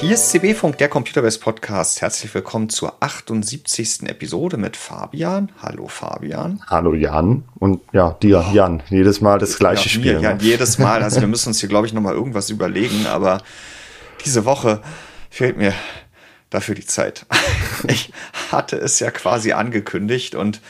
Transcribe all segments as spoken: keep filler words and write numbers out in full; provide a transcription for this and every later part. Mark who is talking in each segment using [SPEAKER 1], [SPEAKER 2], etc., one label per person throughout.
[SPEAKER 1] Hier ist C B-Funk, der Computerbase Podcast. Herzlich willkommen zur achtundsiebzigsten Episode mit Fabian. Hallo Fabian.
[SPEAKER 2] Hallo Jan. Und ja, dir, oh. Jan. Jedes Mal das gleiche ja, Spiel.
[SPEAKER 1] Mir, Jan, ne? Jedes Mal. Also wir müssen uns hier, glaube ich, nochmal irgendwas überlegen. Aber diese Woche fehlt mir dafür die Zeit. Ich hatte es ja quasi angekündigt. Und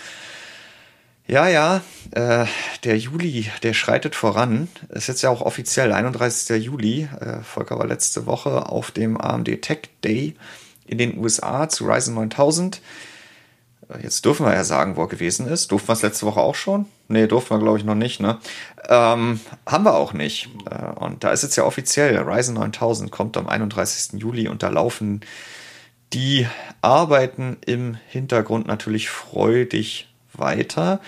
[SPEAKER 1] ja, ja, äh, der Juli, der schreitet voran. Ist jetzt ja auch offiziell einunddreißigster Juli. Äh, Volker war letzte Woche auf dem A M D Tech Day in den U S A zu Ryzen neuntausend. Äh, jetzt dürfen wir ja sagen, wo er gewesen ist. Durften wir es letzte Woche auch schon? Nee, durften wir, glaube ich, noch nicht, ne? Ähm, haben wir auch nicht. Äh, und da ist jetzt ja offiziell, Ryzen neuntausend kommt am einunddreißigsten Juli und da laufen die Arbeiten im Hintergrund natürlich freudig weiter.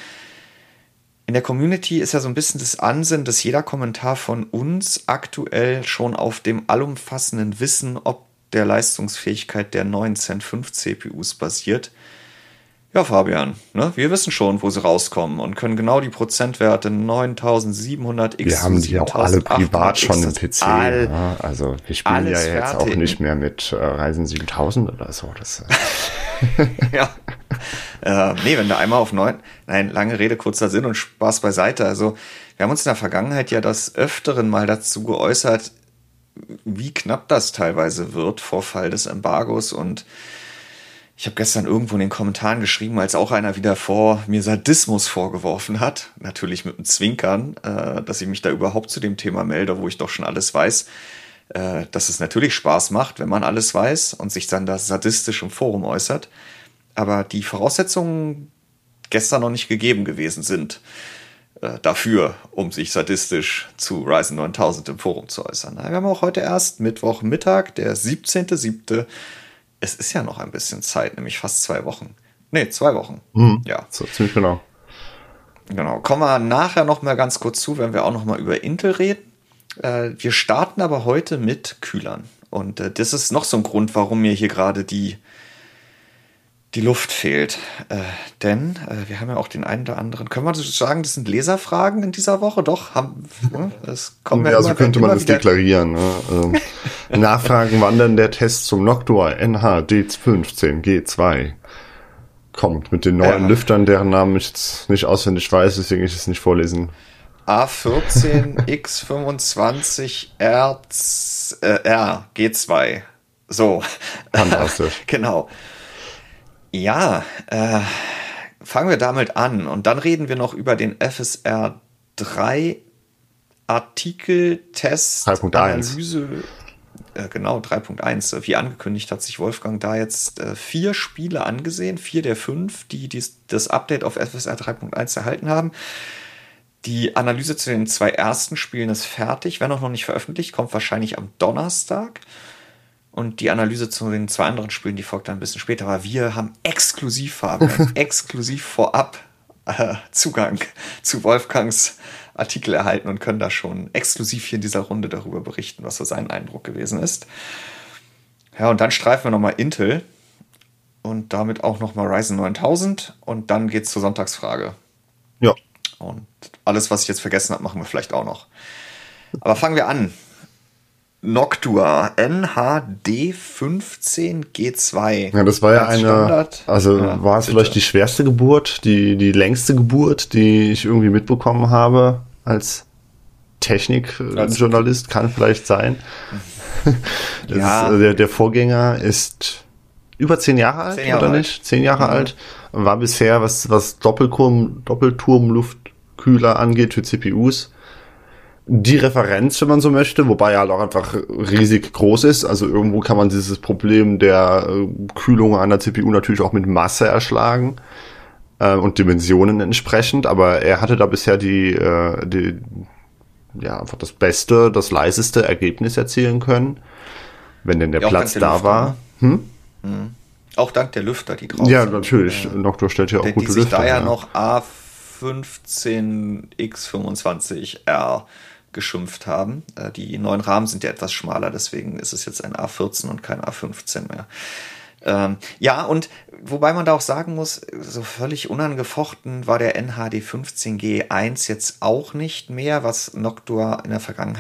[SPEAKER 1] In der Community ist ja so ein bisschen das Ansinnen, dass jeder Kommentar von uns aktuell schon auf dem allumfassenden Wissen ob der Leistungsfähigkeit der neuen Zen fünf C P Us basiert. Ja, Fabian, ne, wir wissen schon, wo sie rauskommen und können genau die Prozentwerte neuntausendsiebenhundert X.
[SPEAKER 2] Wir haben die auch alle privat schon im P C. All, ja, also wir spielen ja jetzt fertig. Auch nicht mehr mit äh, Ryzen siebentausend oder so. Das,
[SPEAKER 1] äh. Ja. Äh, nee, wenn du einmal auf neun, nein, lange Rede, kurzer Sinn und Spaß beiseite. Also wir haben uns in der Vergangenheit ja des Öfteren mal dazu geäußert, wie knapp das teilweise wird vor Fall des Embargos. Und ich habe gestern irgendwo in den Kommentaren geschrieben, als auch einer wieder vor mir Sadismus vorgeworfen hat, natürlich mit einem Zwinkern, äh, dass ich mich da überhaupt zu dem Thema melde, wo ich doch schon alles weiß, äh, dass es natürlich Spaß macht, wenn man alles weiß und sich dann das sadistisch im Forum äußert. Aber die Voraussetzungen gestern noch nicht gegeben gewesen sind äh, dafür, um sich sadistisch zu Ryzen neuntausend im Forum zu äußern. Wir haben auch heute erst Mittwochmittag, der siebzehnter siebte Es ist ja noch ein bisschen Zeit, nämlich fast zwei Wochen. Nee, zwei Wochen.
[SPEAKER 2] Mhm. Ja. So, ziemlich genau.
[SPEAKER 1] Genau. Kommen wir nachher noch mal ganz kurz zu, wenn wir auch noch mal über Intel reden. Äh, wir starten aber heute mit Kühlern. Und äh, das ist noch so ein Grund, warum mir hier gerade die die Luft fehlt. Äh, denn äh, wir haben ja auch den einen oder anderen, können wir sagen, das sind Leserfragen in dieser Woche? Doch, haben, ne? Das kommen ja,
[SPEAKER 2] ja
[SPEAKER 1] immer,
[SPEAKER 2] so könnte man das wieder deklarieren. Ne? ähm, Nachfragen, wann denn der Test zum Noctua N H D fünfzehn G zwei kommt, mit den neuen ja. Lüftern, deren Namen ich jetzt nicht auswendig weiß, deswegen ich es nicht vorlesen.
[SPEAKER 1] A vierzehn X fünfundzwanzig R, äh, R G zwei. So.
[SPEAKER 2] Fantastisch.
[SPEAKER 1] Genau. Ja, äh, fangen wir damit an und dann reden wir noch über den F S R drei Artikel, Test, Analyse, äh, genau, drei Punkt eins. Wie angekündigt hat sich Wolfgang da jetzt äh, vier Spiele angesehen, vier der fünf, die dies, das Update auf F S R drei Punkt eins erhalten haben. Die Analyse zu den zwei ersten Spielen ist fertig, wenn auch noch nicht veröffentlicht, kommt wahrscheinlich am Donnerstag. Und die Analyse zu den zwei anderen Spielen, die folgt dann ein bisschen später. Aber wir haben exklusiv, haben exklusiv vorab äh, Zugang zu Wolfgangs Artikel erhalten und können da schon exklusiv hier in dieser Runde darüber berichten, was so sein Eindruck gewesen ist. Ja, und dann streifen wir nochmal Intel und damit auch nochmal Ryzen neuntausend und dann geht's zur Sonntagsfrage.
[SPEAKER 2] Ja.
[SPEAKER 1] Und alles, was ich jetzt vergessen habe, machen wir vielleicht auch noch. Aber fangen wir an. Noctua N H D fünfzehn G zwei.
[SPEAKER 2] Ja, das war ja eine,
[SPEAKER 1] Standard.
[SPEAKER 2] Also
[SPEAKER 1] ja,
[SPEAKER 2] war es bitte. Vielleicht die schwerste Geburt, die, die längste Geburt, die ich irgendwie mitbekommen habe als Technikjournalist, kann vielleicht sein. Das
[SPEAKER 1] ja.
[SPEAKER 2] ist, also der, der Vorgänger ist über zehn Jahre alt, zehn Jahre oder alt. nicht? Zehn Jahre mhm. alt. War bisher, was, was Doppelturm, Doppelturmluftkühler angeht für C P Us, die Referenz, wenn man so möchte, wobei er halt auch einfach riesig groß ist. Also irgendwo kann man dieses Problem der äh, Kühlung einer C P U natürlich auch mit Masse erschlagen äh, und Dimensionen entsprechend. Aber er hatte da bisher die, äh, die ja einfach das beste, das leiseste Ergebnis erzielen können, wenn denn der ja, Platz der da Lüfter, war. Hm?
[SPEAKER 1] Mhm. Auch dank der Lüfter, die drauf
[SPEAKER 2] ja,
[SPEAKER 1] sind.
[SPEAKER 2] Natürlich.
[SPEAKER 1] Äh,
[SPEAKER 2] Noctua stellt ja auch
[SPEAKER 1] die,
[SPEAKER 2] gute
[SPEAKER 1] die sich
[SPEAKER 2] Lüfter.
[SPEAKER 1] Da ja,
[SPEAKER 2] ja
[SPEAKER 1] noch A fünfzehn X fünfundzwanzig R geschimpft haben. Die neuen Rahmen sind ja etwas schmaler, deswegen ist es jetzt ein A vierzehn und kein A fünfzehn mehr. Ähm, ja, und wobei man da auch sagen muss, so völlig unangefochten war der N H D fünfzehn G eins jetzt auch nicht mehr, was Noctua in der Vergangenheit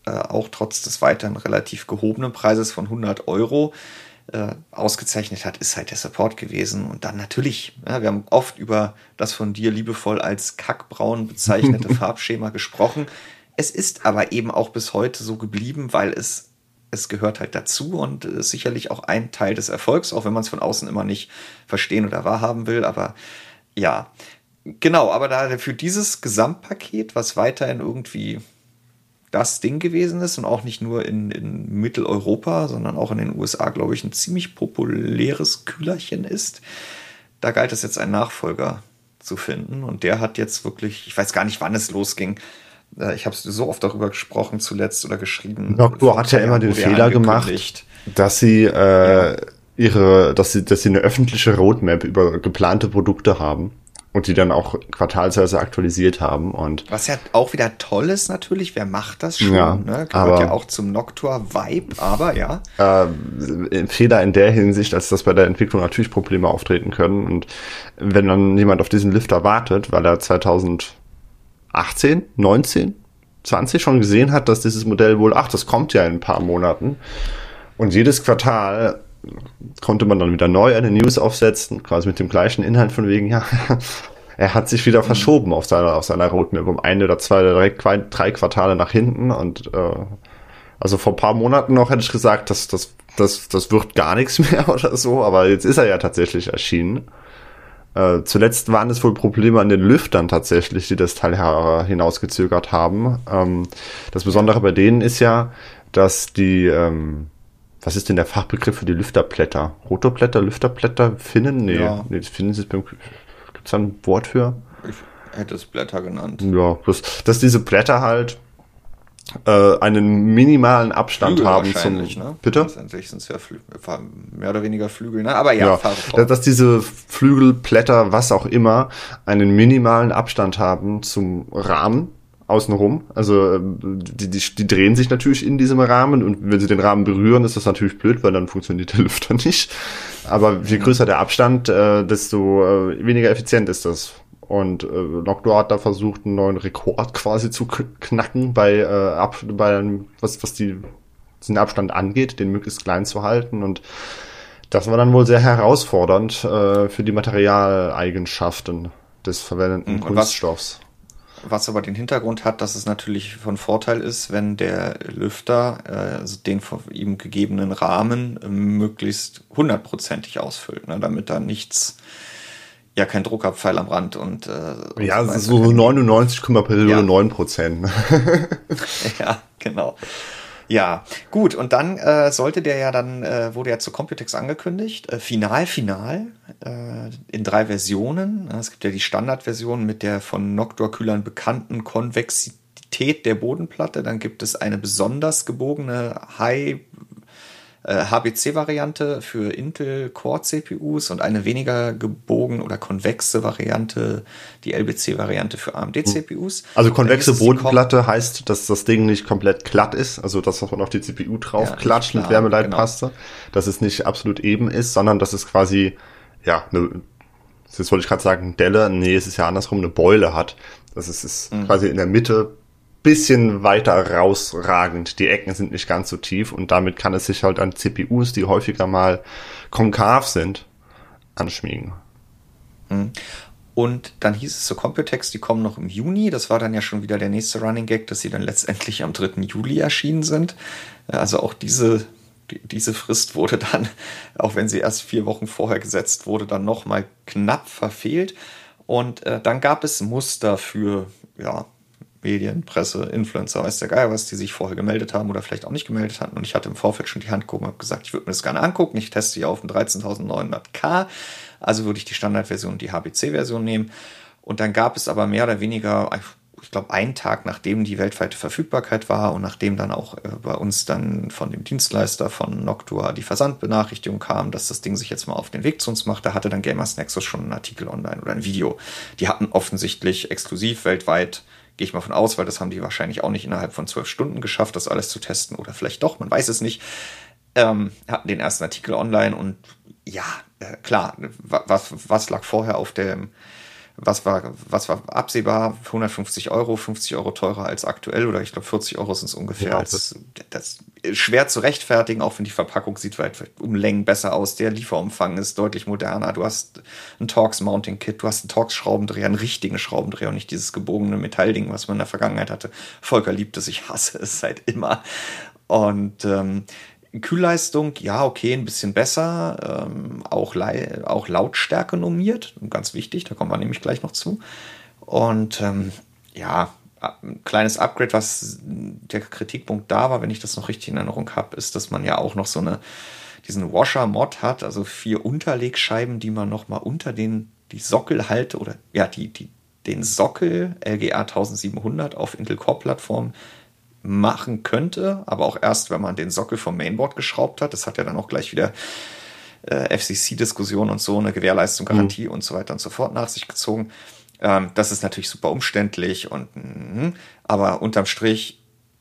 [SPEAKER 1] äh, auch trotz des weiterhin relativ gehobenen Preises von hundert Euro äh, ausgezeichnet hat, ist halt der Support gewesen. Und dann natürlich, ja, wir haben oft über das von dir liebevoll als kackbraun bezeichnete Farbschema gesprochen. Es ist aber eben auch bis heute so geblieben, weil es es gehört halt dazu und ist sicherlich auch ein Teil des Erfolgs, auch wenn man es von außen immer nicht verstehen oder wahrhaben will. Aber ja, genau, aber da für dieses Gesamtpaket, was weiterhin irgendwie das Ding gewesen ist und auch nicht nur in, in Mitteleuropa, sondern auch in den U S A, glaube ich, ein ziemlich populäres Kühlerchen ist, da galt es jetzt einen Nachfolger zu finden. Und der hat jetzt wirklich, ich weiß gar nicht, wann es losging, ich habe so oft darüber gesprochen zuletzt oder geschrieben.
[SPEAKER 2] Noctua hat ja immer den Fehler gemacht, dass sie äh, ja. ihre, dass sie, dass sie eine öffentliche Roadmap über geplante Produkte haben und die dann auch quartalsweise aktualisiert haben. Und
[SPEAKER 1] was ja auch wieder toll ist natürlich, wer macht das schon?
[SPEAKER 2] Ja,
[SPEAKER 1] ne? Gehört
[SPEAKER 2] aber,
[SPEAKER 1] ja auch zum Noctua-Vibe, aber ja.
[SPEAKER 2] Äh, Fehler in der Hinsicht, als dass bei der Entwicklung natürlich Probleme auftreten können. Und wenn dann jemand auf diesen Lüfter wartet, weil er zweitausendachtzehn, neunzehn, zwanzig schon gesehen hat, dass dieses Modell wohl, ach, das kommt ja in ein paar Monaten. Und jedes Quartal konnte man dann wieder neu eine News aufsetzen, quasi mit dem gleichen Inhalt von wegen, ja, er hat sich wieder verschoben auf seiner, auf seiner Roadmap um ein oder zwei oder drei, drei Quartale nach hinten. Und äh, also vor ein paar Monaten noch hätte ich gesagt, das, das, das, das wird gar nichts mehr oder so, aber jetzt ist er ja tatsächlich erschienen. Äh, zuletzt waren es wohl Probleme an den Lüftern tatsächlich, die das Teil her- hinausgezögert haben. Ähm, das Besondere bei denen ist ja, dass die, ähm, was ist denn der Fachbegriff für die Lüfterblätter? Rotorblätter, Lüfterblätter, Finnen? Nee,
[SPEAKER 1] Ja.
[SPEAKER 2] nee das Finnen ist beim, gibt's da ein Wort für?
[SPEAKER 1] Ich hätte es Blätter genannt.
[SPEAKER 2] Ja, dass, dass diese Blätter halt äh, einen minimalen Abstand
[SPEAKER 1] Flügel
[SPEAKER 2] haben zum,
[SPEAKER 1] wahrscheinlich, ne?
[SPEAKER 2] bitte?
[SPEAKER 1] Letztendlich sind es ja Flü- mehr oder weniger Flügel, ne? Aber ja,
[SPEAKER 2] Ja,
[SPEAKER 1] fahre fort.
[SPEAKER 2] dass diese Flügel, Blätter, was auch immer, einen minimalen Abstand haben zum Rahmen außenrum. Also die, die, die drehen sich natürlich in diesem Rahmen und wenn sie den Rahmen berühren, ist das natürlich blöd, weil dann funktioniert der Lüfter nicht. Aber je größer der Abstand, äh, desto äh, weniger effizient ist das. Und äh, Noctua hat da versucht, einen neuen Rekord quasi zu k- knacken bei, äh, ab, bei was, was die, den Abstand angeht, den möglichst klein zu halten. Und das war dann wohl sehr herausfordernd äh, für die Materialeigenschaften des verwendeten
[SPEAKER 1] Und
[SPEAKER 2] Kunststoffs.
[SPEAKER 1] Was aber den Hintergrund hat, dass es natürlich von Vorteil ist, wenn der Lüfter äh, also den von ihm gegebenen Rahmen äh, möglichst hundertprozentig ausfüllt, ne, damit da nichts, ja, kein Druckabfall am Rand und äh,
[SPEAKER 2] Ja,
[SPEAKER 1] und
[SPEAKER 2] es ist
[SPEAKER 1] weiter
[SPEAKER 2] so
[SPEAKER 1] kann-
[SPEAKER 2] neunundneunzig Komma neun Prozent.
[SPEAKER 1] Ja, genau. Ja, gut, und dann äh, sollte der ja dann, äh, wurde ja zu Computex angekündigt, äh, final, final, äh, in drei Versionen. Es gibt ja die Standardversion mit der von Noctua-Kühlern bekannten Konvexität der Bodenplatte, dann gibt es eine besonders gebogene High äh, H B C-Variante für Intel Core-C P Us und eine weniger gebogen oder konvexe Variante, die L B C-Variante für A M D-C P Us.
[SPEAKER 2] Also konvexe
[SPEAKER 1] Dann hieß es, die
[SPEAKER 2] Bodenplatte heißt, dass das Ding nicht komplett glatt ist, also das, was man auf die C P U drauf
[SPEAKER 1] Ja,
[SPEAKER 2] klatscht
[SPEAKER 1] nicht
[SPEAKER 2] mit
[SPEAKER 1] klar,
[SPEAKER 2] Wärmeleitpaste, dass es nicht absolut eben ist, sondern dass es quasi, ja, eine, jetzt wollte ich gerade sagen, Delle, nee, es ist ja andersrum, eine Beule hat. Das ist, ist
[SPEAKER 1] Mhm.
[SPEAKER 2] quasi in der Mitte bisschen weiter rausragend. Die Ecken sind nicht ganz so tief und damit kann es sich halt an C P Us, die häufiger mal konkav sind, anschmiegen.
[SPEAKER 1] Und dann hieß es zu Computex, die kommen noch im Juni. Das war dann ja schon wieder der nächste Running Gag, dass sie dann letztendlich am dritten Juli erschienen sind. Also auch diese, die, diese Frist wurde dann, auch wenn sie erst vier Wochen vorher gesetzt wurde, dann nochmal knapp verfehlt. Und äh, dann gab es Muster für, ja, Medien, Presse, Influencer, weiß der Geier was, die sich vorher gemeldet haben oder vielleicht auch nicht gemeldet hatten. Und ich hatte im Vorfeld schon die Hand gehoben und habe gesagt, ich würde mir das gerne angucken. Ich teste hier auf ein dreizehntausendneunhundert K. Also würde ich die Standardversion und die H B C-Version nehmen. Und dann gab es aber mehr oder weniger, ich glaube, einen Tag, nachdem die weltweite Verfügbarkeit war und nachdem dann auch äh, bei uns dann von dem Dienstleister von Noctua die Versandbenachrichtigung kam, dass das Ding sich jetzt mal auf den Weg zu uns macht, da hatte dann Gamers Nexus schon einen Artikel online oder ein Video. Die hatten offensichtlich exklusiv weltweit, gehe ich mal von aus, weil das haben die wahrscheinlich auch nicht innerhalb von zwölf Stunden geschafft, das alles zu testen oder vielleicht doch, man weiß es nicht. Ähm, hatten den ersten Artikel online und ja, äh, klar, was, was lag vorher auf dem was war, was war absehbar? hundertfünfzig Euro, fünfzig Euro teurer als aktuell, oder ich glaube vierzig Euro sind es ungefähr. Ja, das, das ist schwer zu rechtfertigen, auch wenn die Verpackung sieht weit um Längen besser aus. Der Lieferumfang ist deutlich moderner. Du hast ein Torx Mounting Kit, du hast einen Torx Schraubendreher, einen richtigen Schraubendreher und nicht dieses gebogene Metallding, was man in der Vergangenheit hatte. Volker liebt es, ich hasse es seit immer. Und ähm, Kühlleistung, ja, okay, ein bisschen besser, ähm, auch, auch Lautstärke normiert, ganz wichtig, da kommen wir nämlich gleich noch zu. Und ähm, ja, ein kleines Upgrade, was der Kritikpunkt da war, wenn ich das noch richtig in Erinnerung habe, ist, dass man ja auch noch so eine diesen Washer-Mod hat, also vier Unterlegscheiben, die man noch mal unter den die Sockel halte oder ja, die, die den Sockel L G A eintausendsiebenhundert auf Intel Core-Plattform machen könnte, aber auch erst, wenn man den Sockel vom Mainboard geschraubt hat. Das hat ja dann auch gleich wieder äh, F C C-Diskussion und so, eine Gewährleistung, Garantie mhm. und so weiter und so fort nach sich gezogen. Ähm, das ist natürlich super umständlich und mh, aber unterm Strich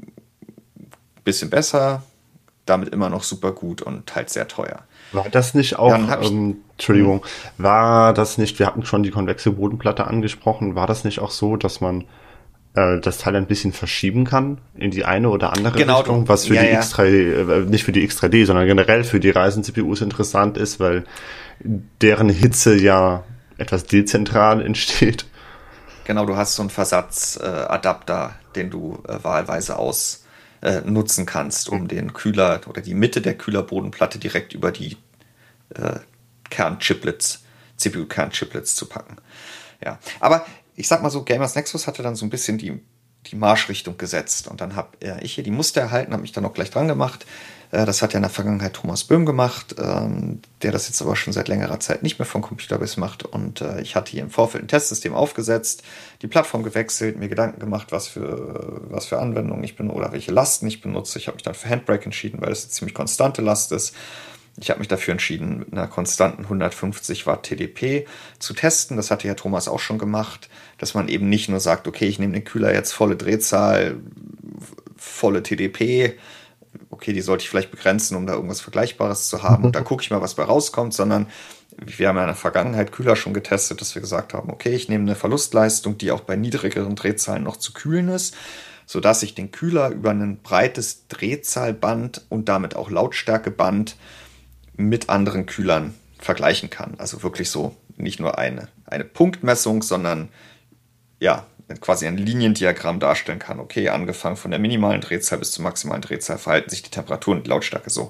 [SPEAKER 1] bisschen besser, damit immer noch super gut und halt sehr teuer.
[SPEAKER 2] War das nicht auch, ähm, Entschuldigung, mh. war das nicht, wir hatten schon die konvexe Bodenplatte angesprochen, war das nicht auch so, dass man das Teil ein bisschen verschieben kann in die eine oder andere
[SPEAKER 1] genau,
[SPEAKER 2] Richtung, was für
[SPEAKER 1] ja,
[SPEAKER 2] die
[SPEAKER 1] ja.
[SPEAKER 2] X drei D, äh, nicht für die X drei D, sondern generell für die Ryzen C P Us interessant ist, weil deren Hitze ja etwas dezentral entsteht.
[SPEAKER 1] Genau, du hast so einen Versatzadapter, äh, den du äh, wahlweise aus äh, nutzen kannst, um mhm. den Kühler oder die Mitte der Kühlerbodenplatte direkt über die äh, Kernchiplets, C P U-Kernchiplets zu packen. Ja, aber ich sag mal so, Gamers Nexus hatte dann so ein bisschen die, die Marschrichtung gesetzt. Und dann habe äh, ich hier die Muster erhalten, habe mich dann auch gleich dran gemacht. Äh, das hat ja in der Vergangenheit Thomas Böhm gemacht, ähm, der das jetzt aber schon seit längerer Zeit nicht mehr von Computerbase macht. Und äh, ich hatte hier im Vorfeld ein Testsystem aufgesetzt, die Plattform gewechselt, mir Gedanken gemacht, was für, was für Anwendungen ich benutze oder welche Lasten ich benutze. Ich habe mich dann für Handbrake entschieden, weil das eine ziemlich konstante Last ist. Ich habe mich dafür entschieden, mit einer konstanten hundertfünfzig Watt T D P zu testen. Das hatte ja Thomas auch schon gemacht, dass man eben nicht nur sagt, okay, ich nehme den Kühler jetzt volle Drehzahl, volle T D P, okay, die sollte ich vielleicht begrenzen, um da irgendwas Vergleichbares zu haben. Und da gucke ich mal, was bei rauskommt, sondern wir haben ja in der Vergangenheit Kühler schon getestet, dass wir gesagt haben, okay, ich nehme eine Verlustleistung, die auch bei niedrigeren Drehzahlen noch zu kühlen ist, sodass ich den Kühler über ein breites Drehzahlband und damit auch Lautstärkeband mit anderen Kühlern vergleichen kann. Also wirklich so nicht nur eine, eine Punktmessung, sondern ja, quasi ein Liniendiagramm darstellen kann. Okay, angefangen von der minimalen Drehzahl bis zur maximalen Drehzahl verhalten sich die Temperatur und die Lautstärke so.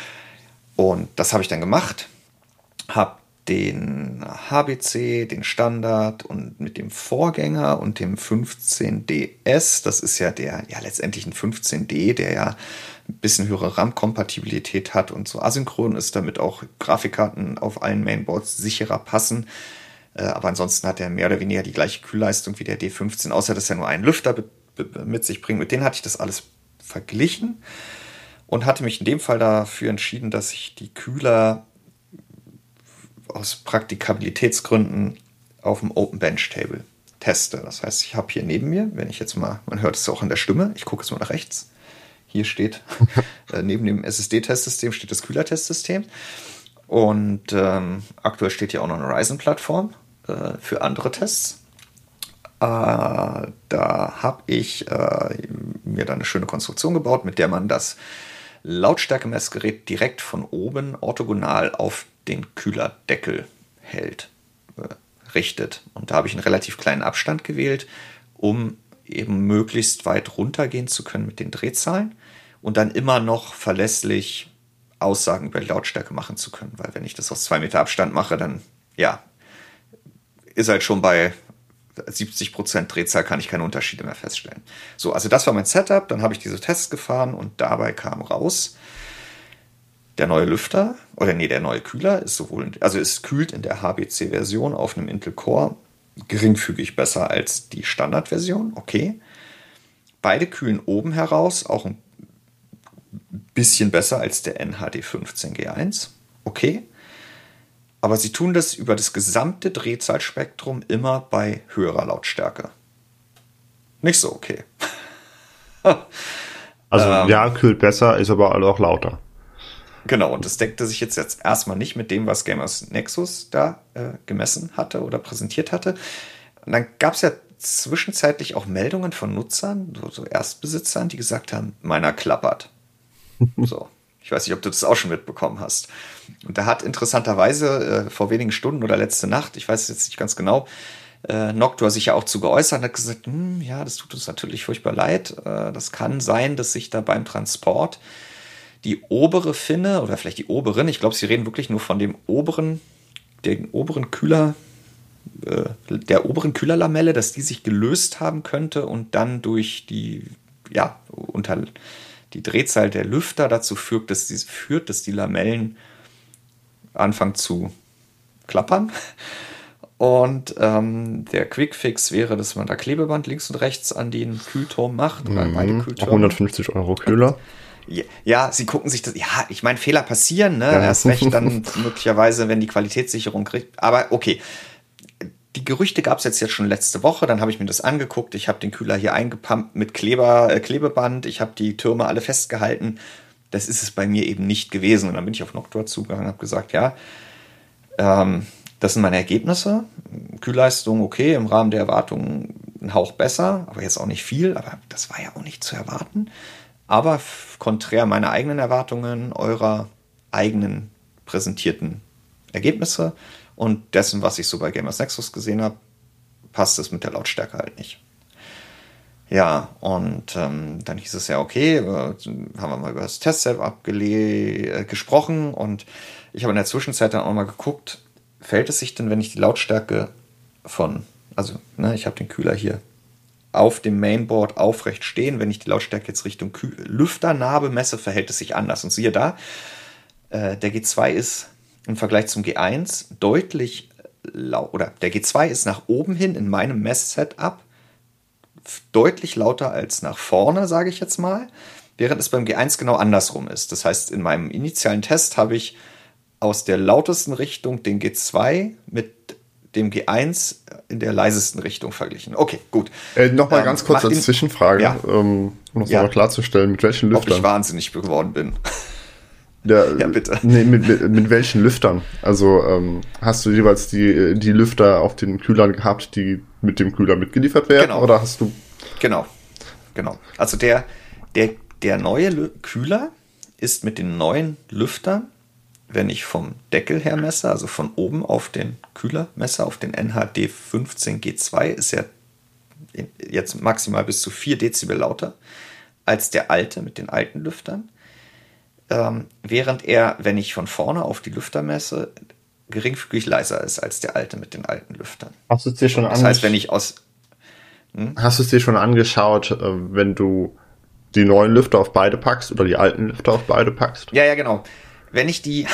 [SPEAKER 1] Und das habe ich dann gemacht, habe den H B C, den Standard und mit dem Vorgänger und dem fünfzehn D S, das ist ja der, ja letztendlich ein fünfzehn D, der ja ein bisschen höhere RAM-Kompatibilität hat und so asynchron ist, damit auch Grafikkarten auf allen Mainboards sicherer passen. Äh, aber ansonsten hat er mehr oder weniger die gleiche Kühlleistung wie der D fünfzehn, außer dass er nur einen Lüfter be- be- mit sich bringt. Mit denen hatte ich das alles verglichen und hatte mich in dem Fall dafür entschieden, dass ich die Kühler aus Praktikabilitätsgründen auf dem Open Bench Table teste. Das heißt, ich habe hier neben mir, wenn ich jetzt mal, man hört es auch an der Stimme, ich gucke jetzt mal nach rechts, hier steht, äh, neben dem S S D-Testsystem steht das Kühler-Testsystem und ähm, aktuell steht hier auch noch eine Ryzen-Plattform äh, für andere Tests. Äh, da habe ich äh, mir dann eine schöne Konstruktion gebaut, mit der man das Lautstärkemessgerät direkt von oben orthogonal auf den Kühlerdeckel hält, äh, richtet. Und da habe ich einen relativ kleinen Abstand gewählt, um eben möglichst weit runtergehen zu können mit den Drehzahlen und dann immer noch verlässlich Aussagen über die Lautstärke machen zu können. Weil wenn ich das aus zwei Meter Abstand mache, dann ja, ist halt schon bei siebzig Prozent Drehzahl kann ich keine Unterschiede mehr feststellen. So, also das war mein Setup, dann habe ich diese Tests gefahren und dabei kam raus, der neue Lüfter, oder nee, der neue Kühler ist sowohl, also es kühlt in der H B C-Version auf einem Intel Core geringfügig besser als die Standardversion, okay. Beide kühlen oben heraus, auch ein bisschen besser als der N H D fünfzehn G eins, okay. Aber sie tun das über das gesamte Drehzahlspektrum immer bei höherer Lautstärke. Nicht so okay.
[SPEAKER 2] Also
[SPEAKER 1] ähm,
[SPEAKER 2] ja, kühlt besser, ist aber auch lauter.
[SPEAKER 1] Genau, und das deckte sich jetzt, jetzt erstmal nicht mit dem, was Gamers Nexus da äh, gemessen hatte oder präsentiert hatte. Und dann gab es ja zwischenzeitlich auch Meldungen von Nutzern, so, so Erstbesitzern, die gesagt haben, meiner klappert. So. Ich weiß nicht, ob du das auch schon mitbekommen hast. Und da hat interessanterweise äh, vor wenigen Stunden oder letzte Nacht, ich weiß es jetzt nicht ganz genau, äh, Noctua sich ja auch zu geäußert und hat gesagt, hm, ja, das tut uns natürlich furchtbar leid. Äh, das kann sein, dass sich da beim Transport die obere Finne oder vielleicht die oberen, ich glaube, sie reden wirklich nur von dem oberen, den oberen Kühler, äh, der oberen Kühlerlamelle, dass die sich gelöst haben könnte und dann durch die, ja, unter die Drehzahl der Lüfter dazu führt, dass die, führt, dass die Lamellen anfangen zu klappern. Und ähm, der Quickfix wäre, dass man da Klebeband links und rechts an den Kühlturm macht. Oder
[SPEAKER 2] mhm.
[SPEAKER 1] beide Kühltürme.
[SPEAKER 2] hundertfünfzig Euro Kühler.
[SPEAKER 1] Ja, ja, sie gucken sich das. Ja, ich meine, Fehler passieren, ne? Ja. Erst recht dann möglicherweise, wenn die Qualitätssicherung kriegt. Aber okay. Die Gerüchte gab es jetzt, jetzt schon letzte Woche, dann habe ich mir das angeguckt, ich habe den Kühler hier eingepumpt mit Kleber, äh, Klebeband, ich habe die Türme alle festgehalten. Das ist es bei mir eben nicht gewesen. Und dann bin ich auf Noctua zugegangen und habe gesagt, ja, ähm, das sind meine Ergebnisse. Kühlleistung okay, im Rahmen der Erwartungen ein Hauch besser, aber jetzt auch nicht viel, aber das war ja auch nicht zu erwarten. Aber konträr meiner eigenen Erwartungen, eurer eigenen präsentierten Ergebnisse und dessen, was ich so bei Gamers Nexus gesehen habe, passt es mit der Lautstärke halt nicht. Ja, und ähm, dann hieß es ja, okay, äh, haben wir mal über das Test-Setup äh, gesprochen und ich habe in der Zwischenzeit dann auch mal geguckt, fällt es sich denn, wenn ich die Lautstärke von, also ne, ich habe den Kühler hier auf dem Mainboard aufrecht stehen, wenn ich die Lautstärke jetzt Richtung Kü- Lüfternarbe messe, verhält es sich anders. Und siehe da, äh, der G zwei ist im Vergleich zum G eins deutlich laut, oder der G zwei ist nach oben hin in meinem Mess-Setup deutlich lauter als nach vorne, sage ich jetzt mal, während es beim G eins genau andersrum ist. Das heißt, in meinem initialen Test habe ich aus der lautesten Richtung den G zwei mit dem G eins in der leisesten Richtung verglichen. Okay, gut.
[SPEAKER 2] Äh, Nochmal ähm, ganz kurz als Zwischenfrage,
[SPEAKER 1] ja.
[SPEAKER 2] ähm, um das ja. nochmal klarzustellen, mit welchen Lüftern?
[SPEAKER 1] Ob ich wahnsinnig geworden bin.
[SPEAKER 2] Ja, ja, bitte. Nee, mit, mit, mit welchen Lüftern? Also ähm, hast du jeweils die, die Lüfter auf den Kühlern gehabt, die mit dem Kühler mitgeliefert werden?
[SPEAKER 1] Genau.
[SPEAKER 2] Oder hast du...
[SPEAKER 1] Genau, genau. Also der, der, der neue Lü- Kühler ist mit den neuen Lüftern, wenn ich vom Deckel her messe, also von oben auf den Kühler messe, auf den N H D fünfzehn G zwei, ist er jetzt maximal bis zu vier Dezibel lauter als der alte mit den alten Lüftern. Ähm, während er, wenn ich von vorne auf die Lüfter messe, geringfügig leiser ist als der alte mit den alten Lüftern.
[SPEAKER 2] Hast du es dir schon
[SPEAKER 1] Das heißt, wenn ich aus...
[SPEAKER 2] Hm? Hast du es dir schon angeschaut, wenn du die neuen Lüfter auf beide packst oder die alten Lüfter auf beide packst?
[SPEAKER 1] Ja, ja, genau. Wenn ich die,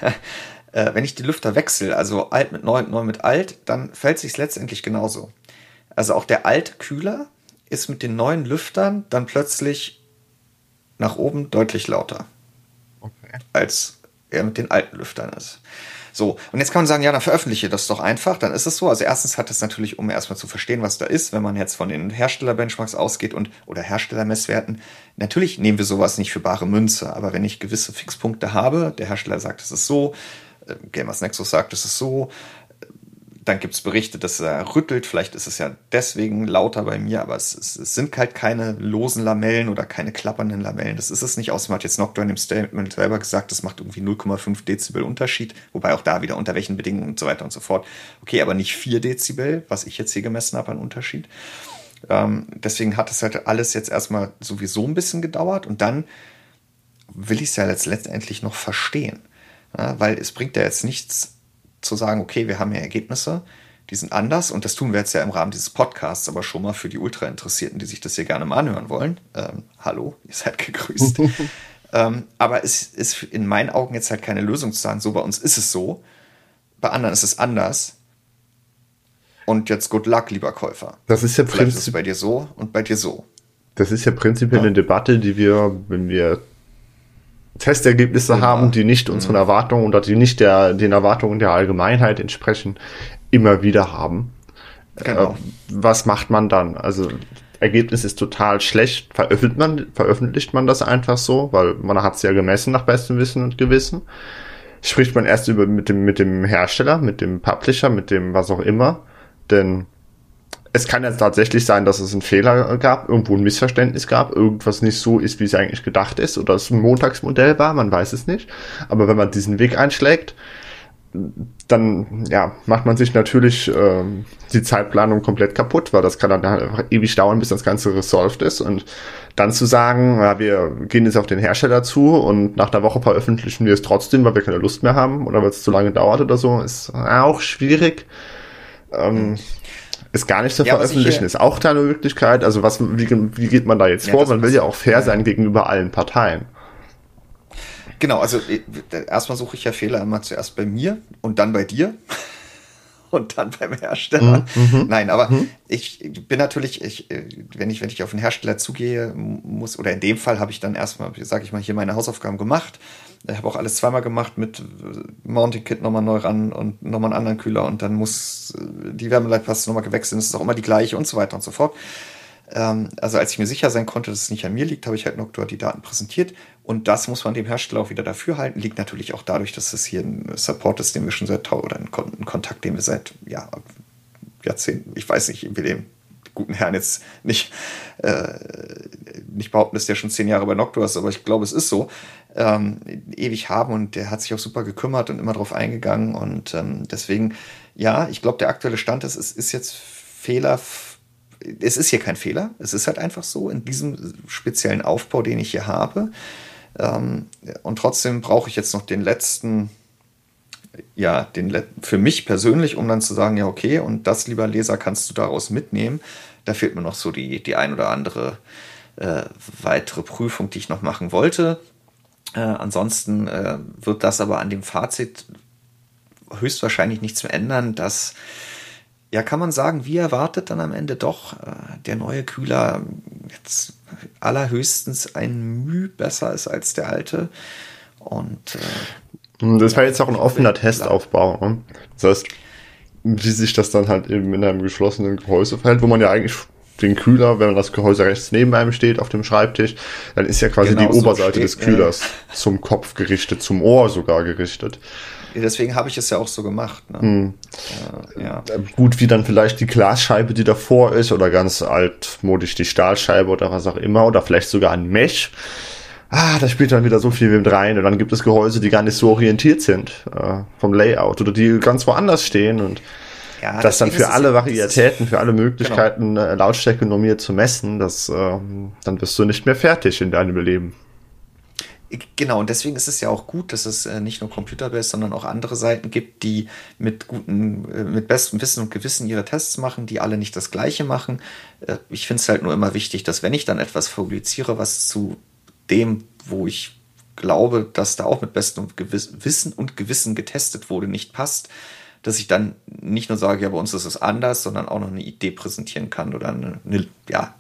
[SPEAKER 1] äh, wenn ich die Lüfter wechsle, also alt mit neu, neu mit alt, dann fällt es sich letztendlich genauso. Also auch der alte Kühler ist mit den neuen Lüftern dann plötzlich nach oben deutlich lauter. Okay. Als er mit den alten Lüftern ist. So, und jetzt kann man sagen, ja, dann veröffentliche das doch einfach, dann ist es so. Also erstens hat es natürlich, um erstmal zu verstehen, was da ist, wenn man jetzt von den Hersteller-Benchmarks ausgeht und oder Herstellermesswerten, natürlich nehmen wir sowas nicht für bare Münze, aber wenn ich gewisse Fixpunkte habe, der Hersteller sagt, es ist so, äh, Gamers Nexus sagt, es ist so, dann gibt es Berichte, dass er rüttelt, vielleicht ist es ja deswegen lauter bei mir, aber es, es, es sind halt keine losen Lamellen oder keine klappernden Lamellen. Das ist es nicht. Außerdem hat jetzt Noctua in dem Statement selber gesagt, das macht irgendwie null Komma fünf Dezibel Unterschied, wobei auch da wieder unter welchen Bedingungen und so weiter und so fort. Okay, aber nicht vier Dezibel, was ich jetzt hier gemessen habe an Unterschied. Ähm, deswegen hat es halt alles jetzt erstmal sowieso ein bisschen gedauert und dann will ich es ja jetzt letztendlich noch verstehen. Ja, weil es bringt ja jetzt nichts zu sagen, okay, wir haben ja Ergebnisse, die sind anders und das tun wir jetzt ja im Rahmen dieses Podcasts, aber schon mal für die Ultra-Interessierten, die sich das hier gerne mal anhören wollen. Ähm, hallo, ihr seid gegrüßt. ähm, aber es ist in meinen Augen jetzt halt keine Lösung zu sagen, so bei uns ist es so, bei anderen ist es anders und jetzt good luck, lieber Käufer.
[SPEAKER 2] Das ist ja
[SPEAKER 1] Vielleicht ist es bei dir so und bei dir so.
[SPEAKER 2] Das ist ja prinzipiell ja. eine Debatte, die wir, wenn wir Testergebnisse immer haben, die nicht unseren mhm. Erwartungen oder die nicht der, den Erwartungen der Allgemeinheit entsprechen, immer wieder haben.
[SPEAKER 1] Genau.
[SPEAKER 2] Äh, was macht man dann? Also Ergebnis ist total schlecht, veröffentlicht man, veröffentlicht man das einfach so, weil man hat es ja gemessen nach bestem Wissen und Gewissen. Spricht man erst über mit dem, mit dem Hersteller, mit dem Publisher, mit dem was auch immer, denn es kann ja tatsächlich sein, dass es einen Fehler gab, irgendwo ein Missverständnis gab, irgendwas nicht so ist, wie es eigentlich gedacht ist, oder es ein Montagsmodell war, man weiß es nicht. Aber wenn man diesen Weg einschlägt, dann ja, macht man sich natürlich ähm, die Zeitplanung komplett kaputt, weil das kann dann einfach ewig dauern, bis das Ganze resolved ist. Und dann zu sagen, ja, wir gehen jetzt auf den Hersteller zu und nach der Woche veröffentlichen wir es trotzdem, weil wir keine Lust mehr haben oder weil es zu lange dauert oder so, ist auch schwierig. Ähm, ist gar nicht zu ja, veröffentlichen, ist auch da eine Möglichkeit. Also was, wie, wie geht man da jetzt ja, vor? Man will ja auch fair sein gegenüber allen Parteien.
[SPEAKER 1] Genau, also erstmal suche ich ja Fehler immer zuerst bei mir und dann bei dir und dann beim Hersteller. Mhm, Nein, aber mhm. ich bin natürlich, ich, wenn ich wenn ich auf den Hersteller zugehe, muss, oder in dem Fall habe ich dann erstmal, sage ich mal, hier meine Hausaufgaben gemacht. Ich habe auch alles zweimal gemacht mit Mounting Kit nochmal neu ran und nochmal einen anderen Kühler und dann muss die Wärmeleitpaste nochmal gewechselt, das ist auch immer die gleiche und so weiter und so fort. Also als ich mir sicher sein konnte, dass es nicht an mir liegt, habe ich halt Noctua die Daten präsentiert. Und das muss man dem Hersteller auch wieder dafür halten. Liegt natürlich auch dadurch, dass es hier ein Support ist, den wir schon seit, oder ein, Kon- ein Kontakt, den wir seit ja, Jahrzehnten, ich weiß nicht, ich will dem guten Herrn jetzt nicht, äh, nicht behaupten, dass der schon zehn Jahre bei Noctua ist, aber ich glaube, es ist so, ähm, ewig haben und der hat sich auch super gekümmert und immer drauf eingegangen. Und ähm, deswegen, ja, ich glaube, der aktuelle Stand ist, es ist jetzt Fehler. Es ist hier kein Fehler, es ist halt einfach so in diesem speziellen Aufbau, den ich hier habe. Ähm, und trotzdem brauche ich jetzt noch den letzten, ja, den Le- für mich persönlich, um dann zu sagen, ja, okay, und das, lieber Leser, kannst du daraus mitnehmen. Da fehlt mir noch so die, die ein oder andere äh, weitere Prüfung, die ich noch machen wollte. Äh, ansonsten äh, wird das aber an dem Fazit höchstwahrscheinlich nichts mehr ändern, dass ja, kann man sagen, wie erwartet dann am Ende doch äh, der neue Kühler jetzt allerhöchstens ein Müh besser ist als der alte. Und äh,
[SPEAKER 2] das war ja, jetzt auch ein offener Testaufbau. Ne? Das heißt, wie sich das dann halt eben in einem geschlossenen Gehäuse verhält, wo man ja eigentlich den Kühler, wenn das Gehäuse rechts neben einem steht auf dem Schreibtisch, dann ist ja quasi genau die so Oberseite steht, des Kühlers äh, zum Kopf gerichtet, zum Ohr sogar gerichtet.
[SPEAKER 1] Deswegen habe ich es ja auch so gemacht. Ne?
[SPEAKER 2] Hm.
[SPEAKER 1] Äh, ja.
[SPEAKER 2] Gut, wie dann vielleicht die Glasscheibe, die davor ist, oder ganz altmodisch die Stahlscheibe oder was auch immer, oder vielleicht sogar ein Mesh. Ah, da spielt dann wieder so viel mit rein. Und dann gibt es Gehäuse, die gar nicht so orientiert sind äh, vom Layout oder die ganz woanders stehen. Und ja, das dann für alle ja, Varietäten, für alle Möglichkeiten genau. Lautstärke normiert zu messen, das, äh, dann bist du nicht mehr fertig in deinem Leben.
[SPEAKER 1] Genau, und deswegen ist es ja auch gut, dass es äh, nicht nur Computerbase, sondern auch andere Seiten gibt, die mit guten, äh, mit bestem Wissen und Gewissen ihre Tests machen, die alle nicht das Gleiche machen. Äh, ich finde es halt nur immer wichtig, dass wenn ich dann etwas publiziere, was zu dem, wo ich glaube, dass da auch mit bestem Gewiss- Wissen und Gewissen getestet wurde, nicht passt, dass ich dann nicht nur sage, ja, bei uns ist es anders, sondern auch noch eine Idee präsentieren kann oder eine, eine ja,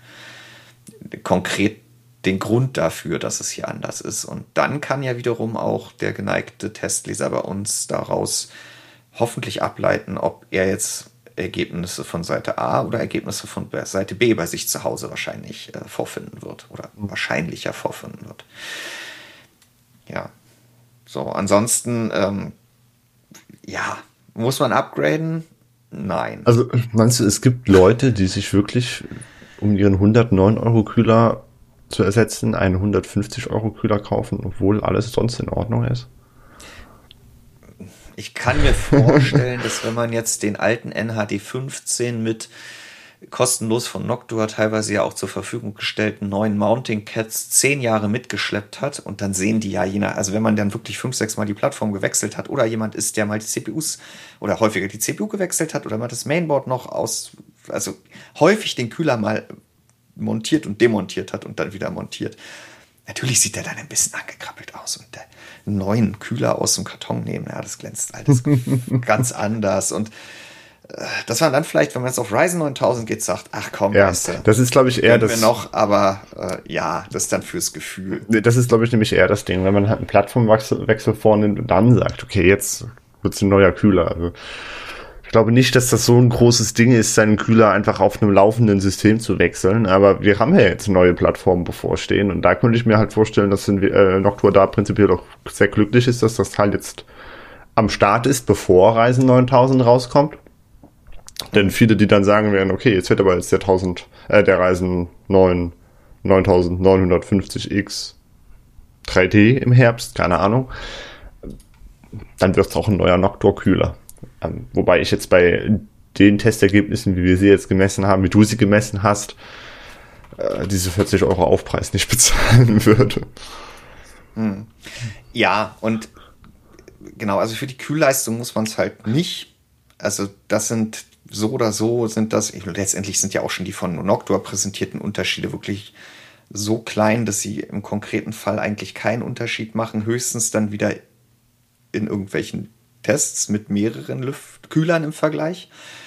[SPEAKER 1] konkret den Grund dafür, dass es hier anders ist. Und dann kann ja wiederum auch der geneigte Testleser bei uns daraus hoffentlich ableiten, ob er jetzt Ergebnisse von Seite A oder Ergebnisse von Seite B bei sich zu Hause wahrscheinlich äh, vorfinden wird oder wahrscheinlicher vorfinden wird. Ja, so, ansonsten, ähm, ja, muss man upgraden? Nein.
[SPEAKER 2] Also, meinst du, es gibt Leute, die sich wirklich um ihren hundertneun Euro Kühler zu ersetzen, einen hundertfünfzig Euro Kühler kaufen, obwohl alles sonst in Ordnung ist?
[SPEAKER 1] Ich kann mir vorstellen, dass wenn man jetzt den alten N H D fünfzehn mit kostenlos von Noctua teilweise ja auch zur Verfügung gestellten neuen Mounting Cats zehn Jahre mitgeschleppt hat und dann sehen die ja je nach, also wenn man dann wirklich fünf, sechs Mal die Plattform gewechselt hat oder jemand ist, der mal die C P Us oder häufiger die C P U gewechselt hat oder mal das Mainboard noch aus, also häufig den Kühler mal montiert und demontiert hat und dann wieder montiert. Natürlich sieht der dann ein bisschen angekrabbelt aus und der neuen Kühler aus dem Karton nehmen, ja, das glänzt alles ganz anders und äh, dass man dann vielleicht, wenn man jetzt auf Ryzen neuntausend geht, sagt, ach komm,
[SPEAKER 2] ja,
[SPEAKER 1] weißt du,
[SPEAKER 2] das ist, glaube ich, eher das
[SPEAKER 1] wir noch, aber äh, ja, das ist dann fürs Gefühl.
[SPEAKER 2] Das ist, glaube ich, nämlich eher das Ding, wenn man halt einen Plattformwechsel vornimmt und dann sagt, okay, jetzt wird's ein neuer Kühler. Also glaube nicht, dass das so ein großes Ding ist, seinen Kühler einfach auf einem laufenden System zu wechseln, aber wir haben ja jetzt neue Plattformen bevorstehen und da könnte ich mir halt vorstellen, dass äh, Noctua da prinzipiell auch sehr glücklich ist, dass das Teil jetzt am Start ist, bevor Ryzen neuntausend rauskommt. Denn viele, die dann sagen werden, okay, jetzt wird aber jetzt der tausend, äh, der Ryzen neun neuntausendneunhundertfünfzig X drei D im Herbst, keine Ahnung, dann wird es auch ein neuer Noctua-Kühler. Ähm, wobei ich jetzt bei den Testergebnissen, wie wir sie jetzt gemessen haben, wie du sie gemessen hast, äh, diese vierzig Euro Aufpreis nicht bezahlen würde.
[SPEAKER 1] Hm. Ja, und genau, also für die Kühlleistung muss man es halt nicht, also das sind so oder so, sind das, letztendlich sind ja auch schon die von Noctua präsentierten Unterschiede wirklich so klein, dass sie im konkreten Fall eigentlich keinen Unterschied machen, höchstens dann wieder in irgendwelchen Tests mit mehreren Luftkühlern im Vergleich.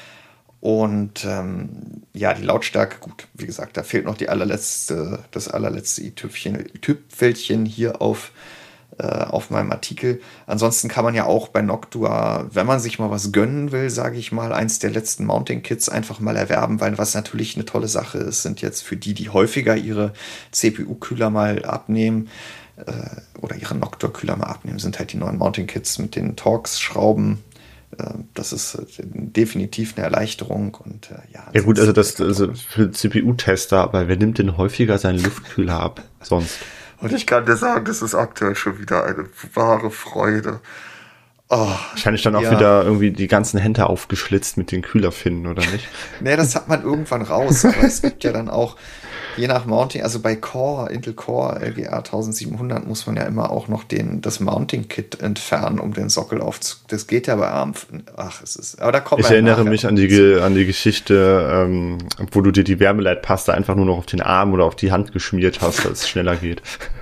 [SPEAKER 1] Und ähm, ja, die Lautstärke, gut, wie gesagt, da fehlt noch die allerletzte, das allerletzte i-Tüpfelchen, Tüpfelchen hier auf, äh, auf meinem Artikel. Ansonsten kann man ja auch bei Noctua, wenn man sich mal was gönnen will, sage ich mal, eins der letzten Mounting-Kits einfach mal erwerben, weil was natürlich eine tolle Sache ist, sind jetzt für die, die häufiger ihre C P U-Kühler mal abnehmen, oder ihre Noctua-Kühler mal abnehmen, sind halt die neuen Mounting-Kits mit den Torx-Schrauben. Das ist definitiv eine Erleichterung. Und ja,
[SPEAKER 2] ja gut, also das also für C P U-Tester, aber wer nimmt denn häufiger seinen Luftkühler ab sonst?
[SPEAKER 1] Und ich kann dir sagen, das ist aktuell schon wieder eine wahre Freude.
[SPEAKER 2] Oh, wahrscheinlich dann auch ja. wieder irgendwie die ganzen Hände aufgeschlitzt mit den Kühlerfinnen, oder nicht?
[SPEAKER 1] Nee, das hat man irgendwann raus, aber es gibt ja dann auch je nach Mounting, also bei Core, Intel Core L G A eintausendsiebenhundert muss man ja immer auch noch den, das Mounting-Kit entfernen, um den Sockel aufzu... Das geht ja bei A R M. Ach, es ist... Aber da kommt
[SPEAKER 2] Ich erinnere mich an die, an die Geschichte, ähm, wo du dir die Wärmeleitpaste einfach nur noch auf den Arm oder auf die Hand geschmiert hast, dass es schneller geht.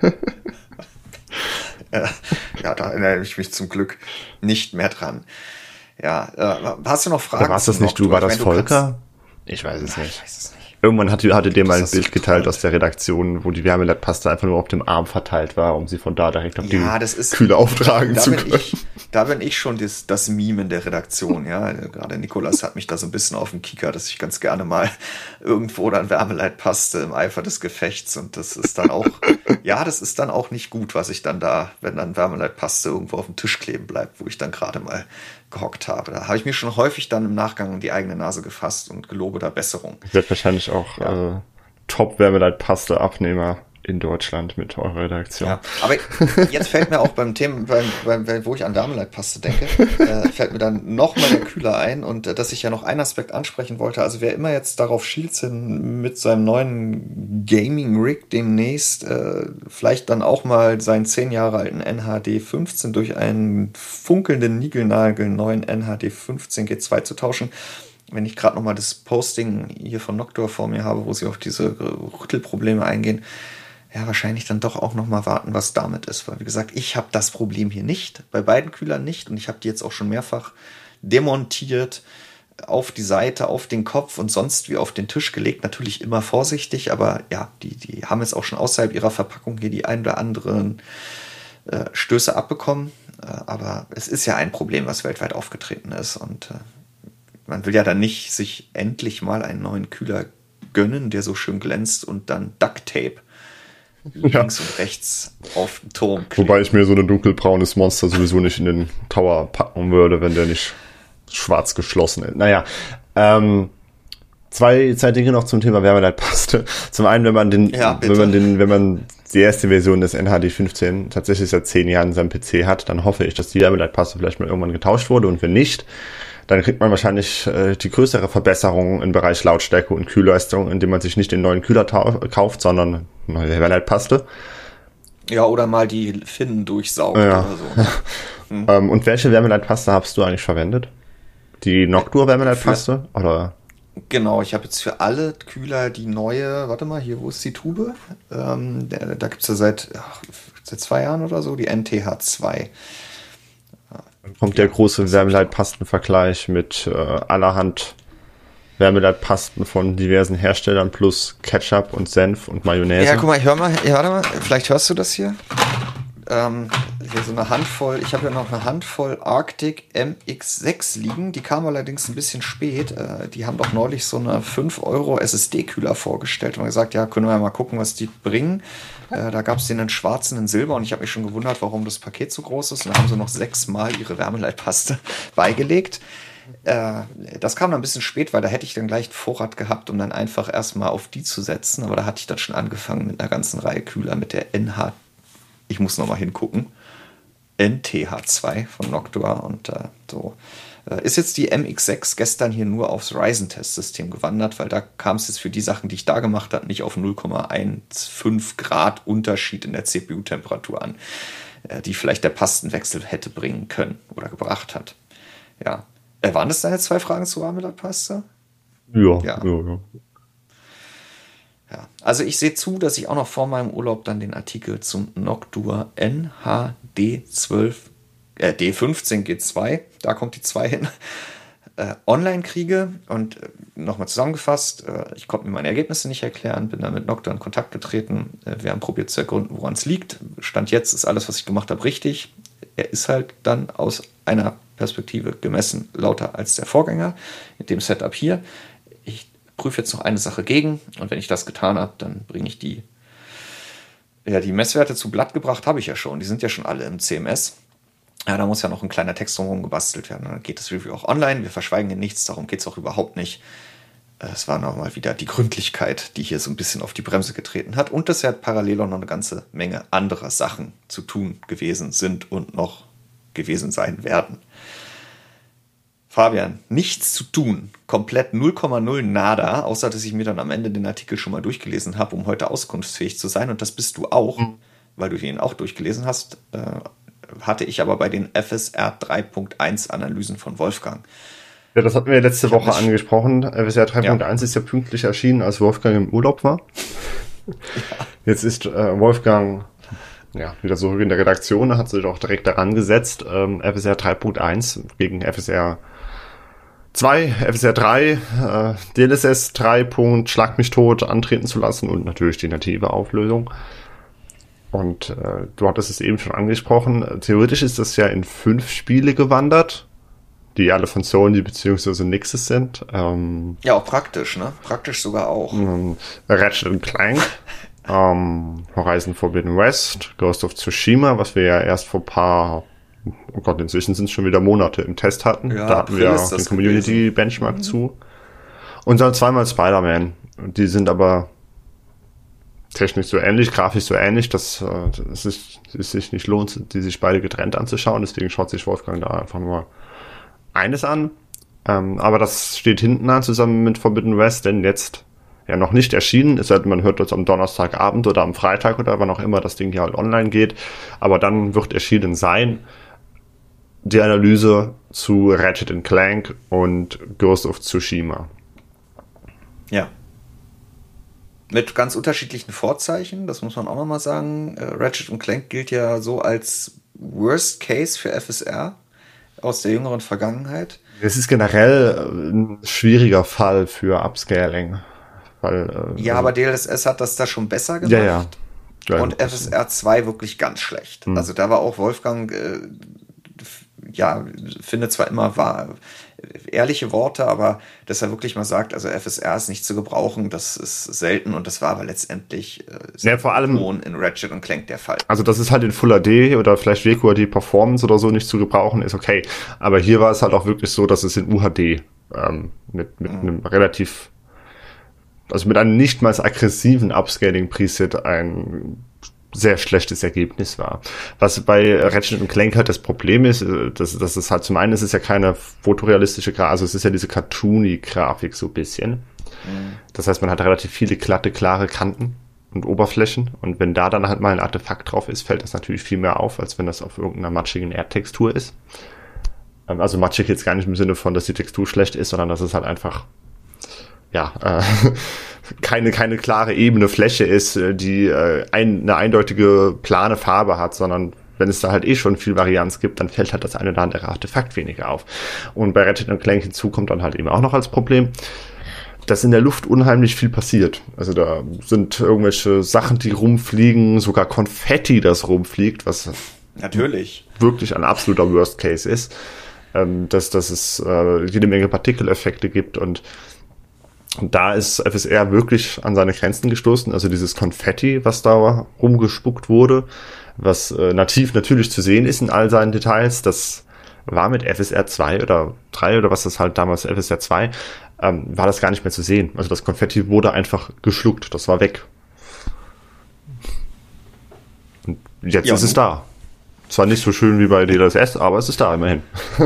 [SPEAKER 1] Ja, da erinnere ich mich zum Glück nicht mehr dran. Ja, äh, hast du noch Fragen?
[SPEAKER 2] Oder warst das nicht du? War das Volker? Ich weiß es nicht. Ich weiß es nicht. Irgendwann hatte, hatte dir mal ein Bild geteilt aus der Redaktion, wo die Wärmeleitpaste einfach nur auf dem Arm verteilt war, um sie von da direkt auf
[SPEAKER 1] ja,
[SPEAKER 2] die
[SPEAKER 1] ist,
[SPEAKER 2] Kühle auftragen zu können.
[SPEAKER 1] Ich, da bin ich schon das, das Meme in der Redaktion. Ja, gerade Nikolas hat mich da so ein bisschen auf den Kicker, dass ich ganz gerne mal irgendwo dann Wärmeleitpaste im Eifer des Gefechts und das ist dann auch, ja, das ist dann auch nicht gut, was ich dann da, wenn dann Wärmeleitpaste irgendwo auf dem Tisch kleben bleibt, wo ich dann gerade mal gehockt habe. Da habe ich mir schon häufig dann im Nachgang in die eigene Nase gefasst und gelobe da Besserung.
[SPEAKER 2] Ich werde wahrscheinlich auch ja. äh, Top-Wärmeleitpaste-Abnehmer in Deutschland mit eurer Redaktion.
[SPEAKER 1] Ja, aber jetzt fällt mir auch beim Thema, beim, beim, wo ich an Wärmeleitpaste denke, äh, fällt mir dann noch mal der Kühler ein und äh, dass ich ja noch einen Aspekt ansprechen wollte. Also wer immer jetzt darauf schielt, sind mit seinem neuen Gaming-Rig demnächst äh, vielleicht dann auch mal seinen zehn Jahre alten N H D fünfzehn durch einen funkelnden Nigelnagel neuen N H D fünfzehn G zwei zu tauschen. Wenn ich gerade noch mal das Posting hier von Noctua vor mir habe, wo sie auf diese Rüttelprobleme eingehen, ja, wahrscheinlich dann doch auch noch mal warten, was damit ist. Weil, wie gesagt, ich habe das Problem hier nicht, bei beiden Kühlern nicht. Und ich habe die jetzt auch schon mehrfach demontiert, auf die Seite, auf den Kopf und sonst wie auf den Tisch gelegt. Natürlich immer vorsichtig, aber ja, die, die haben jetzt auch schon außerhalb ihrer Verpackung hier die ein oder anderen äh, Stöße abbekommen. Äh, aber es ist ja ein Problem, was weltweit aufgetreten ist. Und äh, man will ja dann nicht sich endlich mal einen neuen Kühler gönnen, der so schön glänzt und dann Duct Tape
[SPEAKER 2] ja.
[SPEAKER 1] links und rechts auf den Turm kleben.
[SPEAKER 2] Wobei ich mir so ein dunkelbraunes Monster sowieso nicht in den Tower packen würde, wenn der nicht schwarz geschlossen ist. Naja, ähm, zwei, zwei Dinge noch zum Thema Wärmeleitpaste. Zum einen, wenn man den,
[SPEAKER 1] ja,
[SPEAKER 2] wenn man den, wenn man die erste Version des N H D fünfzehn tatsächlich seit zehn Jahren in seinem P C hat, dann hoffe ich, dass die Wärmeleitpaste vielleicht mal irgendwann getauscht wurde und wenn nicht, dann kriegt man wahrscheinlich äh, die größere Verbesserung im Bereich Lautstärke und Kühlleistung, indem man sich nicht den neuen Kühler ta- kauft, sondern eine neue Wärmeleitpaste.
[SPEAKER 1] Ja, oder mal die Finnen durchsaugt
[SPEAKER 2] ja.
[SPEAKER 1] oder so. Hm.
[SPEAKER 2] ähm, und welche Wärmeleitpaste hast du eigentlich verwendet? Die Noctua-Wärmeleitpaste? Oder?
[SPEAKER 1] Genau, ich habe jetzt für alle Kühler die neue, warte mal, hier, wo ist die Tube? Ähm, da da gibt es ja seit, ach, seit zwei Jahren oder so, die N T H zwei.
[SPEAKER 2] Dann kommt der große Wärmeleitpastenvergleich mit äh, allerhand Wärmeleitpasten von diversen Herstellern plus Ketchup und Senf und Mayonnaise.
[SPEAKER 1] Ja, guck mal, hör mal, ja, warte mal, vielleicht hörst du das hier. Ähm, hier so eine Handvoll, ich habe ja noch eine Handvoll Arctic M X sechs liegen, die kamen allerdings ein bisschen spät. Äh, die haben doch neulich so eine fünf Euro S S D-Kühler vorgestellt und gesagt, ja, können wir mal gucken, was die bringen. Äh, da gab es den in schwarz und in silber und ich habe mich schon gewundert, warum das Paket so groß ist. Und da haben sie noch sechsmal ihre Wärmeleitpaste beigelegt. Äh, das kam dann ein bisschen spät, weil da hätte ich dann gleich einen Vorrat gehabt, um dann einfach erstmal auf die zu setzen. Aber da hatte ich dann schon angefangen mit einer ganzen Reihe Kühler, mit der N H, ich muss nochmal hingucken, N T H zwei von Noctua und äh, so. Äh, ist jetzt die M X sechs gestern hier nur aufs Ryzen-Testsystem gewandert, weil da kam es jetzt für die Sachen, die ich da gemacht habe, nicht auf null Komma fünfzehn Grad Unterschied in der C P U-Temperatur an, äh, die vielleicht der Pastenwechsel hätte bringen können oder gebracht hat. Ja. Äh, waren das deine zwei Fragen zur Wärmeleitpaste?
[SPEAKER 2] Ja, ja, ja. ja.
[SPEAKER 1] Ja, also ich sehe zu, dass ich auch noch vor meinem Urlaub dann den Artikel zum Noctua N H D zwölf, äh, D fünfzehn G zwei, da kommt die zwei hin, äh, online kriege. Und äh, nochmal zusammengefasst, äh, ich konnte mir meine Ergebnisse nicht erklären, bin dann mit Noctua in Kontakt getreten. Äh, wir haben probiert zu ergründen, woran es liegt. Stand jetzt ist alles, was ich gemacht habe, richtig. Er ist halt dann aus einer Perspektive gemessen lauter als der Vorgänger in dem Setup hier. Ich prüfe jetzt noch eine Sache gegen und wenn ich das getan habe, dann bringe ich die, ja, die Messwerte zu Blatt gebracht, habe ich ja schon. Die sind ja schon alle im C M S. Ja, da muss ja noch ein kleiner Text drumherum gebastelt werden. Dann geht das Review auch online. Wir verschweigen hier nichts, darum geht es auch überhaupt nicht. Es war nochmal wieder die Gründlichkeit, die hier so ein bisschen auf die Bremse getreten hat. Und dass ja parallel auch noch eine ganze Menge anderer Sachen zu tun gewesen sind und noch gewesen sein werden. Fabian, nichts zu tun, komplett null Komma null nada, außer dass ich mir dann am Ende den Artikel schon mal durchgelesen habe, um heute auskunftsfähig zu sein. Und das bist du auch, mhm. weil du ihn auch durchgelesen hast, äh, hatte ich aber bei den F S R drei Punkt eins Analysen von Wolfgang.
[SPEAKER 2] Ja, das hatten wir letzte ich Woche angesprochen. F S R drei Punkt eins ja. ist ja pünktlich erschienen, als Wolfgang im Urlaub war. Ja. Jetzt ist äh, Wolfgang ja wieder so in der Redaktion, hat sich auch direkt daran gesetzt, ähm, F S R drei Punkt eins gegen F S R zwei, F S R drei, äh, D L S S drei. Schlag mich tot antreten zu lassen und natürlich die native Auflösung. Und äh, du hattest es eben schon angesprochen, theoretisch ist das ja in fünf Spiele gewandert, die alle von Sony bzw. Nixes sind. Ähm,
[SPEAKER 1] ja, auch praktisch, ne? Praktisch sogar auch.
[SPEAKER 2] Ähm, Ratchet and Clank, ähm, Horizon Forbidden West, Ghost of Tsushima, was wir ja erst vor paar, oh Gott, inzwischen sind es schon wieder Monate im Test hatten.
[SPEAKER 1] Ja,
[SPEAKER 2] da hatten wir den Community-Benchmark mhm. zu. Und dann zweimal Spider-Man. Die sind aber technisch so ähnlich, grafisch so ähnlich, dass äh, es sich, es sich nicht lohnt, die sich beide getrennt anzuschauen. Deswegen schaut sich Wolfgang da einfach nur eines an. Ähm, aber das steht hinten an zusammen mit Forbidden West, denn jetzt ja noch nicht erschienen. Es sei denn, man hört das am Donnerstagabend oder am Freitag oder wann auch immer das Ding hier halt online geht. Aber dann wird erschienen sein die Analyse zu Ratchet and Clank und Ghost of Tsushima.
[SPEAKER 1] Ja. Mit ganz unterschiedlichen Vorzeichen, das muss man auch nochmal sagen. Äh, Ratchet und Clank gilt ja so als Worst Case für F S R aus der jüngeren Vergangenheit.
[SPEAKER 2] Es ist generell ein schwieriger Fall für Upscaling. Weil, äh,
[SPEAKER 1] ja, aber D L S S hat das da schon besser gemacht.
[SPEAKER 2] Ja, ja. ja
[SPEAKER 1] und F S R zwei wirklich ganz schlecht. Hm. Also da war auch Wolfgang, äh, ja, findet zwar immer wahr, ehrliche Worte, aber dass er wirklich mal sagt, also F S R ist nicht zu gebrauchen, das ist selten und das war aber letztendlich äh,
[SPEAKER 2] ja, vor allem
[SPEAKER 1] in Ratchet und Clank der Fall.
[SPEAKER 2] Also das ist halt in Full H D oder vielleicht W Q H D Performance oder so nicht zu gebrauchen, ist okay. Aber hier war es halt auch wirklich so, dass es in U H D ähm, mit, mit mhm. einem relativ, also mit einem nicht mal aggressiven Upscaling-Preset ein sehr schlechtes Ergebnis war. Was bei Ratchet und Clank halt das Problem ist, dass, dass es halt zum einen ist es ja keine fotorealistische Grafik, also es ist ja diese cartoony-Grafik so ein bisschen. Mhm. Das heißt, man hat relativ viele glatte, klare Kanten und Oberflächen und wenn da dann halt mal ein Artefakt drauf ist, fällt das natürlich viel mehr auf, als wenn das auf irgendeiner matschigen Erdtextur ist. Also matschig jetzt gar nicht im Sinne von, dass die Textur schlecht ist, sondern dass es halt einfach ja, äh, keine, keine klare ebene Fläche ist, die äh, ein, eine eindeutige, plane Farbe hat, sondern wenn es da halt eh schon viel Varianz gibt, dann fällt halt das eine oder andere Artefakt weniger auf. Und bei Ratchet und Clank hinzu kommt dann halt eben auch noch als Problem, dass in der Luft unheimlich viel passiert. Also da sind irgendwelche Sachen, die rumfliegen, sogar Konfetti, das rumfliegt, was
[SPEAKER 1] Natürlich.
[SPEAKER 2] Wirklich ein absoluter Worst Case ist, ähm, dass, dass es äh, jede Menge Partikeleffekte gibt und, und da ist F S R wirklich an seine Grenzen gestoßen. Also dieses Konfetti, was da rumgespuckt wurde, was äh, nativ natürlich zu sehen ist in all seinen Details, das war mit F S R zwei oder drei oder was das halt damals F S R zwei, ähm, war das gar nicht mehr zu sehen. Also das Konfetti wurde einfach geschluckt, das war weg. Und jetzt ja, ist es da. Zwar nicht so schön wie bei D L S S, aber es ist da immerhin.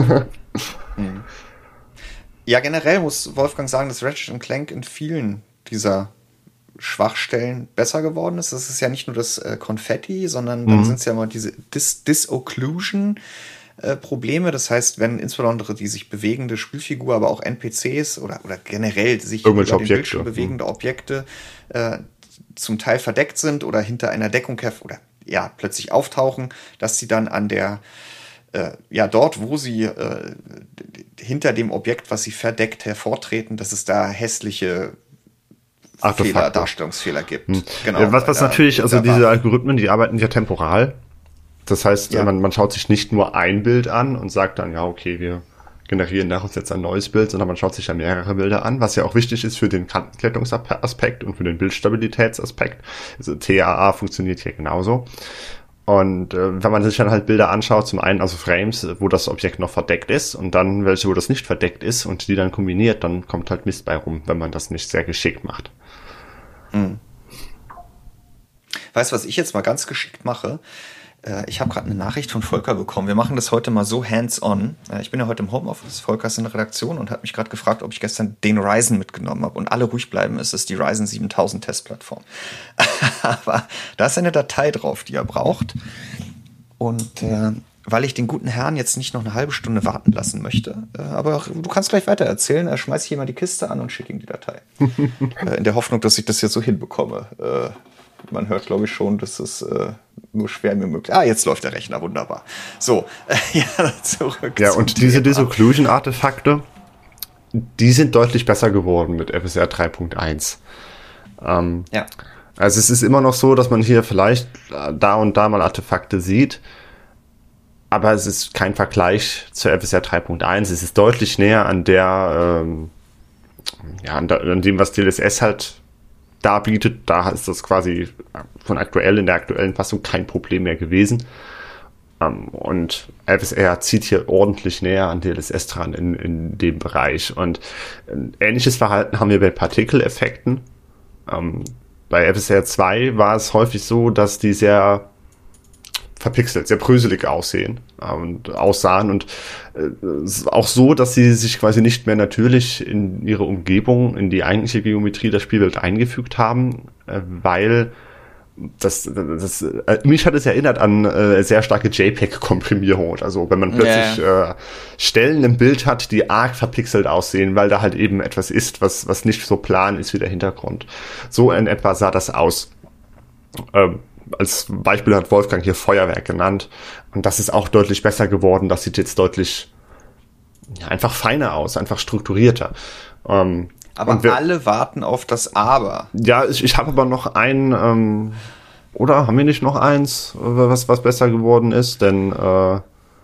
[SPEAKER 1] Ja, generell muss Wolfgang sagen, dass Ratchet und Clank in vielen dieser Schwachstellen besser geworden ist. Das ist ja nicht nur das äh, Konfetti, sondern dann mhm. sind es ja mal diese Dis- Disocclusion äh, Probleme. Das heißt, wenn insbesondere die sich bewegende Spielfigur, aber auch N P Cs oder, oder generell sich über den
[SPEAKER 2] Objekte.
[SPEAKER 1] Bildschirm bewegende mhm. Objekte äh, zum Teil verdeckt sind oder hinter einer Deckung her oder ja, plötzlich auftauchen, dass sie dann an der, äh, ja, dort, wo sie äh, hinter dem Objekt, was sie verdeckt, hervortreten, dass es da hässliche Fehler, Darstellungsfehler gibt.
[SPEAKER 2] Hm. Genau, ja, was was natürlich, also diese Algorithmen, die arbeiten ja temporal. Das heißt, ja. man, man schaut sich nicht nur ein Bild an und sagt dann, ja, okay, wir generieren daraus jetzt ein neues Bild, sondern man schaut sich ja mehrere Bilder an, was ja auch wichtig ist für den Kantenklettungsaspekt und für den Bildstabilitätsaspekt. Also T A A funktioniert hier genauso. Und äh, wenn man sich dann halt Bilder anschaut, zum einen also Frames, wo das Objekt noch verdeckt ist und dann welche, wo das nicht verdeckt ist und die dann kombiniert, dann kommt halt Mist bei rum, wenn man das nicht sehr geschickt macht.
[SPEAKER 1] Hm. Weißt du, was ich jetzt mal ganz geschickt mache? Ich habe gerade eine Nachricht von Volker bekommen. Wir machen das heute mal so hands-on. Ich bin ja heute im Homeoffice. Volker ist in der Redaktion und hat mich gerade gefragt, ob ich gestern den Ryzen mitgenommen habe. Und alle ruhig bleiben, es ist die Ryzen siebentausend Testplattform. Aber da ist eine Datei drauf, die er braucht. Und äh, weil ich den guten Herrn jetzt nicht noch eine halbe Stunde warten lassen möchte, äh, aber du kannst gleich weiter erzählen, äh, schmeiß ich hier mal die Kiste an und schicke ihm die Datei. äh, in der Hoffnung, dass ich das jetzt so hinbekomme. Äh, Man hört, glaube ich, schon, dass es äh, nur schwer mir möglich ist. Ah, jetzt läuft der Rechner, wunderbar. So, äh, ja, zurück.
[SPEAKER 2] Ja, und diese Disocclusion-Artefakte, die sind deutlich besser geworden mit F S R drei Punkt eins. Ähm,
[SPEAKER 1] ja.
[SPEAKER 2] Also es ist immer noch so, dass man hier vielleicht da und da mal Artefakte sieht, aber es ist kein Vergleich zur F S R drei Punkt eins. Es ist deutlich näher an der, ähm, ja, an, der, an dem, was D L S S halt da bietet. Da ist das quasi von aktuell in der aktuellen Fassung kein Problem mehr gewesen. Um, und F S R zieht hier ordentlich näher an D L S S dran in, in dem Bereich. Und ein ähnliches Verhalten haben wir bei Partikeleffekten. Um, bei F S R zwei war es häufig so, dass die sehr verpixelt, sehr bröselig aussehen und aussahen und äh, auch so, dass sie sich quasi nicht mehr natürlich in ihre Umgebung, in die eigentliche Geometrie der Spielwelt eingefügt haben, äh, weil das, das äh, mich hat es erinnert an äh, sehr starke JPEG-Komprimierung. Also wenn man plötzlich yeah. äh, Stellen im Bild hat, die arg verpixelt aussehen, weil da halt eben etwas ist, was was nicht so plan ist wie der Hintergrund. So in etwa sah das aus. Ähm, Als Beispiel hat Wolfgang hier Feuerwerk genannt. Und das ist auch deutlich besser geworden. Das sieht jetzt deutlich ja, einfach feiner aus, einfach strukturierter. Ähm,
[SPEAKER 1] aber wir, alle warten auf das Aber.
[SPEAKER 2] Ja, ich, ich habe aber noch ein, ähm, oder haben wir nicht noch eins, was, was besser geworden ist? Denn, äh,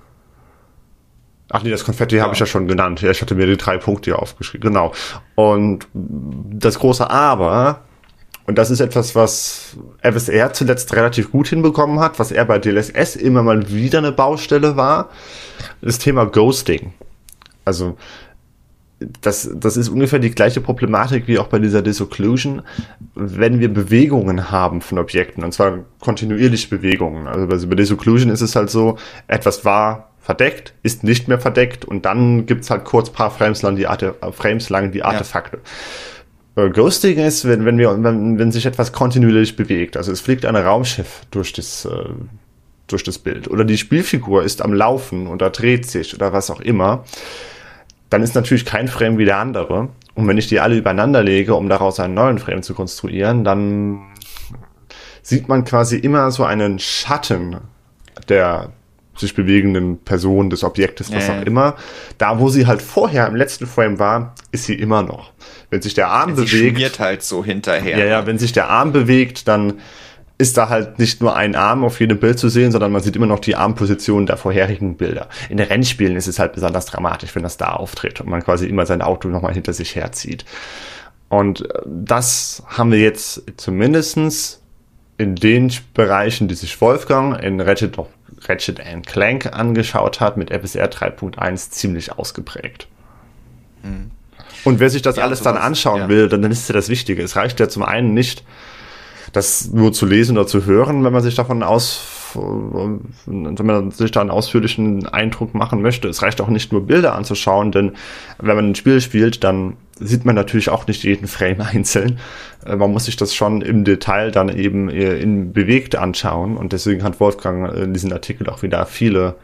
[SPEAKER 2] ach nee, das Konfetti ja. habe ich ja schon genannt. Ja, ich hatte mir die drei Punkte hier aufgeschrieben. Genau. Und das große Aber, und das ist etwas, was F S R zuletzt relativ gut hinbekommen hat, was er bei D L S S immer mal wieder eine Baustelle war, das Thema Ghosting. Also das, das ist ungefähr die gleiche Problematik wie auch bei dieser Disocclusion, wenn wir Bewegungen haben von Objekten, und zwar kontinuierliche Bewegungen. Also bei Disocclusion ist es halt so, etwas war verdeckt, ist nicht mehr verdeckt und dann gibt's halt kurz paar Frames lang die, Arte, Frames lang die Artefakte. Ja. Ghosting ist, wenn, wenn wir, wenn, wenn sich etwas kontinuierlich bewegt. Also es fliegt ein Raumschiff durch das, äh, durch das Bild. Oder die Spielfigur ist am Laufen oder dreht sich oder was auch immer. Dann ist natürlich kein Frame wie der andere. Und wenn ich die alle übereinander lege, um daraus einen neuen Frame zu konstruieren, dann sieht man quasi immer so einen Schatten der sich bewegenden Person, des Objektes, was ja, auch immer. Da, wo sie halt vorher im letzten Frame war, ist sie immer noch. Wenn sich der Arm
[SPEAKER 1] sie
[SPEAKER 2] bewegt...
[SPEAKER 1] schmiert halt so hinterher.
[SPEAKER 2] Ja, ja, wenn sich der Arm bewegt, dann ist da halt nicht nur ein Arm auf jedem Bild zu sehen, sondern man sieht immer noch die Armposition der vorherigen Bilder. In den Rennspielen ist es halt besonders dramatisch, wenn das da auftritt und man quasi immer sein Auto nochmal hinter sich herzieht. Und das haben wir jetzt zumindestens in den Bereichen, die sich Wolfgang in Ratchet, Ratchet and Clank angeschaut hat, mit F S R drei Punkt eins ziemlich ausgeprägt. Hm. Und wer sich das ja, alles sowas, dann anschauen ja. will, dann ist ja das Wichtige. Es reicht ja zum einen nicht, das nur zu lesen oder zu hören, wenn man sich davon aus, wenn man sich da einen ausführlichen Eindruck machen möchte. Es reicht auch nicht nur Bilder anzuschauen, denn wenn man ein Spiel spielt, dann sieht man natürlich auch nicht jeden Frame einzeln. Man muss sich das schon im Detail dann eben in bewegt anschauen und deswegen hat Wolfgang in diesem Artikel auch wieder viele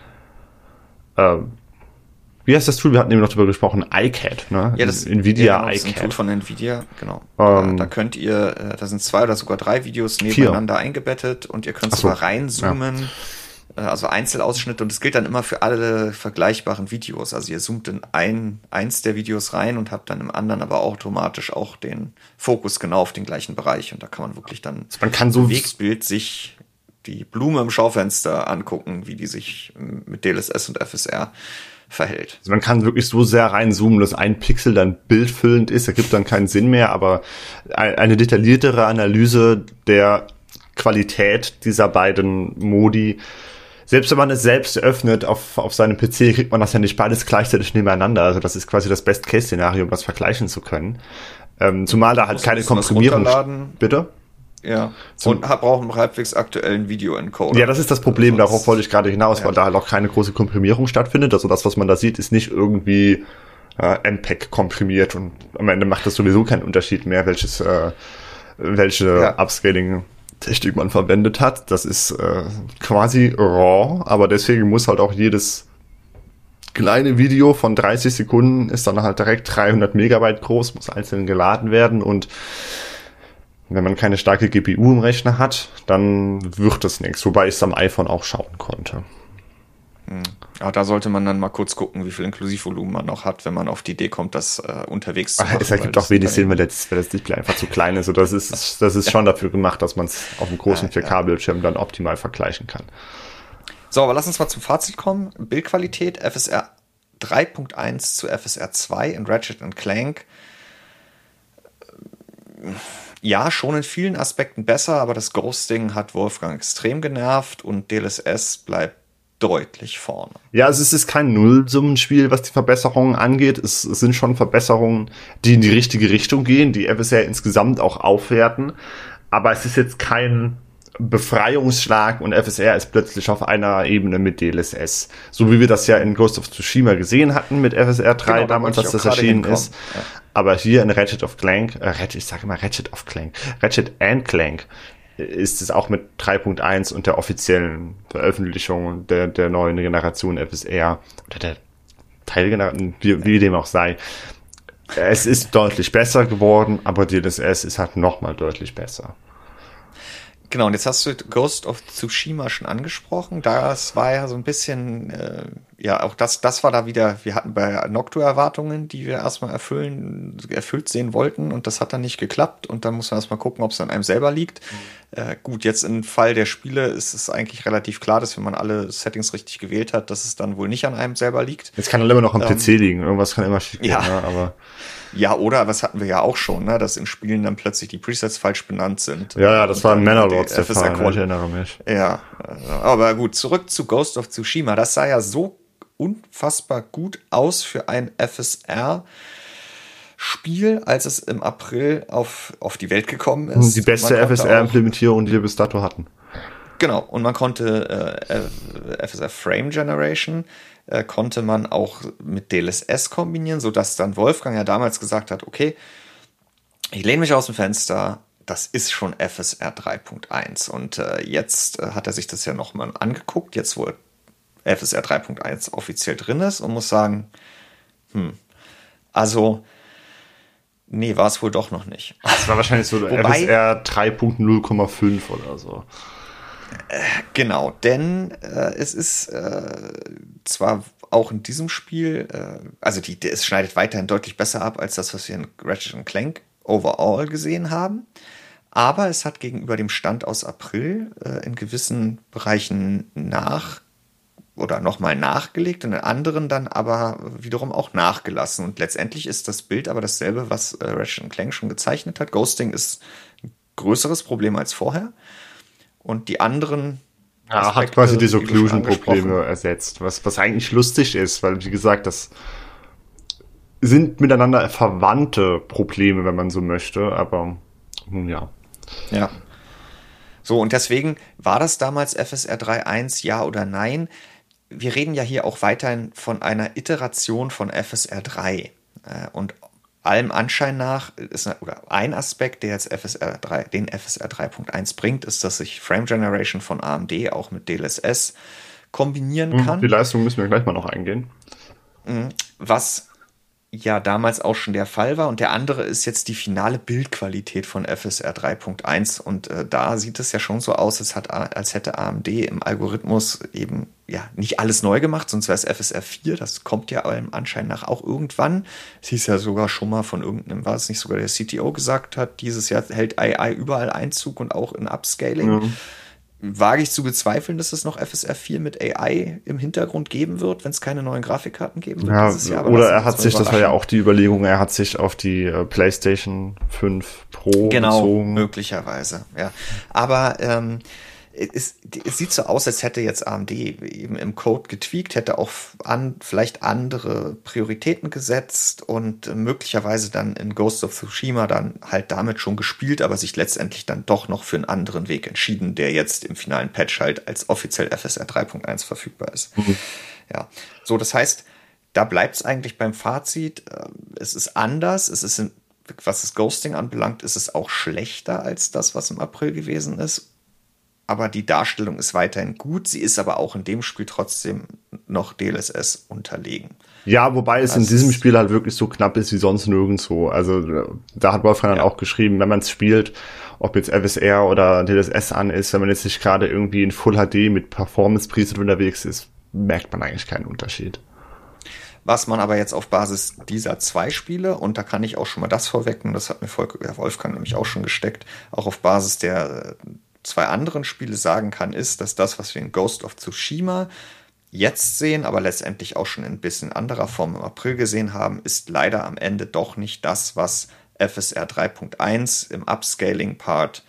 [SPEAKER 2] äh, Wie heißt das Tool? Wir hatten eben noch drüber gesprochen. iCAD, ne?
[SPEAKER 1] Ja, das
[SPEAKER 2] Nvidia
[SPEAKER 1] ja, genau,
[SPEAKER 2] iCAD.
[SPEAKER 1] Das ist ein Tool von Nvidia, genau.
[SPEAKER 2] Ähm,
[SPEAKER 1] da könnt ihr, da sind zwei oder sogar drei Videos nebeneinander vier. eingebettet und ihr könnt sogar so, reinzoomen, ja. also Einzelausschnitte und das gilt dann immer für alle vergleichbaren Videos. Also ihr zoomt in ein, eins der Videos rein und habt dann im anderen aber automatisch auch den Fokus genau auf den gleichen Bereich und da kann man wirklich dann
[SPEAKER 2] also man kann so
[SPEAKER 1] Bewegtbild sich die Blume im Schaufenster angucken, wie die sich mit D L S S und F S R verhält.
[SPEAKER 2] Also man kann wirklich so sehr reinzoomen, dass ein Pixel dann bildfüllend ist, ergibt dann keinen Sinn mehr, aber eine detailliertere Analyse der Qualität dieser beiden Modi, selbst wenn man es selbst öffnet auf, auf seinem P C, kriegt man das ja nicht beides gleichzeitig nebeneinander, also das ist quasi das Best-Case-Szenario, um das vergleichen zu können. Ähm, zumal da halt keine Komprimierung... Bitte?
[SPEAKER 1] Ja, Zum, und brauchen einen halbwegs aktuellen Video-Encoder.
[SPEAKER 2] Ja, das ist das Problem, also darauf wollte ich gerade hinaus, ja. weil da halt auch keine große Komprimierung stattfindet. Also das, was man da sieht, ist nicht irgendwie äh, M P E G komprimiert und am Ende macht das sowieso keinen Unterschied mehr, welches äh, welche ja. Upscaling-Technik man verwendet hat. Das ist äh, quasi raw, aber deswegen muss halt auch jedes kleine Video von dreißig Sekunden ist dann halt direkt dreihundert Megabyte groß, muss einzeln geladen werden und wenn man keine starke G P U im Rechner hat, dann wird das nichts. Wobei ich es am iPhone auch schauen konnte.
[SPEAKER 1] Hm. Aber da sollte man dann mal kurz gucken, wie viel Inklusivvolumen man noch hat, wenn man auf die Idee kommt, das äh, unterwegs zu machen.
[SPEAKER 2] Ach, es ergibt auch wenig Sinn, weil das, weil das Display einfach zu klein ist. Das ist, das ist ja. schon dafür gemacht, dass man es auf einem großen ja, vier K-Bildschirm dann optimal vergleichen kann.
[SPEAKER 1] So, aber lass uns mal zum Fazit kommen. Bildqualität F S R drei Punkt eins zu F S R zwei in Ratchet and Clank. Ja, schon in vielen Aspekten besser, aber das Ghosting hat Wolfgang extrem genervt und D L S S bleibt deutlich vorne.
[SPEAKER 2] Ja, also es ist kein Nullsummenspiel, was die Verbesserungen angeht. Es, es sind schon Verbesserungen, die in die richtige Richtung gehen, die F S R insgesamt auch aufwerten. Aber es ist jetzt kein Befreiungsschlag und F S R ist plötzlich auf einer Ebene mit D L S S. So wie wir das ja in Ghost of Tsushima gesehen hatten mit F S R drei, genau, damals, als das erschienen ist. Ja. Aber hier in Ratchet of Clank, äh, Ratchet, ich sage immer Ratchet of Clank, Ratchet and Clank ist es auch mit drei Punkt eins und der offiziellen Veröffentlichung der, der neuen Generation F S R oder der Teilgeneration, wie, wie dem auch sei. Es ist deutlich besser geworden, aber D L S S ist halt nochmal deutlich besser.
[SPEAKER 1] Genau, und jetzt hast du Ghost of Tsushima schon angesprochen. Das war ja so ein bisschen, äh, ja, auch das, das war da wieder, wir hatten bei Noctua Erwartungen, die wir erstmal erfüllen, erfüllt sehen wollten und das hat dann nicht geklappt und dann muss man erstmal gucken, ob es an einem selber liegt. Mhm. Äh, gut, jetzt im Fall der Spiele ist es eigentlich relativ klar, dass wenn man alle Settings richtig gewählt hat, dass es dann wohl nicht an einem selber liegt.
[SPEAKER 2] Jetzt kann er immer noch am ähm, P C liegen, irgendwas kann immer schief gehen,
[SPEAKER 1] ja.
[SPEAKER 2] ne? Aber
[SPEAKER 1] ja, oder, was hatten wir ja auch schon, ne, dass in Spielen dann plötzlich die Presets falsch benannt sind.
[SPEAKER 2] Ja, ja, das war in Manor-Lords der Fall, ich erinnere mich.
[SPEAKER 1] Ja, aber gut, zurück zu Ghost of Tsushima. Das sah ja so unfassbar gut aus für ein F S R-Spiel, als es im April auf, auf die Welt gekommen ist.
[SPEAKER 2] Die beste F S R-Implementierung, die wir bis dato hatten.
[SPEAKER 1] Genau, und man konnte äh, F S R Frame Generation äh, konnte man auch mit D L S S kombinieren, sodass dann Wolfgang ja damals gesagt hat, okay, ich lehne mich aus dem Fenster, das ist schon F S R drei Punkt eins und äh, jetzt äh, hat er sich das ja nochmal angeguckt, jetzt wo F S R drei Punkt eins offiziell drin ist und muss sagen, hm, also nee, war es wohl doch noch nicht.
[SPEAKER 2] Das war wahrscheinlich so Wobei, F S R drei Punkt null Komma fünf oder so.
[SPEAKER 1] Genau, denn äh, es ist äh, zwar auch in diesem Spiel, äh, also die, es schneidet weiterhin deutlich besser ab als das, was wir in Ratchet and Clank overall gesehen haben, Aber es hat gegenüber dem Stand aus April äh, in gewissen Bereichen nach oder nochmal nachgelegt und in anderen dann aber wiederum auch nachgelassen. Und letztendlich ist das Bild aber dasselbe, was äh, Ratchet und Clank schon gezeichnet hat. Ghosting ist ein größeres Problem als vorher. Und die anderen
[SPEAKER 2] Ja, hat quasi diese Occlusion-Probleme ersetzt, was, was eigentlich lustig ist, weil, wie gesagt, das sind miteinander verwandte Probleme, wenn man so möchte, aber nun ja.
[SPEAKER 1] Ja. So, und deswegen war das damals F S R drei Punkt eins, ja oder nein? Wir reden ja hier auch weiterhin von einer Iteration von F S R drei. Und allem Anschein nach ist oder ein Aspekt, der jetzt F S R drei, den F S R drei Punkt eins bringt, ist, dass sich Frame Generation von A M D auch mit D L S S kombinieren kann.
[SPEAKER 2] Die Leistung müssen wir gleich mal noch eingehen.
[SPEAKER 1] Was ja damals auch schon der Fall war. Und der andere ist jetzt die finale Bildqualität von F S R drei Punkt eins. Und äh, da sieht es ja schon so aus, als, hat, als hätte A M D im Algorithmus eben ja nicht alles neu gemacht, sonst wäre es F S R vier. Das kommt ja allem Anschein nach auch irgendwann. Es hieß ja sogar schon mal von irgendeinem, war es nicht sogar der C T O gesagt hat, dieses Jahr hält A I überall Einzug und auch in Upscaling. Ja. Wage ich zu bezweifeln, dass es noch F S R vier mit A I im Hintergrund geben wird, wenn es keine neuen Grafikkarten geben wird
[SPEAKER 2] ja, dieses Jahr. Aber oder er hat sich, das war ja auch die Überlegung, er hat sich auf die äh, PlayStation fünf Pro
[SPEAKER 1] genau,
[SPEAKER 2] bezogen.
[SPEAKER 1] Möglicherweise, ja. Aber ähm, es, es sieht so aus, als hätte jetzt A M D eben im Code getweakt, hätte auch an, vielleicht andere Prioritäten gesetzt und möglicherweise dann in Ghost of Tsushima dann halt damit schon gespielt, aber sich letztendlich dann doch noch für einen anderen Weg entschieden, der jetzt im finalen Patch halt als offiziell F S R drei Punkt eins verfügbar ist. Mhm. Ja, so, das heißt, da bleibt es eigentlich beim Fazit. Es ist anders, es ist, in, was das Ghosting anbelangt, ist es auch schlechter als das, was im April gewesen ist. Aber die Darstellung ist weiterhin gut. Sie ist aber auch in dem Spiel trotzdem noch D L S S unterlegen.
[SPEAKER 2] Ja, wobei es das in diesem Spiel halt wirklich so knapp ist wie sonst nirgendwo. Also da hat Wolfgang dann ja auch geschrieben, wenn man es spielt, ob jetzt F S R oder D L S S an ist, wenn man jetzt nicht gerade irgendwie in Full H D mit Performance-Preset unterwegs ist, merkt man eigentlich keinen Unterschied.
[SPEAKER 1] Was man aber jetzt auf Basis dieser zwei Spiele, und da kann ich auch schon mal das vorwegnehmen, das hat mir Wolfgang nämlich auch schon gesteckt, auch auf Basis der zwei anderen Spiele sagen kann, ist, dass das, was wir in Ghost of Tsushima jetzt sehen, aber letztendlich auch schon in ein bisschen anderer Form im April gesehen haben, ist leider am Ende doch nicht das, was F S R drei Punkt eins im Upscaling-Part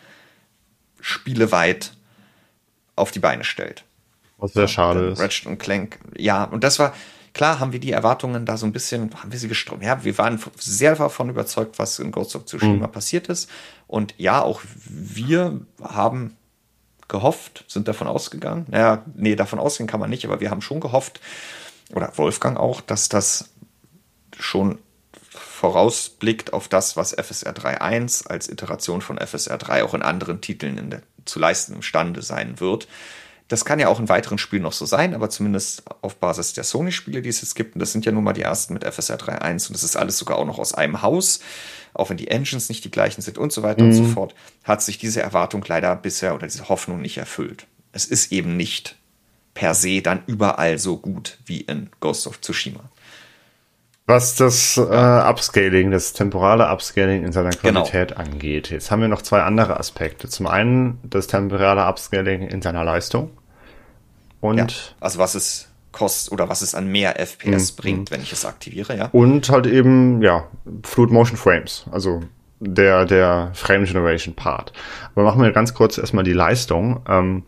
[SPEAKER 1] spieleweit auf die Beine stellt.
[SPEAKER 2] Was sehr schade ist.
[SPEAKER 1] Ratchet und Clank, ja, und das war, klar haben wir die Erwartungen da so ein bisschen, haben wir sie gestreut. Ja, wir waren sehr davon überzeugt, was in Ghost of Tsushima mhm. passiert ist. Und ja, auch wir haben gehofft, sind davon ausgegangen. Naja, nee, davon ausgehen kann man nicht, aber wir haben schon gehofft, oder Wolfgang auch, dass das schon vorausblickt auf das, was F S R drei Punkt eins als Iteration von F S R drei auch in anderen Titeln in der, zu leisten imstande sein wird. Das kann ja auch in weiteren Spielen noch so sein, aber zumindest auf Basis der Sony-Spiele, die es jetzt gibt, und das sind ja nun mal die ersten mit F S R drei Punkt eins und das ist alles sogar auch noch aus einem Haus, auch wenn die Engines nicht die gleichen sind und so weiter mhm. und so fort, hat sich diese Erwartung leider bisher oder diese Hoffnung nicht erfüllt. Es ist eben nicht per se dann überall so gut wie in Ghost of Tsushima.
[SPEAKER 2] Was das äh, Upscaling, das temporale Upscaling in seiner Qualität genau. angeht. Jetzt haben wir noch zwei andere Aspekte. Zum einen das temporale Upscaling in seiner Leistung. Und
[SPEAKER 1] ja, also was es kostet oder was es an mehr F P S mhm. bringt, wenn ich es aktiviere, ja.
[SPEAKER 2] Und halt eben, ja, Fluid Motion Frames, also der, der Frame Generation Part. Aber machen wir ganz kurz erstmal die Leistung. Ähm,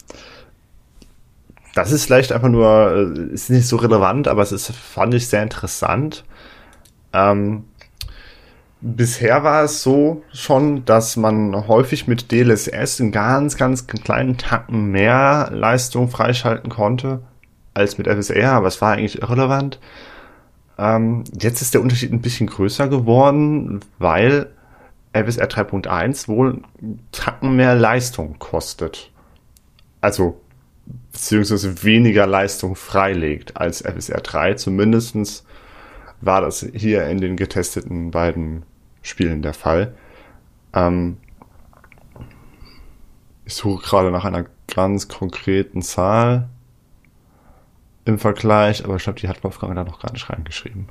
[SPEAKER 2] das ist vielleicht einfach nur, ist nicht so relevant, aber es ist, fand ich sehr interessant. Ähm, bisher war es so schon, dass man häufig mit D L S S einen ganz, ganz kleinen Tacken mehr Leistung freischalten konnte als mit F S R, aber es war eigentlich irrelevant. Ähm, jetzt ist der Unterschied ein bisschen größer geworden, weil F S R drei Punkt eins wohl einen Tacken mehr Leistung kostet. Also, beziehungsweise weniger Leistung freilegt als F S R drei, zumindestens war das hier in den getesteten beiden Spielen der Fall. Ähm, ich suche gerade nach einer ganz konkreten Zahl im Vergleich, aber ich glaube, die hat Wolfgang da noch gar nicht reingeschrieben.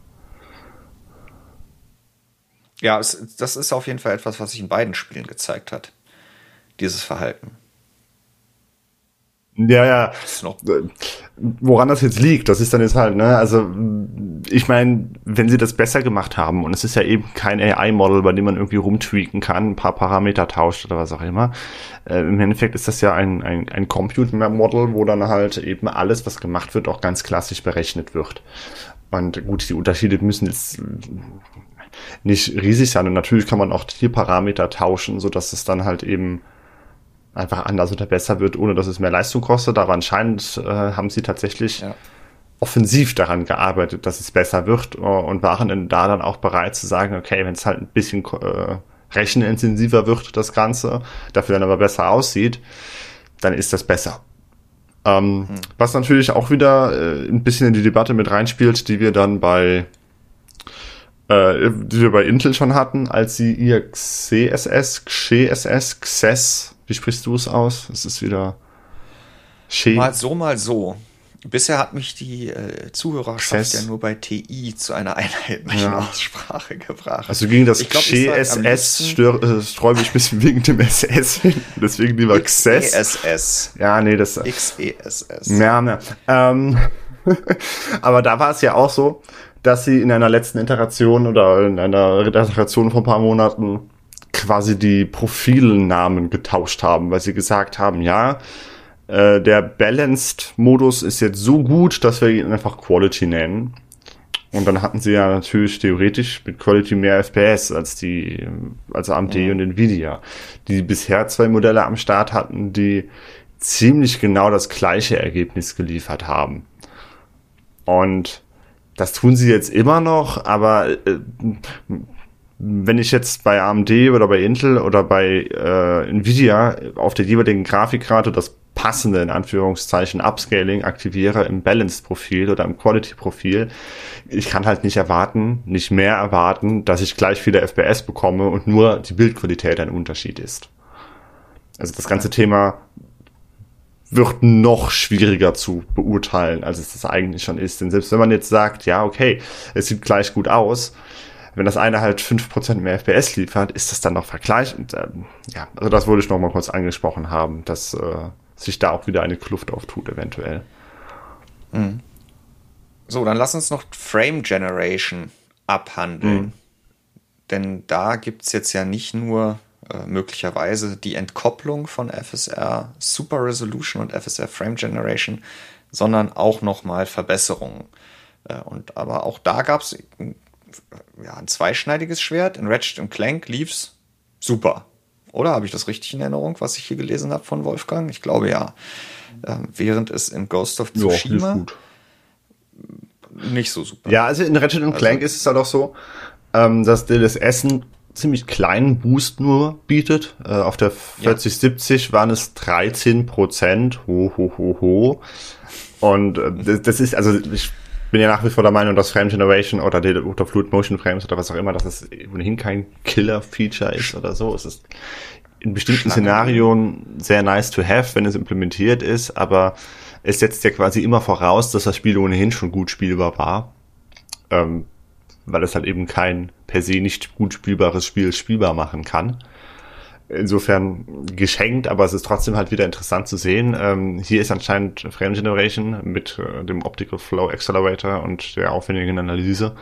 [SPEAKER 1] Ja, es, das ist auf jeden Fall etwas, was sich in beiden Spielen gezeigt hat. dieses Verhalten.
[SPEAKER 2] Ja, ja. Woran das jetzt liegt, das ist dann jetzt halt, ne, also ich meine, wenn sie das besser gemacht haben und es ist ja eben kein A I-Model, bei dem man irgendwie rumtweaken kann, ein paar Parameter tauscht oder was auch immer, äh, im Endeffekt ist das ja ein, ein, ein Computer-Model, wo dann halt eben alles, was gemacht wird, auch ganz klassisch berechnet wird. Und gut, die Unterschiede müssen jetzt nicht riesig sein und natürlich kann man auch Tierparameter tauschen, sodass es dann halt eben einfach anders oder besser wird, ohne dass es mehr Leistung kostet. Aber anscheinend äh, haben sie tatsächlich ja. offensiv daran gearbeitet, dass es besser wird äh, und waren dann da dann auch bereit zu sagen, okay, wenn es halt ein bisschen äh, rechenintensiver wird, das Ganze, dafür dann aber besser aussieht, dann ist das besser. Ähm, hm. Was natürlich auch wieder äh, ein bisschen in die Debatte mit reinspielt, die wir dann bei äh, die wir bei Intel schon hatten, als sie ihr C S S, X E S S, X E S, wie sprichst du es aus? Es ist wieder
[SPEAKER 1] She. Mal so, mal so. Bisher hat mich die äh, Zuhörerschaft Xes. ja nur bei T I zu einer einheitlichen ja. Aussprache gebracht.
[SPEAKER 2] Also gegen das X E S S sträube ich ein bisschen wegen dem S S hin. Deswegen lieber X E S S. Ja, nee, das
[SPEAKER 1] X E S S.
[SPEAKER 2] Ja, ja. Ähm, aber da war es ja auch so, dass sie in einer letzten Iteration oder in einer Iteration vor ein paar Monaten quasi die Profilnamen getauscht haben, weil sie gesagt haben, ja, äh, der Balanced-Modus ist jetzt so gut, dass wir ihn einfach Quality nennen. Und dann hatten sie ja natürlich theoretisch mit Quality mehr F P S als die, als A M D ja. und Nvidia, die bisher zwei Modelle am Start hatten, die ziemlich genau das gleiche Ergebnis geliefert haben. Und das tun sie jetzt immer noch, aber äh, wenn ich jetzt bei A M D oder bei Intel oder bei äh, Nvidia auf der jeweiligen Grafikkarte das passende, in Anführungszeichen, Upscaling aktiviere im Balanced-Profil oder im Quality-Profil, ich kann halt nicht erwarten, nicht mehr erwarten, dass ich gleich viele F P S bekomme und nur die Bildqualität ein Unterschied ist. Also das ganze Thema wird noch schwieriger zu beurteilen, als es das eigentlich schon ist. Denn selbst wenn man jetzt sagt, ja, okay, es sieht gleich gut aus, wenn das eine halt fünf Prozent mehr F P S liefert, ist das dann noch vergleichend. Ähm, ja, also das wollte ich noch mal kurz angesprochen haben, dass äh, sich da auch wieder eine Kluft auftut, eventuell.
[SPEAKER 1] Mhm. So, dann lass uns noch Frame Generation abhandeln. Mhm. Denn da gibt es jetzt ja nicht nur äh, möglicherweise die Entkopplung von F S R Super Resolution und F S R Frame Generation, sondern auch nochmal Verbesserungen. Äh, und aber auch da gab es ja, ein zweischneidiges Schwert. In Ratchet und Clank lief's super. Oder habe ich das richtig in Erinnerung, was ich hier gelesen habe von Wolfgang? Ich glaube ja. Ähm, während es in Ghost of Tsushima
[SPEAKER 2] ja, gut.
[SPEAKER 1] nicht so super.
[SPEAKER 2] Ja, also in Ratchet und Clank also, ist es halt auch so, ähm, dass D L S S einen ziemlich kleinen Boost nur bietet. Äh, auf der vierzig siebzig ja. waren es dreizehn Prozent. Ho, ho, ho, ho. Und äh, das, das ist, also ich bin ja nach wie vor der Meinung, dass Frame Generation oder, die, oder Fluid Motion Frames oder was auch immer, dass es ohnehin kein Killer-Feature ist oder so. Es ist in bestimmten Schlange. Szenarien sehr nice to have, wenn es implementiert ist, aber es setzt ja quasi immer voraus, dass das Spiel ohnehin schon gut spielbar war, ähm, weil es halt eben kein per se nicht gut spielbares Spiel spielbar machen kann. Insofern geschenkt, aber es ist trotzdem halt wieder interessant zu sehen. Ähm, hier ist anscheinend Frame Generation mit äh, dem Optical Flow Accelerator und der aufwendigen Analyse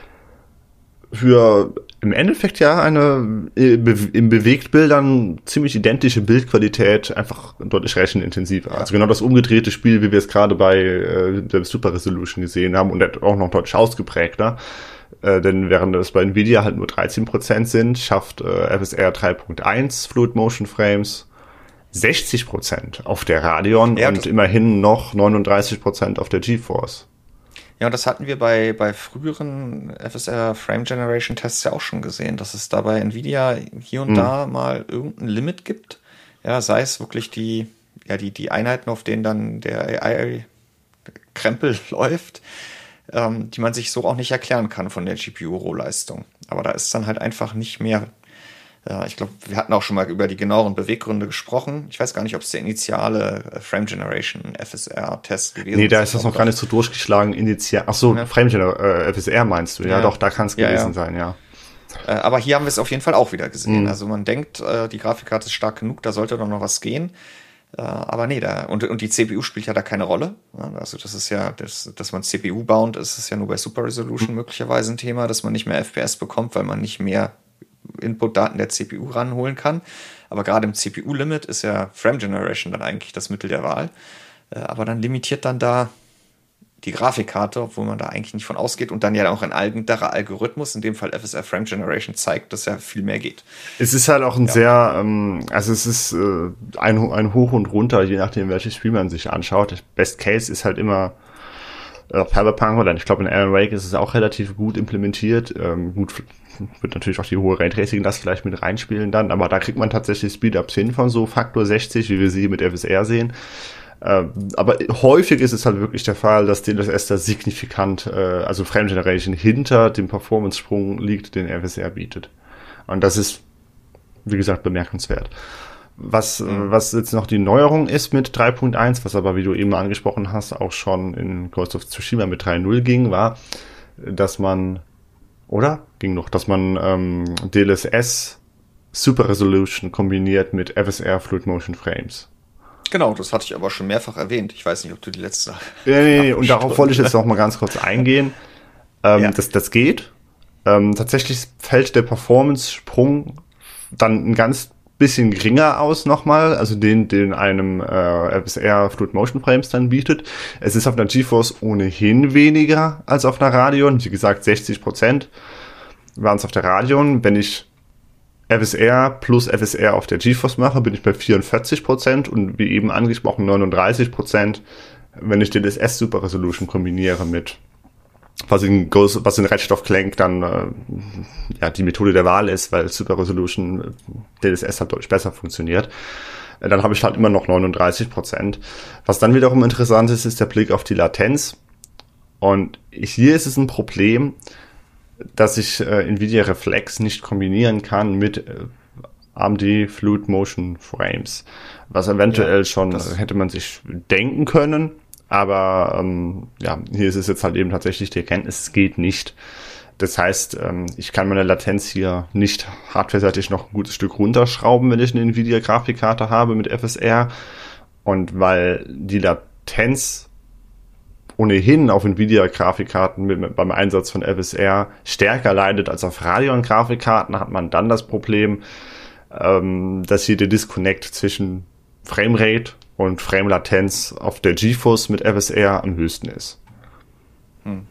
[SPEAKER 2] für im Endeffekt ja eine äh, be- in Bewegtbildern ziemlich identische Bildqualität, einfach deutlich rechenintensiver. Ja. Also genau das umgedrehte Spiel, wie wir es gerade bei äh, der Super Resolution gesehen haben und auch noch deutlich ausgeprägter. Äh, denn während es bei Nvidia halt nur dreizehn Prozent sind, schafft äh, F S R drei Punkt eins Fluid Motion Frames sechzig Prozent auf der Radeon ja, und immerhin noch neununddreißig Prozent auf der GeForce.
[SPEAKER 1] Ja, und das hatten wir bei, bei früheren F S R Frame Generation Tests ja auch schon gesehen, dass es da bei Nvidia hier und hm. da mal irgendein Limit gibt. Ja, sei es wirklich die, ja, die, die Einheiten, auf denen dann der A I-Krempel läuft, ähm, die man sich so auch nicht erklären kann von der G P U-Rohleistung. Aber da ist dann halt einfach nicht mehr. Äh, ich glaube, wir hatten auch schon mal über die genaueren Beweggründe gesprochen. Ich weiß gar nicht, ob es der initiale äh, Frame Generation F S R-Test gewesen ist.
[SPEAKER 2] Nee, da ist das noch gar nicht so durchgeschlagen. Initial. Ach so, ja. Frame Generation äh, F S R meinst du? Ja, ja, doch, da kann es gewesen ja, ja. sein, ja.
[SPEAKER 1] Äh, aber hier haben wir es auf jeden Fall auch wieder gesehen.
[SPEAKER 2] Mhm.
[SPEAKER 1] Also man denkt, äh, die Grafikkarte ist stark genug, da sollte doch noch was gehen. Äh, aber nee, da, und, und die C P U spielt ja da keine Rolle. Ja, also das ist ja, das, dass man C P U-bound ist, ist ja nur bei Super Resolution mhm. möglicherweise ein Thema, dass man nicht mehr F P S bekommt, weil man nicht mehr Input-Daten der C P U ranholen kann. Aber gerade im C P U-Limit ist ja Frame Generation dann eigentlich das Mittel der Wahl. Äh, aber dann limitiert dann da die Grafikkarte, obwohl man da eigentlich nicht von ausgeht, und dann ja auch ein anderer Algorithmus, in dem Fall F S R Frame Generation, zeigt, dass ja viel mehr geht.
[SPEAKER 2] Es ist halt auch ein ja. sehr, ähm, also es ist äh, ein, ein Hoch und Runter, je nachdem, welches Spiel man sich anschaut. Best Case ist halt immer äh, Cyberpunk, oder ich glaube in Alan Wake ist es auch relativ gut implementiert. Ähm, gut, wird natürlich auch die hohe Raytracing-Last vielleicht mit reinspielen dann, aber da kriegt man tatsächlich Speedups hin von so Faktor sechzig, wie wir sie mit F S R sehen. Aber häufig ist es halt wirklich der Fall, dass D L S S da signifikant, also Frame Generation hinter dem Performance-Sprung liegt, den F S R bietet. Und das ist, wie gesagt, bemerkenswert. Was, mhm. was jetzt noch die Neuerung ist mit drei Punkt eins, was aber, wie du eben angesprochen hast, auch schon in Ghost of Tsushima mit drei Punkt null ging, war, dass man, oder? Ging noch, dass man ähm, D L S S Super Resolution kombiniert mit F S R Fluid Motion Frames.
[SPEAKER 1] Genau, das hatte ich aber schon mehrfach erwähnt. Ich weiß nicht, ob du die letzte...
[SPEAKER 2] Ja, nee, nee, und darauf wollte ich jetzt noch mal ganz kurz eingehen. Ähm, ja. das, das geht. Ähm, tatsächlich fällt der Performance-Sprung dann ein ganz bisschen geringer aus nochmal, also den, den einem äh, F S R Fluid Motion Frames dann bietet. Es ist auf einer GeForce ohnehin weniger als auf einer Radeon. Wie gesagt, sechzig Prozent waren es auf der Radeon. Wenn ich F S R plus F S R auf der GeForce mache, bin ich bei vierundvierzig Prozent und wie eben angesprochen neununddreißig Prozent, wenn ich D L S S Super Resolution kombiniere mit, was in, Ghost, was in Ratchet of Clank dann äh, ja die Methode der Wahl ist, weil Super Resolution D L S S halt deutlich besser funktioniert. Äh, dann habe ich halt immer noch neununddreißig Prozent. Was dann wiederum interessant ist, ist der Blick auf die Latenz. Und hier ist es ein Problem, dass ich äh, Nvidia Reflex nicht kombinieren kann mit äh, A M D Fluid Motion Frames, was eventuell ja, schon hätte man sich denken können, aber ähm, ja, hier ist es jetzt halt eben tatsächlich die Erkenntnis, es geht nicht. Das heißt, ähm, ich kann meine Latenz hier nicht hardwareseitig noch ein gutes Stück runterschrauben, wenn ich eine Nvidia Grafikkarte habe mit F S R, und weil die Latenz ohnehin auf Nvidia-Grafikkarten mit, mit, beim Einsatz von F S R stärker leidet als auf Radeon-Grafikkarten, hat man dann das Problem, ähm, dass hier der Disconnect zwischen Framerate und Frame-Latenz auf der GeForce mit F S R am höchsten ist.
[SPEAKER 1] Hm.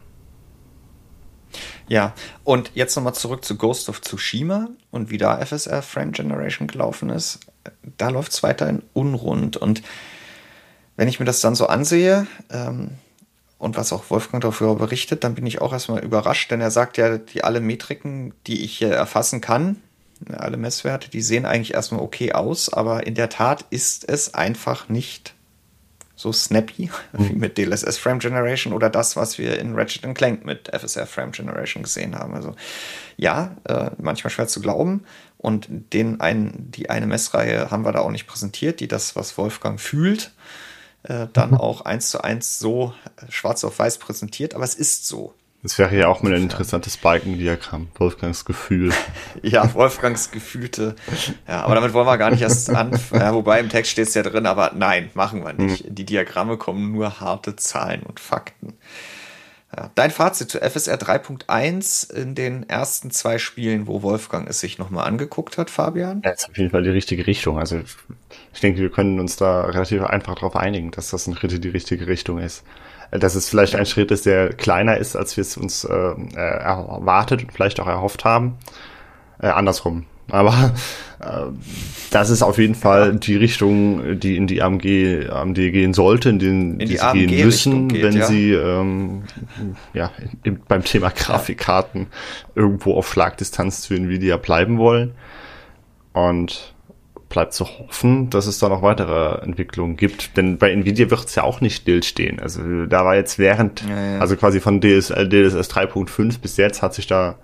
[SPEAKER 1] Ja, und jetzt nochmal zurück zu Ghost of Tsushima und wie da F S R Frame Generation gelaufen ist. Da läuft es weiterhin unrund, und wenn ich mir das dann so ansehe, ähm, und was auch Wolfgang darüber berichtet, dann bin ich auch erstmal überrascht, denn er sagt ja, die alle Metriken, die ich hier erfassen kann, alle Messwerte, die sehen eigentlich erstmal okay aus, aber in der Tat ist es einfach nicht so snappy mhm. wie mit D L S S Frame Generation oder das, was wir in Ratchet and Clank mit F S R Frame Generation gesehen haben. Also ja, äh, manchmal schwer zu glauben, und den einen, die eine Messreihe haben wir da auch nicht präsentiert, die das, was Wolfgang fühlt, Äh, dann mhm. auch eins zu eins so äh, schwarz auf weiß präsentiert, aber es ist so.
[SPEAKER 2] Das wäre ja auch mal ein interessantes Balkendiagramm, Wolfgangs Gefühl.
[SPEAKER 1] Ja, Wolfgangs Gefühlte. Ja, aber damit wollen wir gar nicht erst anfangen. Ja, wobei im Text steht es ja drin, aber nein, machen wir nicht. Mhm. Die Diagramme kommen nur harte Zahlen und Fakten. Ja, dein Fazit zu F S R drei Punkt eins in den ersten zwei Spielen, wo Wolfgang es sich nochmal angeguckt hat, Fabian?
[SPEAKER 2] Ja, das ist auf jeden Fall die richtige Richtung. Also ich denke, wir können uns da relativ einfach darauf einigen, dass das ein Schritt in die richtige Richtung ist. Dass es vielleicht ein Schritt ist, der kleiner ist, als wir es uns äh, erwartet und vielleicht auch erhofft haben. Äh, andersrum. Aber äh, das ist auf jeden Fall die Richtung, die in die A M G, A M D gehen sollte, in den in die, die sie gehen müssen, geht, wenn ja. sie ähm, ja im, beim Thema Grafikkarten ja. irgendwo auf Schlagdistanz zu Nvidia bleiben wollen. Und bleibt zu hoffen, dass es da noch weitere Entwicklungen gibt. Denn bei Nvidia wird es ja auch nicht stillstehen. Also da war jetzt während, ja, ja. also quasi von D S L, D L S S drei Punkt fünf bis jetzt hat sich da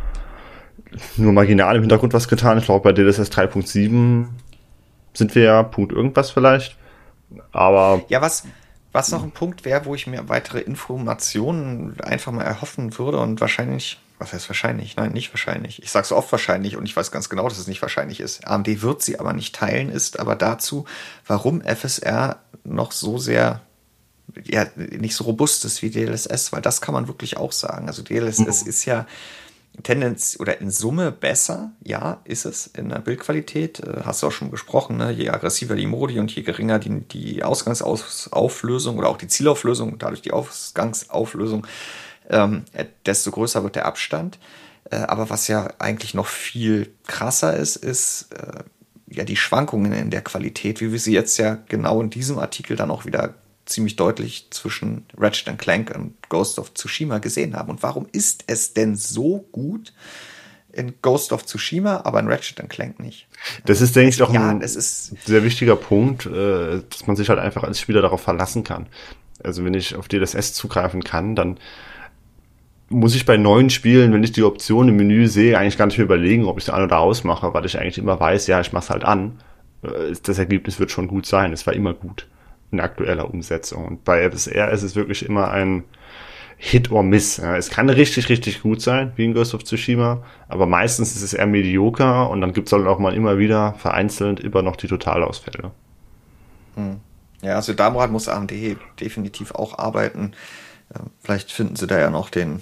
[SPEAKER 2] nur marginal im Hintergrund was getan. Ich glaube, bei D L S S drei Punkt sieben sind wir ja Punkt irgendwas vielleicht. Aber
[SPEAKER 1] ja, was, was noch ein Punkt wäre, wo ich mir weitere Informationen einfach mal erhoffen würde und wahrscheinlich, was heißt wahrscheinlich? Nein, nicht wahrscheinlich. Ich sage so oft wahrscheinlich und ich weiß ganz genau, dass es nicht wahrscheinlich ist. A M D wird sie aber nicht teilen, ist aber dazu, warum F S R noch so sehr, ja, nicht so robust ist wie D L S S, weil das kann man wirklich auch sagen. Also D L S S mhm. ist ja Tendenz oder in Summe besser, ja, ist es in der Bildqualität, hast du auch schon gesprochen, ne? Je aggressiver die Modi und je geringer die, die Ausgangsauflösung oder auch die Zielauflösung, dadurch die Ausgangsauflösung, ähm, desto größer wird der Abstand. Äh, aber was ja eigentlich noch viel krasser ist, ist äh, ja die Schwankungen in der Qualität, wie wir sie jetzt ja genau in diesem Artikel dann auch wieder ziemlich deutlich zwischen Ratchet and Clank und Ghost of Tsushima gesehen haben. Und warum ist es denn so gut in Ghost of Tsushima, aber in Ratchet and Clank nicht?
[SPEAKER 2] Das ist, denke ich, doch
[SPEAKER 1] ja,
[SPEAKER 2] ein
[SPEAKER 1] ist
[SPEAKER 2] sehr wichtiger Punkt, dass man sich halt einfach als Spieler darauf verlassen kann. Also wenn ich auf D L S S zugreifen kann, dann muss ich bei neuen Spielen, wenn ich die Option im Menü sehe, eigentlich gar nicht mehr überlegen, ob ich es an oder ausmache, weil ich eigentlich immer weiß, ja, ich mache es halt an. Das Ergebnis wird schon gut sein. Es war immer gut in aktueller Umsetzung. Und bei F S R ist es wirklich immer ein Hit or Miss. Ja, es kann richtig, richtig gut sein, wie in Ghost of Tsushima, aber meistens ist es eher medioker und dann gibt es halt auch mal immer wieder vereinzelt immer noch die Totalausfälle.
[SPEAKER 1] Hm. Ja, also daran muss A M D definitiv auch arbeiten. Vielleicht finden sie da ja noch den,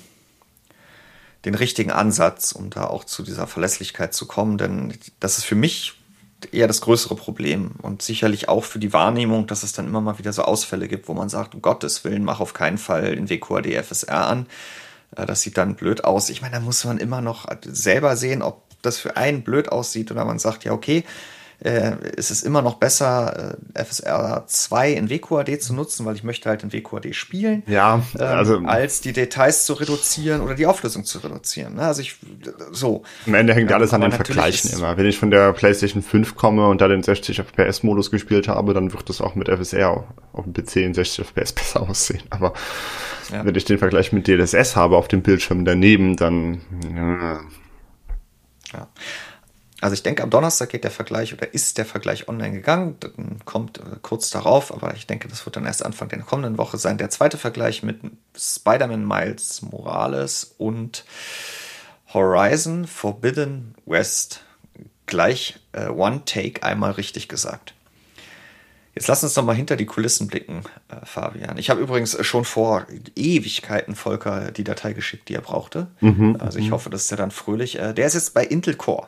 [SPEAKER 1] den richtigen Ansatz, um da auch zu dieser Verlässlichkeit zu kommen, denn das ist für mich eher das größere Problem und sicherlich auch für die Wahrnehmung, dass es dann immer mal wieder so Ausfälle gibt, wo man sagt, um Gottes Willen, mach auf keinen Fall den W Q A D F S R an. Das sieht dann blöd aus. Ich meine, da muss man immer noch selber sehen, ob das für einen blöd aussieht oder man sagt, ja okay, äh, es ist immer noch besser, äh, F S R zwei in W Q A D zu nutzen, weil ich möchte halt in W Q A D spielen,
[SPEAKER 2] ja, also
[SPEAKER 1] ähm, als die Details zu reduzieren oder die Auflösung zu reduzieren. Ne? Also ich, so.
[SPEAKER 2] Am Ende hängt ja, alles an den Vergleichen immer. Wenn ich von der PlayStation fünf komme und da den sechzig F P S-Modus gespielt habe, dann wird das auch mit F S R auf dem P C in sechzig F P S besser aussehen. Aber ja. wenn ich den Vergleich mit D L S S habe auf dem Bildschirm daneben, dann ja.
[SPEAKER 1] ja. Also ich denke, am Donnerstag geht der Vergleich oder ist der Vergleich online gegangen, dann kommt äh, kurz darauf, aber ich denke, das wird dann erst Anfang der kommenden Woche sein. Der zweite Vergleich mit Spider-Man Miles Morales und Horizon Forbidden West. Gleich äh, One Take einmal richtig gesagt. Jetzt lass uns noch mal hinter die Kulissen blicken, äh, Fabian. Ich habe übrigens schon vor Ewigkeiten Volker die Datei geschickt, die er brauchte. Mhm, also ich hoffe, das ist ja dann fröhlich. Äh, der ist jetzt bei Intel Core.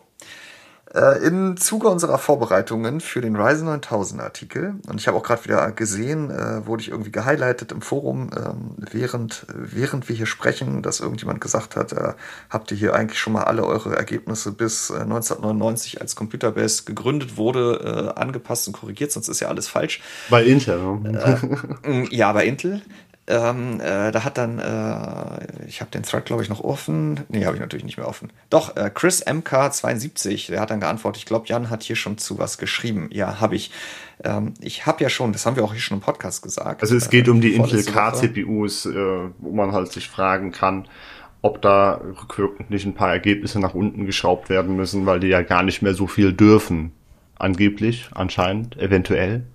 [SPEAKER 1] Im Zuge unserer Vorbereitungen für den Ryzen neuntausend Artikel, und ich habe auch gerade wieder gesehen, äh, wurde ich irgendwie gehighlightet im Forum, ähm, während, während wir hier sprechen, dass irgendjemand gesagt hat, äh, habt ihr hier eigentlich schon mal alle eure Ergebnisse bis äh, neunzehnhundertneunundneunzig, als Computerbase gegründet wurde, äh, angepasst und korrigiert, sonst ist ja alles falsch.
[SPEAKER 2] Bei Intel, ne?
[SPEAKER 1] Äh, ja, bei Intel. Ähm, äh, da hat dann, äh, ich habe den Thread, glaube ich, noch offen. Nee, habe ich natürlich nicht mehr offen. Doch, äh, Chris M K zweiundsiebzig, der hat dann geantwortet, ich glaube, Jan hat hier schon zu was geschrieben. Ja, habe ich. Ähm, ich habe ja schon, das haben wir auch hier schon im Podcast gesagt.
[SPEAKER 2] Also es geht äh, um die Intel K-C P Us, äh, wo man halt sich fragen kann, ob da rückwirkend nicht ein paar Ergebnisse nach unten geschraubt werden müssen, weil die ja gar nicht mehr so viel dürfen. Angeblich, anscheinend, eventuell.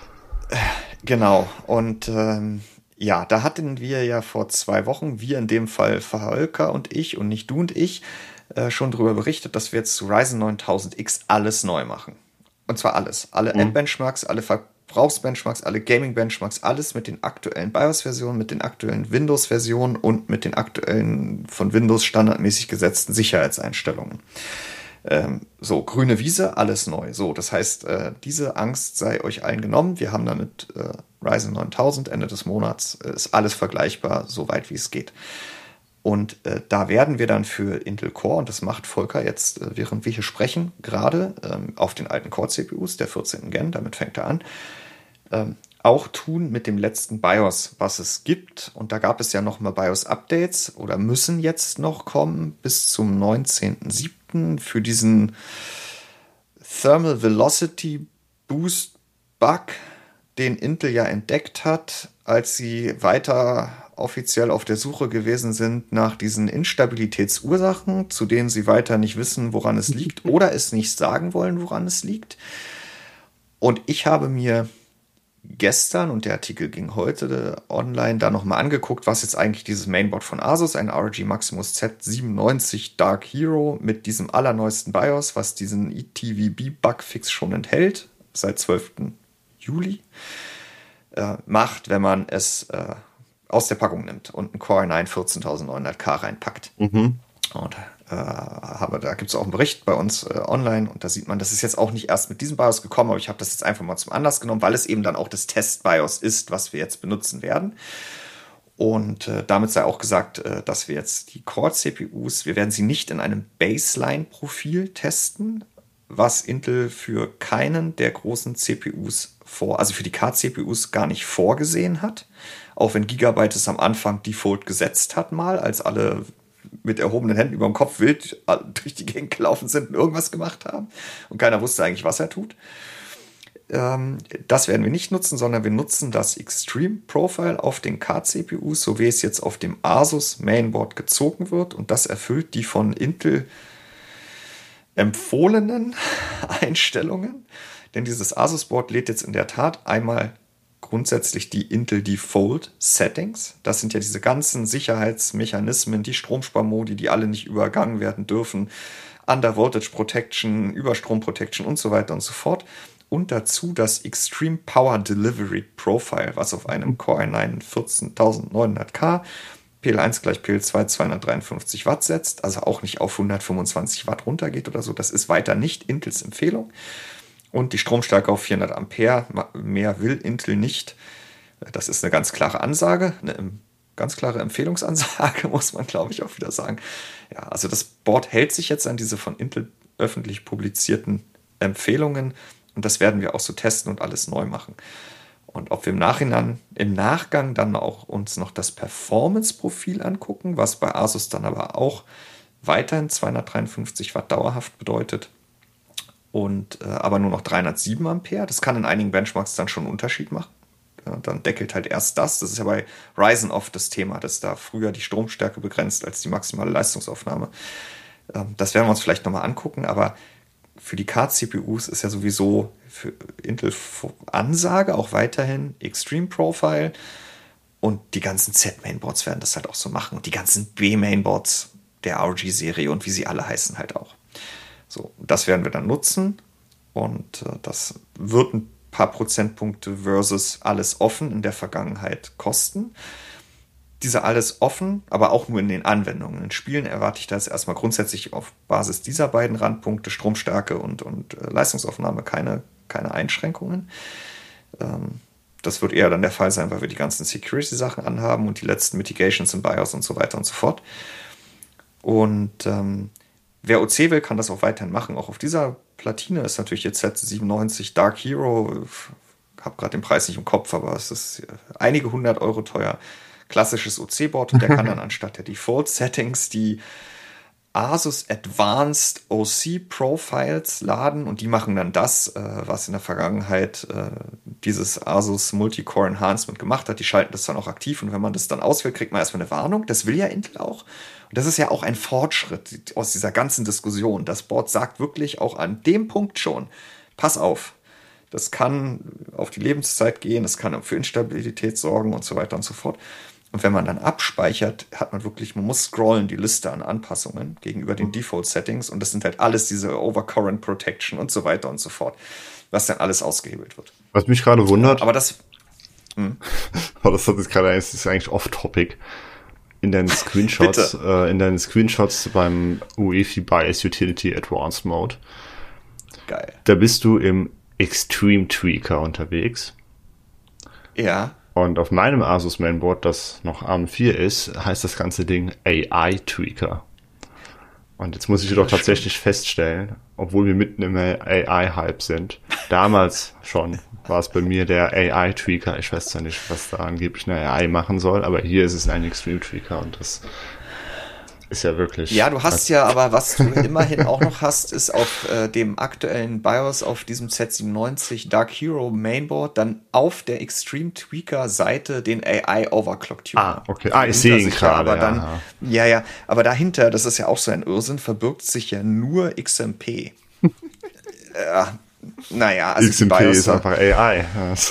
[SPEAKER 1] Genau, und ähm, ja, da hatten wir ja vor zwei Wochen, wir in dem Fall Volker und ich und nicht du und ich, äh, schon darüber berichtet, dass wir jetzt zu Ryzen neuntausend X alles neu machen. Und zwar alles. Alle mhm. App-Benchmarks, alle Verbrauchsbenchmarks, alle Gaming-Benchmarks, alles mit den aktuellen BIOS-Versionen, mit den aktuellen Windows-Versionen und mit den aktuellen von Windows standardmäßig gesetzten Sicherheitseinstellungen. Ähm, so, grüne Wiese, alles neu. So, das heißt, äh, diese Angst sei euch allen genommen. Wir haben damit äh, Ryzen neuntausend, Ende des Monats, äh, ist alles vergleichbar, so weit wie es geht. Und äh, da werden wir dann für Intel Core, und das macht Volker jetzt, äh, während wir hier sprechen, gerade ähm, auf den alten Core-C P Us, der vierzehnten Gen, damit fängt er an, ähm, auch tun mit dem letzten BIOS, was es gibt. Und da gab es ja noch mal BIOS-Updates oder müssen jetzt noch kommen bis zum neunzehnten siebten für diesen Thermal Velocity Boost Bug, den Intel ja entdeckt hat, als sie weiter offiziell auf der Suche gewesen sind nach diesen Instabilitätsursachen, zu denen sie weiter nicht wissen, woran es liegt oder es nicht sagen wollen, woran es liegt. Und ich habe mir gestern, und der Artikel ging heute online, da nochmal angeguckt, was jetzt eigentlich dieses Mainboard von Asus, ein R O G Maximus Z siebenundneunzig Dark Hero mit diesem allerneuesten BIOS, was diesen E T V B-Bugfix schon enthält, seit zwölften Juli, äh, macht, wenn man es äh, aus der Packung nimmt und einen Core i neun vierzehntausendneunhundert K reinpackt. Mhm. Und äh, habe, da gibt es auch einen Bericht bei uns äh, online, und da sieht man, das ist jetzt auch nicht erst mit diesem BIOS gekommen, aber ich habe das jetzt einfach mal zum Anlass genommen, weil es eben dann auch das Test-BIOS ist, was wir jetzt benutzen werden. Und äh, damit sei auch gesagt, äh, dass wir jetzt die Core-C P Us, wir werden sie nicht in einem Baseline-Profil testen, was Intel für keinen der großen C P Us vor, also für die K-C P Us gar nicht vorgesehen hat. Auch wenn Gigabyte es am Anfang Default gesetzt hat mal, als alle mit erhobenen Händen über dem Kopf wild durch die Gegend gelaufen sind und irgendwas gemacht haben. Und keiner wusste eigentlich, was er tut. Ähm, das werden wir nicht nutzen, sondern wir nutzen das Extreme Profile auf den K-C P Us, so wie es jetzt auf dem Asus Mainboard gezogen wird. Und das erfüllt die von Intel empfohlenen Einstellungen. Denn dieses Asus-Board lädt jetzt in der Tat einmal grundsätzlich die Intel Default Settings. Das sind ja diese ganzen Sicherheitsmechanismen, die Stromsparmodi, die alle nicht übergangen werden dürfen, Under Voltage Protection, Überstrom Protection und so weiter und so fort. Und dazu das Extreme Power Delivery Profile, was auf einem Core i neun vierzehntausendneunhundert K P L eins gleich P L zwei zweihundertdreiundfünfzig Watt setzt, also auch nicht auf hundertfünfundzwanzig Watt runtergeht oder so. Das ist weiter nicht Intels Empfehlung. Und die Stromstärke auf vierhundert Ampere, mehr will Intel nicht. Das ist eine ganz klare Ansage, eine ganz klare Empfehlungsansage, muss man, glaube ich, auch wieder sagen. Ja, also das Board hält sich jetzt an diese von Intel öffentlich publizierten Empfehlungen, und das werden wir auch so testen und alles neu machen. Und ob wir im Nachhinein, im Nachgang dann auch uns noch das Performance-Profil angucken, was bei Asus dann aber auch weiterhin zweihundertdreiundfünfzig Watt dauerhaft bedeutet, und äh, aber nur noch dreihundertsieben Ampere. Das kann in einigen Benchmarks dann schon einen Unterschied machen. Ja, dann deckelt halt erst das. Das ist ja bei Ryzen oft das Thema, dass da früher die Stromstärke begrenzt als die maximale Leistungsaufnahme. Ähm, das werden wir uns vielleicht nochmal angucken, aber für die K-C P Us ist ja sowieso für Intel Ansage auch weiterhin Extreme Profile, und die ganzen Z-Mainboards werden das halt auch so machen, und die ganzen B-Mainboards der R O G-Serie und wie sie alle heißen halt auch. So, das werden wir dann nutzen, und äh, das wird ein paar Prozentpunkte versus alles offen in der Vergangenheit kosten. Diese alles offen, aber auch nur in den Anwendungen. In Spielen erwarte ich da jetzt erstmal grundsätzlich auf Basis dieser beiden Randpunkte, Stromstärke und, und äh, Leistungsaufnahme, keine, keine Einschränkungen. Ähm, das wird eher dann der Fall sein, weil wir die ganzen Security-Sachen anhaben und die letzten Mitigations im BIOS und so weiter und so fort. Und ähm, wer O C will, kann das auch weiterhin machen. Auch auf dieser Platine ist natürlich jetzt Z siebenundneunzig Dark Hero. Ich habe gerade den Preis nicht im Kopf, aber es ist einige hundert Euro teuer. Klassisches O C-Board, und der kann dann anstatt der Default-Settings die Asus Advanced O C-Profiles laden, und die machen dann das, was in der Vergangenheit dieses Asus Multicore Enhancement gemacht hat. Die schalten das dann auch aktiv, und wenn man das dann auswählt, kriegt man erstmal eine Warnung. Das will ja Intel auch. Und das ist ja auch ein Fortschritt aus dieser ganzen Diskussion. Das Board sagt wirklich auch an dem Punkt schon, pass auf, das kann auf die Lebenszeit gehen, das kann für Instabilität sorgen und so weiter und so fort. Und wenn man dann abspeichert, hat man wirklich, man muss scrollen, die Liste an Anpassungen gegenüber den Default-Settings, und das sind halt alles diese Overcurrent Protection und so weiter und so fort, was dann alles ausgehebelt wird.
[SPEAKER 2] Was mich gerade wundert,
[SPEAKER 1] aber das, hm?
[SPEAKER 2] aber das hat jetzt gerade, das ist eigentlich off-topic. In deinen Screenshots, äh, in deinen Screenshots beim U E F I BIOS Utility Advanced Mode.
[SPEAKER 1] Geil.
[SPEAKER 2] Da bist du im Extreme Tweaker unterwegs.
[SPEAKER 1] Ja.
[SPEAKER 2] Und auf meinem Asus Mainboard, das noch A M vier ist, heißt das ganze Ding A I Tweaker. Und jetzt muss ich jedoch tatsächlich stimmt. feststellen, obwohl wir mitten im A I-Hype sind, damals schon war es bei mir der A I-Tweaker. Ich weiß zwar nicht, was da angeblich eine A I machen soll, aber hier ist es ein Extreme-Tweaker, und das ist ja wirklich...
[SPEAKER 1] Ja, du hast ja, aber was du immerhin auch noch hast, ist auf äh, dem aktuellen BIOS, auf diesem Z siebenundneunzig Dark Hero Mainboard, dann auf der Extreme Tweaker Seite den A I Overclock Tuner.
[SPEAKER 2] Ah, okay. Ah, ich sehe ihn gerade.
[SPEAKER 1] Aber dann, ja, ja, aber dahinter, das ist ja auch so ein Irrsinn, verbirgt sich ja nur X M P. äh, naja, also
[SPEAKER 2] X M P ist einfach A I.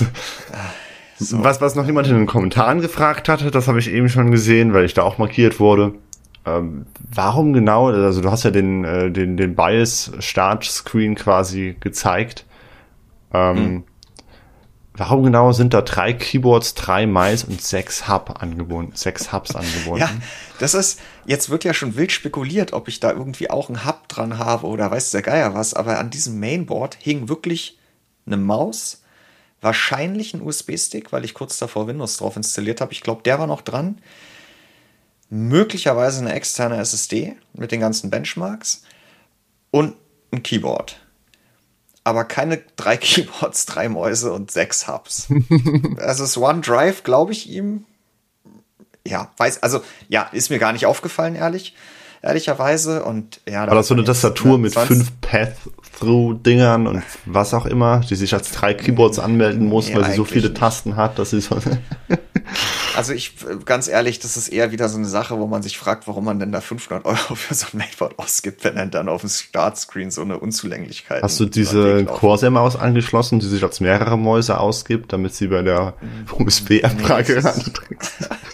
[SPEAKER 2] So. Was, was noch jemand in den Kommentaren gefragt hatte, das habe ich eben schon gesehen, weil ich da auch markiert wurde. Ähm, warum genau, also du hast ja den, äh, den, den BIOS-Startscreen quasi gezeigt. Ähm, hm. Warum genau sind da drei Keyboards, drei Mice und sechs Hub angebunden, sechs Hubs angebunden?
[SPEAKER 1] Ja, das ist, jetzt wird ja schon wild spekuliert, ob ich da irgendwie auch einen Hub dran habe oder weiß der Geier was, aber an diesem Mainboard hing wirklich eine Maus, wahrscheinlich ein U S B-Stick, weil ich kurz davor Windows drauf installiert habe. Ich glaube, der war noch dran. Möglicherweise eine externe S S D mit den ganzen Benchmarks und ein Keyboard. Aber keine drei Keyboards, drei Mäuse und sechs Hubs. Also das OneDrive, glaube ich ihm, ja, weiß, also ja, ist mir gar nicht aufgefallen, ehrlich, ehrlicherweise. Und ja,
[SPEAKER 2] da war das so eine Tastatur mit fünf Path-Through-Dingern und was auch immer, die sich als drei Keyboards anmelden muss, ja, weil sie so viele nicht. Tasten hat, dass sie so.
[SPEAKER 1] Also ich, ganz ehrlich, das ist eher wieder so eine Sache, wo man sich fragt, warum man denn da fünfhundert Euro für so ein Mainboard ausgibt, wenn er dann auf dem Startscreen so eine Unzulänglichkeit.
[SPEAKER 2] Hast du diese Corsair-Maus angeschlossen, die sich als mehrere Mäuse ausgibt, damit sie bei der U S B-Abfrage randrückt?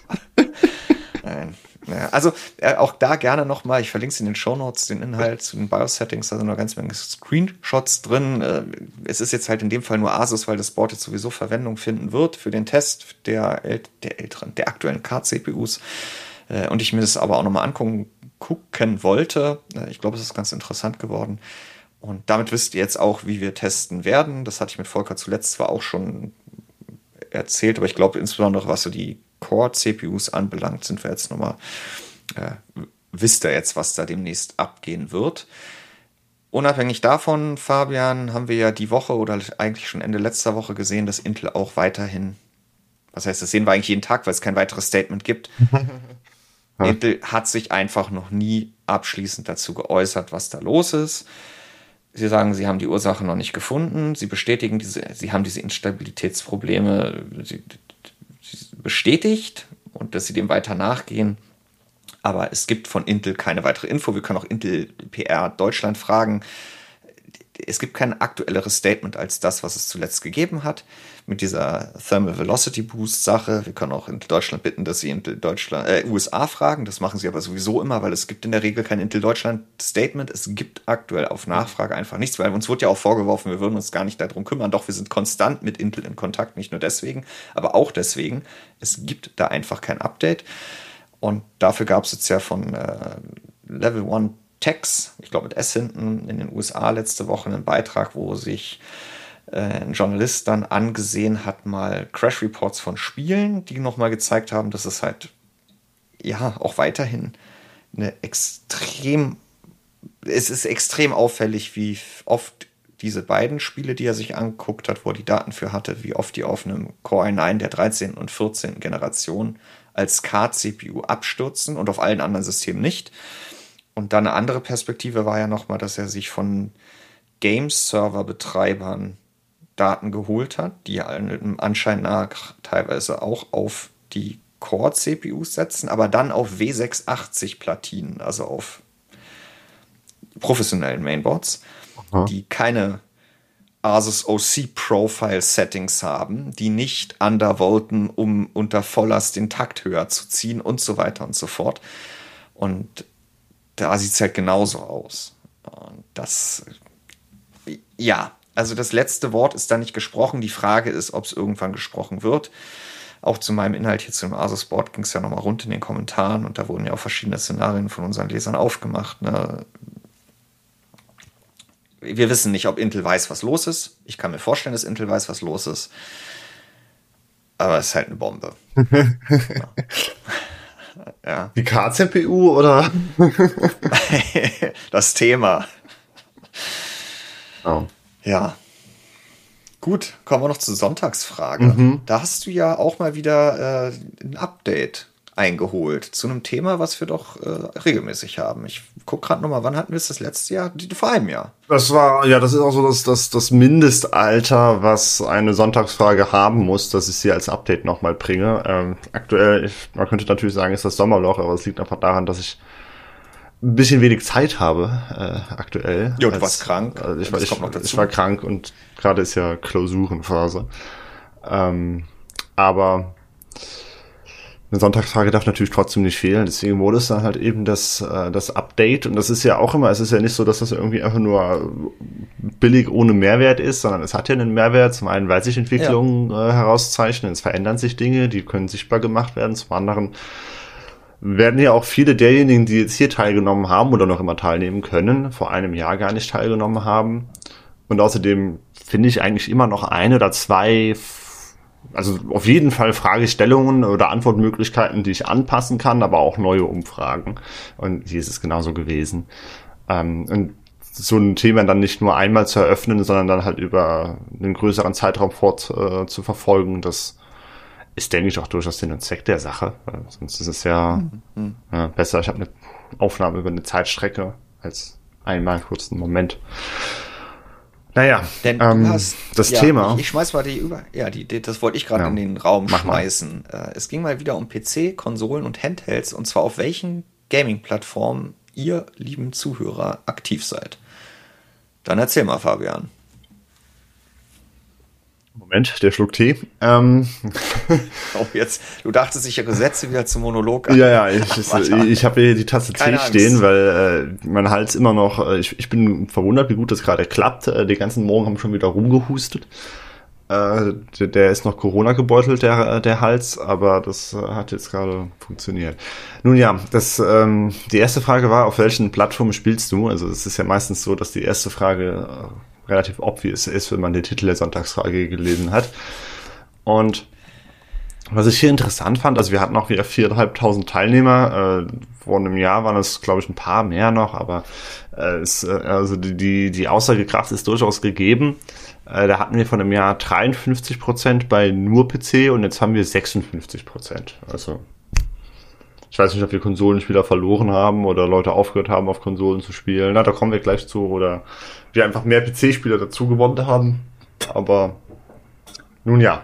[SPEAKER 1] Nein. Ja, also äh, auch da gerne nochmal, ich verlinke es in den Shownotes, den Inhalt zu den BIOS-Settings, da sind noch ganz Menge Screenshots drin. Äh, es ist jetzt halt in dem Fall nur Asus, weil das Board jetzt sowieso Verwendung finden wird für den Test der, äl- der älteren, der aktuellen K-C P Us. Äh, und ich mir das aber auch nochmal angucken gucken wollte. Äh, ich glaube, es ist ganz interessant geworden. Und damit wisst ihr jetzt auch, wie wir testen werden. Das hatte ich mit Volker zuletzt zwar auch schon erzählt, aber ich glaube insbesondere, was so die Core-C P Us anbelangt, sind wir jetzt nochmal, äh, wisst ihr jetzt, was da demnächst abgehen wird. Unabhängig davon, Fabian, haben wir ja die Woche oder eigentlich schon Ende letzter Woche gesehen, dass Intel auch weiterhin, was heißt, das sehen wir eigentlich jeden Tag, weil es kein weiteres Statement gibt. Intel hat sich einfach noch nie abschließend dazu geäußert, was da los ist. Sie sagen, sie haben die Ursache noch nicht gefunden. Sie bestätigen diese, sie haben diese Instabilitätsprobleme sie, sie bestätigt und dass sie dem weiter nachgehen. Aber es gibt von Intel keine weitere Info. Wir können auch Intel P R Deutschland fragen. Es gibt kein aktuelleres Statement als das, was es zuletzt gegeben hat. Mit dieser Thermal Velocity Boost Sache. Wir können auch Intel Deutschland bitten, dass sie Intel Deutschland, äh, U S A fragen. Das machen sie aber sowieso immer, weil es gibt in der Regel kein Intel Deutschland Statement. Es gibt aktuell auf Nachfrage einfach nichts, weil uns wird ja auch vorgeworfen, wir würden uns gar nicht darum kümmern. Doch wir sind konstant mit Intel in Kontakt, nicht nur deswegen, aber auch deswegen. Es gibt da einfach kein Update. Und dafür gab es jetzt ja von äh, Level One Techs, ich glaube mit S hinten, in den U S A letzte Woche einen Beitrag, wo sich äh, ein Journalist dann angesehen hat, mal Crash Reports von Spielen, die nochmal gezeigt haben, dass es halt ja auch weiterhin eine extrem, es ist extrem auffällig, wie oft diese beiden Spiele, die er sich angeguckt hat, wo er die Daten für hatte, wie oft die auf einem Core i neun der dreizehnten und vierzehnten Generation als K-C P U abstürzen und auf allen anderen Systemen nicht. Und dann eine andere Perspektive war ja nochmal, dass er sich von Game-Server-Betreibern Daten geholt hat, die anscheinend nach teilweise auch auf die Core-C P Us setzen, aber dann auf W sechshundertachtzig Platinen, also auf professionellen Mainboards, Aha. die keine Asus O C-Profile-Settings haben, die nicht undervolten, um unter Volllast den Takt höher zu ziehen und so weiter und so fort. Und da sieht es halt genauso aus. Und das, ja, also das letzte Wort ist da nicht gesprochen. Die Frage ist, ob es irgendwann gesprochen wird. Auch zu meinem Inhalt hier zu dem Asus-Board ging es ja nochmal rund in den Kommentaren und da wurden ja auch verschiedene Szenarien von unseren Lesern aufgemacht. Ne? Wir wissen nicht, ob Intel weiß, was los ist. Ich kann mir vorstellen, dass Intel weiß, was los ist. Aber es ist halt eine Bombe. ja. Ja.
[SPEAKER 2] Die K-C P U oder?
[SPEAKER 1] Das Thema.
[SPEAKER 2] Oh.
[SPEAKER 1] Ja. Gut, kommen wir noch zur Sonntagsfrage.
[SPEAKER 2] Mhm.
[SPEAKER 1] Da hast du ja auch mal wieder äh, ein Update eingeholt zu einem Thema, was wir doch äh, regelmäßig haben. Ich gucke gerade nochmal, wann hatten wir es das letzte Jahr? Vor einem Jahr.
[SPEAKER 2] Das war, ja, das ist auch so das, das, das Mindestalter, was eine Sonntagsfrage haben muss, dass ich sie als Update nochmal bringe. Ähm, aktuell, ich, man könnte natürlich sagen, ist das Sommerloch, aber es liegt einfach daran, dass ich ein bisschen wenig Zeit habe äh, aktuell.
[SPEAKER 1] Jo, du warst krank.
[SPEAKER 2] Also ich, war, ich, ich war krank und gerade ist ja Klausurenphase. Ähm, aber eine Sonntagsfrage darf natürlich trotzdem nicht fehlen. Deswegen wurde es dann halt eben das, äh, das Update. Und das ist ja auch immer, es ist ja nicht so, dass das irgendwie einfach nur billig ohne Mehrwert ist, sondern es hat ja einen Mehrwert. Zum einen, weil sich Entwicklungen ja. äh, herauszeichnen, es verändern sich Dinge, die können sichtbar gemacht werden. Zum anderen werden ja auch viele derjenigen, die jetzt hier teilgenommen haben oder noch immer teilnehmen können, vor einem Jahr gar nicht teilgenommen haben. Und außerdem finde ich eigentlich immer noch eine oder zwei, also auf jeden Fall Fragestellungen oder Antwortmöglichkeiten, die ich anpassen kann, aber auch neue Umfragen. Und hier ist es genauso gewesen. Und so ein Thema dann nicht nur einmal zu eröffnen, sondern dann halt über einen größeren Zeitraum fort äh, zu verfolgen, das ist, denke ich, auch durchaus Sinn und Zweck der Sache. Sonst ist es ja, mhm. ja besser, ich habe eine Aufnahme über eine Zeitstrecke als einmal kurz einen Moment. Naja,
[SPEAKER 1] denn
[SPEAKER 2] ähm,
[SPEAKER 1] du hast,
[SPEAKER 2] das
[SPEAKER 1] ja,
[SPEAKER 2] Thema.
[SPEAKER 1] Ich, ich schmeiß mal die über. Ja, die, die das wollte ich gerade ja, in den Raum schmeißen. Mal. Es ging mal wieder um P C, Konsolen und Handhelds, und zwar auf welchen Gaming-Plattformen ihr, lieben Zuhörer, aktiv seid. Dann erzähl mal, Fabian.
[SPEAKER 2] Moment, der Schluck Tee. Ähm.
[SPEAKER 1] Oh, jetzt, du dachtest, ich setze wieder zum Monolog
[SPEAKER 2] an. Ja, ja, ich, ich, ich habe hier die Tasse Keine Tee Angst. stehen, weil äh, mein Hals immer noch, äh, ich, ich bin verwundert, wie gut das gerade klappt. Äh, den ganzen Morgen haben schon wieder rumgehustet. Äh, der, der ist noch Corona gebeutelt, der, der Hals, aber das äh, hat jetzt gerade funktioniert. Nun ja, das, ähm, die erste Frage war, auf welchen Plattformen spielst du? Also es ist ja meistens so, dass die erste Frage äh, relativ obvious ist, wenn man den Titel der Sonntagsfrage gelesen hat. Und was ich hier interessant fand, also wir hatten auch wieder viertausendfünfhundert Teilnehmer, äh, vor einem Jahr waren es, glaube ich, ein paar mehr noch, aber äh, es, äh, also die, die, die Aussagekraft ist durchaus gegeben. Äh, da hatten wir vor einem Jahr dreiundfünfzig Prozent bei nur P C und jetzt haben wir sechsundfünfzig Prozent. Also ich weiß nicht, ob wir Konsolenspieler verloren haben oder Leute aufgehört haben, auf Konsolen zu spielen. Na, da kommen wir gleich zu. Oder wir einfach mehr P C-Spieler dazu gewonnen haben. Aber nun ja.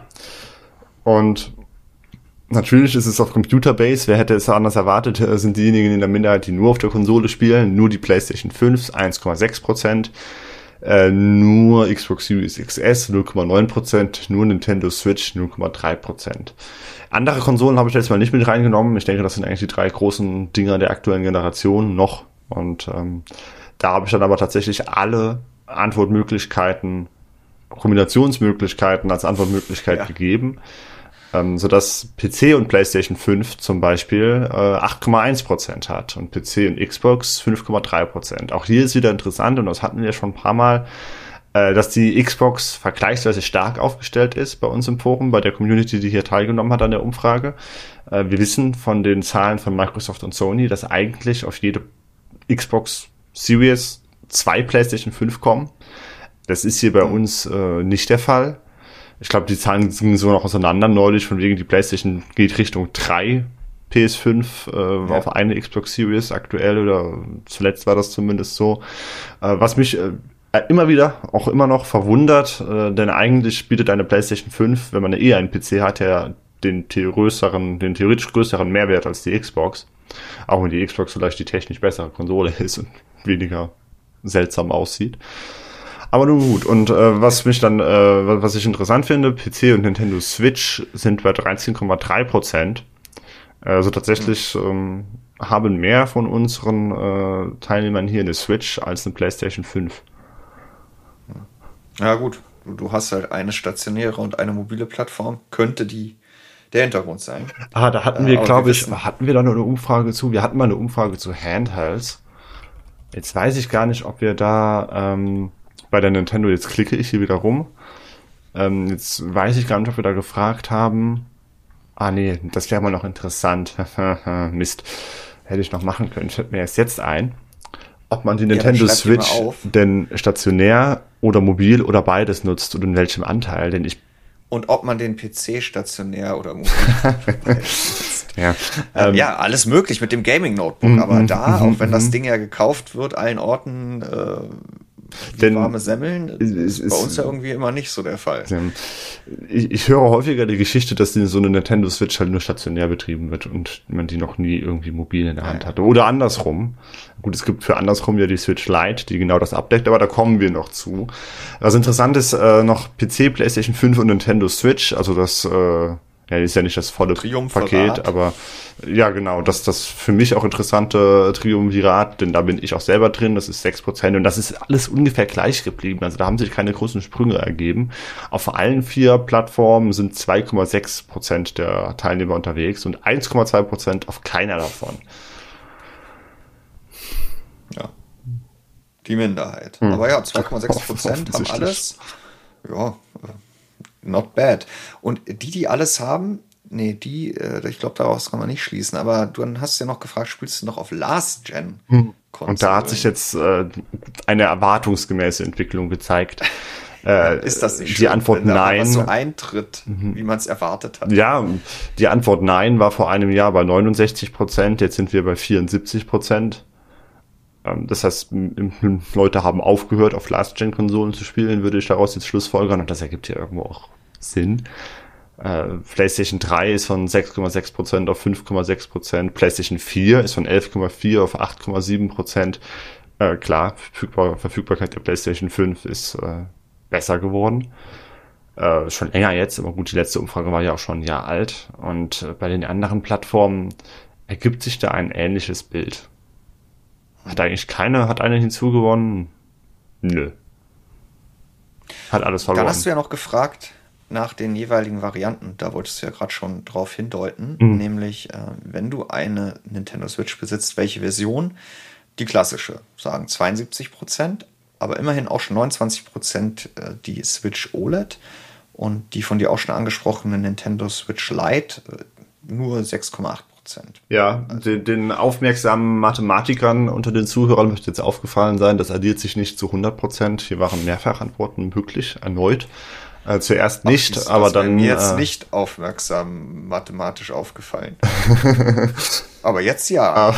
[SPEAKER 2] Und natürlich ist es auf Computerbase. Wer hätte es anders erwartet, sind diejenigen in der Minderheit, die nur auf der Konsole spielen. Nur die PlayStation fünf, eins Komma sechs Prozent. Äh, nur Xbox Series X S, null Komma neun Prozent. Nur Nintendo Switch, null Komma drei Prozent. Andere Konsolen habe ich jetzt mal nicht mit reingenommen. Ich denke, das sind eigentlich die drei großen Dinger der aktuellen Generation noch. Und ähm, da habe ich dann aber tatsächlich alle Antwortmöglichkeiten, Kombinationsmöglichkeiten als Antwortmöglichkeit ja. gegeben. Ähm, sodass P C und PlayStation fünf zum Beispiel äh, acht Komma eins Prozent hat und P C und Xbox fünf Komma drei Prozent. Auch hier ist wieder interessant, und das hatten wir schon ein paar Mal, dass die Xbox vergleichsweise stark aufgestellt ist bei uns im Forum, bei der Community, die hier teilgenommen hat an der Umfrage. Wir wissen von den Zahlen von Microsoft und Sony, dass eigentlich auf jede Xbox Series zwei PlayStation fünf kommen. Das ist hier bei uns äh, nicht der Fall. Ich glaube, die Zahlen gingen so noch auseinander neulich, von wegen die PlayStation geht Richtung drei P S fünf äh, ja. auf eine Xbox Series aktuell, oder zuletzt war das zumindest so. Äh, was mich äh, immer wieder, auch immer noch verwundert, äh, denn eigentlich bietet eine PlayStation fünf, wenn man eh einen P C hat, ja den größeren, den theoretisch größeren Mehrwert als die Xbox. Auch wenn die Xbox vielleicht die technisch bessere Konsole ist und weniger seltsam aussieht. Aber nun gut, und äh, was mich dann, äh, was ich interessant finde, P C und Nintendo Switch sind bei dreizehn Komma drei Prozent. Also tatsächlich ähm, haben mehr von unseren äh, Teilnehmern hier eine Switch als eine PlayStation fünf.
[SPEAKER 1] Ja gut, du hast halt eine stationäre und eine mobile Plattform, könnte die der Hintergrund sein.
[SPEAKER 2] Ah, da hatten wir, äh, glaube ich, hatten wir da noch eine Umfrage zu, wir hatten mal eine Umfrage zu Handhelds. Jetzt weiß ich gar nicht, ob wir da ähm, bei der Nintendo, jetzt klicke ich hier wieder rum, ähm, jetzt weiß ich gar nicht, ob wir da gefragt haben, ah nee, das wäre mal noch interessant, Mist, hätte ich noch machen können, fällt mir erst jetzt ein. Ob man die Nintendo ja, Switch denn stationär oder mobil oder beides nutzt und in welchem Anteil, denn ich...
[SPEAKER 1] Und ob man den P C stationär oder mobil nutzt.
[SPEAKER 2] ja.
[SPEAKER 1] Ähm, ja, alles möglich mit dem Gaming-Notebook,
[SPEAKER 2] mm,
[SPEAKER 1] aber da,
[SPEAKER 2] mm,
[SPEAKER 1] auch wenn
[SPEAKER 2] mm,
[SPEAKER 1] das Ding ja gekauft wird, allen Orten, äh, wie
[SPEAKER 2] denn
[SPEAKER 1] warme Semmeln ist, ist bei uns ja irgendwie immer nicht so der Fall.
[SPEAKER 2] Ich, ich höre häufiger die Geschichte, dass die, so eine Nintendo Switch halt nur stationär betrieben wird und man die noch nie irgendwie mobil in der Hand hatte. Oder andersrum. Gut, es gibt für andersrum ja die Switch Lite, die genau das abdeckt, aber da kommen wir noch zu. Also interessant ist äh, noch P C, PlayStation fünf und Nintendo Switch, also das äh, ja, ist ja nicht das volle Paket, aber ja, genau, das das für mich auch interessante Triumvirat, denn da bin ich auch selber drin, das ist sechs Prozent und das ist alles ungefähr gleich geblieben, also da haben sich keine großen Sprünge ergeben. Auf allen vier Plattformen sind zwei Komma sechs Prozent der Teilnehmer unterwegs und eins Komma zwei Prozent auf keiner davon.
[SPEAKER 1] Ja, die Minderheit. Hm. Aber ja, zwei Komma sechs Prozent haben alles. Ja, not bad. Und die, die alles haben, nee, die, äh, ich glaube, daraus kann man nicht schließen, aber du hast ja noch gefragt, spielst du noch auf Last-Gen?
[SPEAKER 2] Hm. Und da hat sich jetzt äh, eine erwartungsgemäße Entwicklung gezeigt. Äh,
[SPEAKER 1] ist das nicht
[SPEAKER 2] die
[SPEAKER 1] schön,
[SPEAKER 2] Antwort
[SPEAKER 1] wenn
[SPEAKER 2] nein.
[SPEAKER 1] Da was so eintritt, mhm. wie man es erwartet hat?
[SPEAKER 2] Ja, die Antwort nein war vor einem Jahr bei neunundsechzig Prozent, jetzt sind wir bei vierundsiebzig Prozent. Das heißt, Leute haben aufgehört, auf Last-Gen-Konsolen zu spielen, würde ich daraus jetzt schlussfolgern. Und das ergibt ja irgendwo auch Sinn. Äh, PlayStation drei ist von sechs Komma sechs Prozent auf fünf Komma sechs Prozent. PlayStation vier ist von elf Komma vier auf acht Komma sieben Prozent. Äh, klar, Verfügbar- Verfügbarkeit der PlayStation fünf ist äh, besser geworden. Äh, schon länger jetzt, aber gut, die letzte Umfrage war ja auch schon ein Jahr alt. Und äh, bei den anderen Plattformen ergibt sich da ein ähnliches Bild. Hat eigentlich keine, hat eine hinzugewonnen? Nö. Hat alles verloren.
[SPEAKER 1] Dann hast du ja noch gefragt nach den jeweiligen Varianten. Da wolltest du ja gerade schon drauf hindeuten. Mhm. Nämlich, äh, wenn du eine Nintendo Switch besitzt, welche Version? Die klassische, sagen zweiundsiebzig Prozent, aber immerhin auch schon neunundzwanzig Prozent äh, die Switch O L E D und die von dir auch schon angesprochene Nintendo Switch Lite äh, nur sechs Komma acht Prozent.
[SPEAKER 2] Ja,
[SPEAKER 1] also.
[SPEAKER 2] den, den aufmerksamen Mathematikern unter den Zuhörern möchte jetzt aufgefallen sein, das addiert sich nicht zu hundert Prozent. Hier waren Mehrfachantworten möglich, erneut. Äh, zuerst nicht, Ach, das, aber das dann...
[SPEAKER 1] mir jetzt äh, nicht aufmerksam mathematisch aufgefallen. Aber jetzt ja.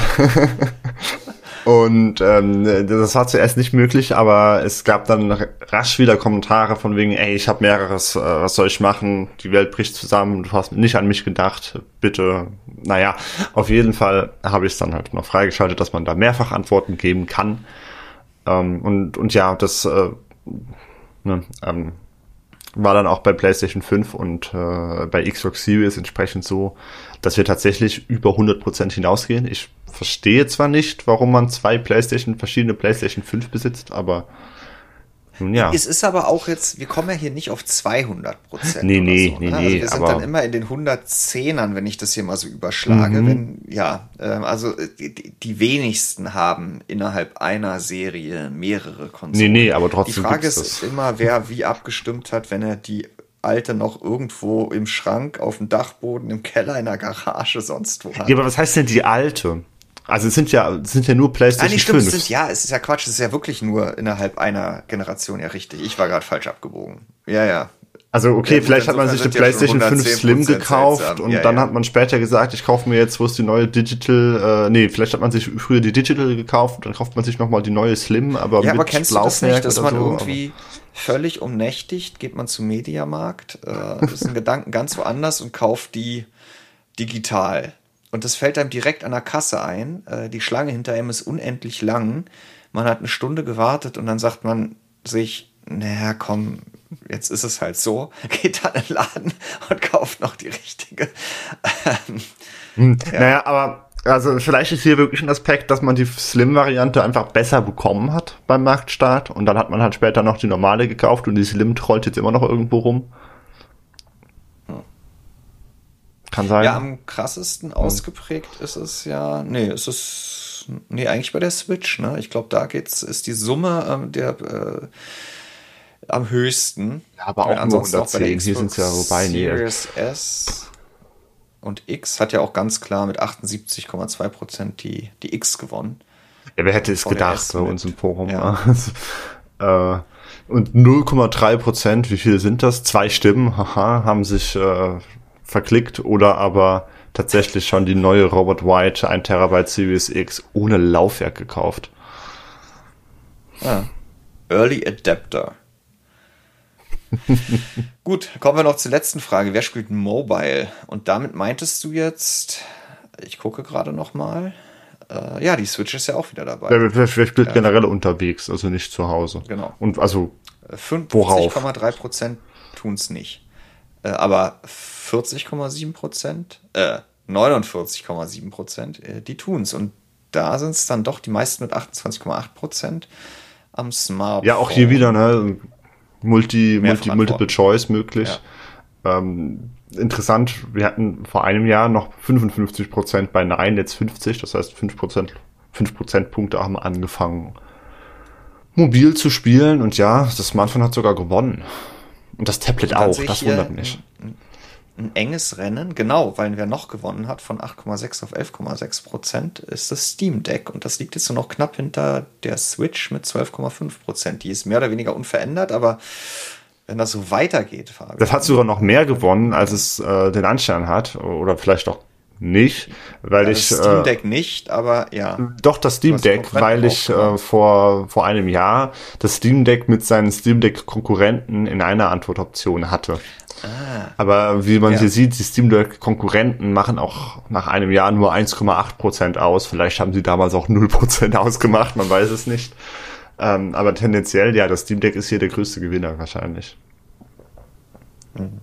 [SPEAKER 1] Und ähm, das war zuerst nicht möglich, aber es gab dann rasch wieder Kommentare von wegen, ey, ich habe mehreres, äh, was soll ich machen? Die Welt bricht zusammen, du hast nicht an mich gedacht, bitte. Naja, auf jeden Fall habe ich es dann halt noch freigeschaltet, dass man da mehrfach Antworten geben kann. Ähm, und und ja, das äh, ne, ähm, war dann auch bei PlayStation fünf und äh, bei Xbox Series entsprechend so, dass wir tatsächlich über hundert Prozent hinausgehen. Ich verstehe zwar nicht, warum man zwei PlayStation, verschiedene PlayStation fünf besitzt, aber nun ja. Es ist aber auch jetzt, wir kommen ja hier nicht auf zweihundert Prozent.
[SPEAKER 2] Nee, nee, so,
[SPEAKER 1] nee,
[SPEAKER 2] ne?
[SPEAKER 1] nee. Also wir sind
[SPEAKER 2] aber
[SPEAKER 1] dann immer in den hundertzehnern, wenn ich das hier mal so überschlage.
[SPEAKER 2] Mhm.
[SPEAKER 1] Wenn, ja, ähm, also die, die wenigsten haben innerhalb einer Serie mehrere Konsolen.
[SPEAKER 2] Nee, nee, aber trotzdem.
[SPEAKER 1] Die Frage ist das. immer, wer wie abgestimmt hat, wenn er die alte noch irgendwo im Schrank, auf dem Dachboden, im Keller, in der Garage, sonst wo hat.
[SPEAKER 2] Ja, aber was heißt denn die alte? Also es sind ja, es sind ja nur PlayStation
[SPEAKER 1] Nein, nicht stimmt,
[SPEAKER 2] fünf.
[SPEAKER 1] Es sind, ja, es ist ja Quatsch, es ist ja wirklich nur innerhalb einer Generation, ja richtig. Ich war gerade falsch abgebogen. Ja, ja.
[SPEAKER 2] Also okay,
[SPEAKER 1] ja,
[SPEAKER 2] vielleicht hat man sich eine
[SPEAKER 1] ja
[SPEAKER 2] PlayStation fünf Slim gekauft
[SPEAKER 1] seltsam.
[SPEAKER 2] und
[SPEAKER 1] ja,
[SPEAKER 2] dann
[SPEAKER 1] ja.
[SPEAKER 2] hat man später gesagt, ich kaufe mir jetzt, wo ist die neue Digital, äh, nee, vielleicht hat man sich früher die Digital gekauft und dann kauft man sich nochmal die neue Slim, aber
[SPEAKER 1] ja,
[SPEAKER 2] mit
[SPEAKER 1] aber kennst du das nicht, dass man
[SPEAKER 2] so,
[SPEAKER 1] irgendwie völlig umnächtigt, geht man zum Mediamarkt, äh, ist ein Gedanken ganz woanders und kauft die digital. Und das fällt einem direkt an der Kasse ein. Äh, die Schlange hinter einem ist unendlich lang. Man hat eine Stunde gewartet und dann sagt man sich, naja, komm, jetzt ist es halt so. Geht dann in den Laden und kauft noch die richtige.
[SPEAKER 2] hm, ja. Naja, aber also vielleicht ist hier wirklich ein Aspekt, dass man die Slim-Variante einfach besser bekommen hat beim Marktstart und dann hat man halt später noch die normale gekauft und die Slim trollt jetzt immer noch irgendwo rum. Kann sein.
[SPEAKER 1] Ja, am krassesten ausgeprägt ist es ja, nee, es ist, nee, eigentlich bei der Switch, ne? Ich glaube, da geht's, ist die Summe ähm, der äh, am höchsten.
[SPEAKER 2] Ja, aber auch nur hundertzehn, hier sind es ja wobei, nee.
[SPEAKER 1] Series S und X hat ja auch ganz klar mit achtundsiebzig Komma zwei Prozent die, die X gewonnen.
[SPEAKER 2] Ja, wer hätte es gedacht bei uns im Forum.
[SPEAKER 1] Ja.
[SPEAKER 2] äh, und null Komma drei Prozent, wie viele sind das? Zwei Stimmen, haha, haben sich äh, verklickt oder aber tatsächlich schon die neue Robert White ein Terabyte Series X ohne Laufwerk gekauft.
[SPEAKER 1] Ja. Early Adapter. Gut, kommen wir noch zur letzten Frage. Wer spielt Mobile? Und damit meintest du jetzt, ich gucke gerade noch mal, äh, ja, die Switch ist ja auch wieder dabei.
[SPEAKER 2] Wer, wer, wer spielt ja. generell unterwegs, also nicht zu Hause.
[SPEAKER 1] Genau.
[SPEAKER 2] Und also
[SPEAKER 1] fünfzig Komma drei Prozent tun es nicht. Äh, aber vierzig Komma sieben Prozent, äh, neunundvierzig Komma sieben Prozent, äh, die tun es. Und da sind es dann doch die meisten mit achtundzwanzig Komma acht Prozent am Smartphone.
[SPEAKER 2] Ja, auch hier wieder, ne? Multi, Multi, Multiple Choice möglich. Ja. Ähm, interessant, wir hatten vor einem Jahr noch fünfundfünfzig Prozent bei Nein, jetzt fünfzig, das heißt fünf Prozent, fünf Prozentpunkte haben angefangen, mobil zu spielen, und ja, das Smartphone hat sogar gewonnen. Und das Tablet auch, das wundert mich.
[SPEAKER 1] Ein, ein enges Rennen, genau, weil wer noch gewonnen hat, von acht Komma sechs auf elf Komma sechs Prozent, ist das Steam Deck. Und das liegt jetzt nur noch knapp hinter der Switch mit zwölf Komma fünf Prozent. Die ist mehr oder weniger unverändert, aber wenn das so weitergeht, Fabian.
[SPEAKER 2] Das hat sogar noch mehr gewonnen, als es äh, den Anschein hat. Oder vielleicht auch nicht, weil
[SPEAKER 1] ja,
[SPEAKER 2] ich...
[SPEAKER 1] Das Steam Deck äh, nicht, aber ja.
[SPEAKER 2] Doch, das Steam Deck, weil ich äh, vor, vor einem Jahr das Steam Deck mit seinen Steam Deck Konkurrenten in einer Antwortoption hatte. Ah, aber wie man ja. hier sieht, die Steam Deck Konkurrenten machen auch nach einem Jahr nur eins Komma acht Prozent aus. Vielleicht haben sie damals auch null Prozent ausgemacht, man weiß es nicht. Ähm, aber tendenziell, ja, das Steam Deck ist hier der größte Gewinner wahrscheinlich.
[SPEAKER 1] Mhm.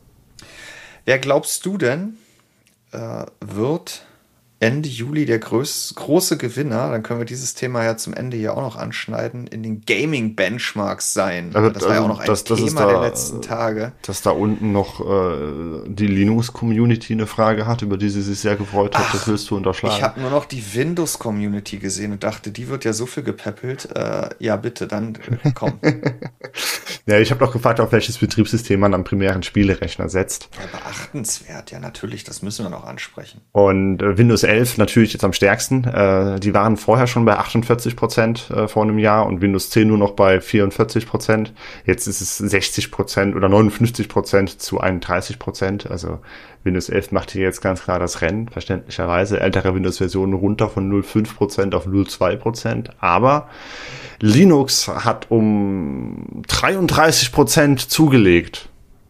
[SPEAKER 1] Wer glaubst du denn, äh, wird Ende Juli der groß, große Gewinner, dann können wir dieses Thema ja zum Ende hier auch noch anschneiden, in den Gaming-Benchmarks sein.
[SPEAKER 2] Also,
[SPEAKER 1] das war ja auch noch ein
[SPEAKER 2] das, das
[SPEAKER 1] Thema
[SPEAKER 2] da,
[SPEAKER 1] der letzten Tage.
[SPEAKER 2] Dass da unten noch äh, die Linux-Community eine Frage hat, über die sie sich sehr gefreut hat, Ach, das willst du unterschlagen.
[SPEAKER 1] Ich habe nur noch die Windows-Community gesehen und dachte, die wird ja so viel gepäppelt. Äh, ja, bitte, dann äh, komm.
[SPEAKER 2] Ja, ich habe noch gefragt, auf welches Betriebssystem man am primären Spielerechner setzt.
[SPEAKER 1] Ja, beachtenswert, ja natürlich, das müssen wir noch ansprechen.
[SPEAKER 2] Und äh, Windows elf natürlich jetzt am stärksten. Äh, die waren vorher schon bei achtundvierzig Prozent äh, vor einem Jahr und Windows zehn nur noch bei vierundvierzig Prozent. Jetzt ist es sechzig Prozent oder neunundfünfzig Prozent zu einunddreißig Prozent. Also Windows elf macht hier jetzt ganz klar das Rennen, verständlicherweise. Ältere Windows-Versionen runter von null Komma fünf Prozent auf null Komma zwei Prozent. Aber Linux hat um dreiunddreißig Prozent zugelegt.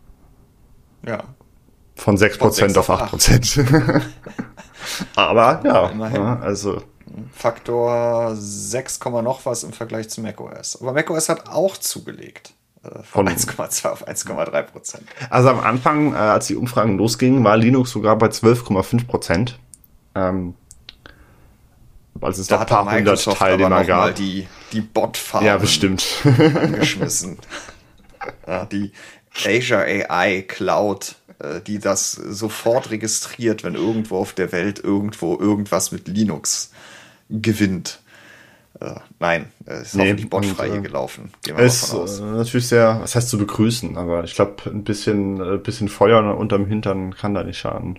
[SPEAKER 1] Ja.
[SPEAKER 2] Von sechs Prozent auf acht Prozent. Aber ja,
[SPEAKER 1] immerhin.
[SPEAKER 2] Ja, also
[SPEAKER 1] Faktor sechs, noch was im Vergleich zu macOS. Aber macOS hat auch zugelegt. Äh, von, von eins Komma zwei auf eins Komma drei Prozent.
[SPEAKER 2] Also am Anfang, äh, als die Umfragen losgingen, war Linux sogar bei zwölf Komma fünf Prozent. Ähm, als es da ein paar hundert Teilnehmer gab.
[SPEAKER 1] Mal die, die Bot-Farmen
[SPEAKER 2] ja, bestimmt.
[SPEAKER 1] angeschmissen. Ja, die Azure A I Cloud, die das sofort registriert, wenn irgendwo auf der Welt irgendwo irgendwas mit Linux gewinnt. Äh, nein, es ist nee, hoffentlich botfrei hier gelaufen.
[SPEAKER 2] Gehen wir ist mal von aus. Natürlich sehr, was heißt zu begrüßen, aber ich glaube, ein bisschen, ein bisschen Feuer unterm Hintern kann da nicht schaden.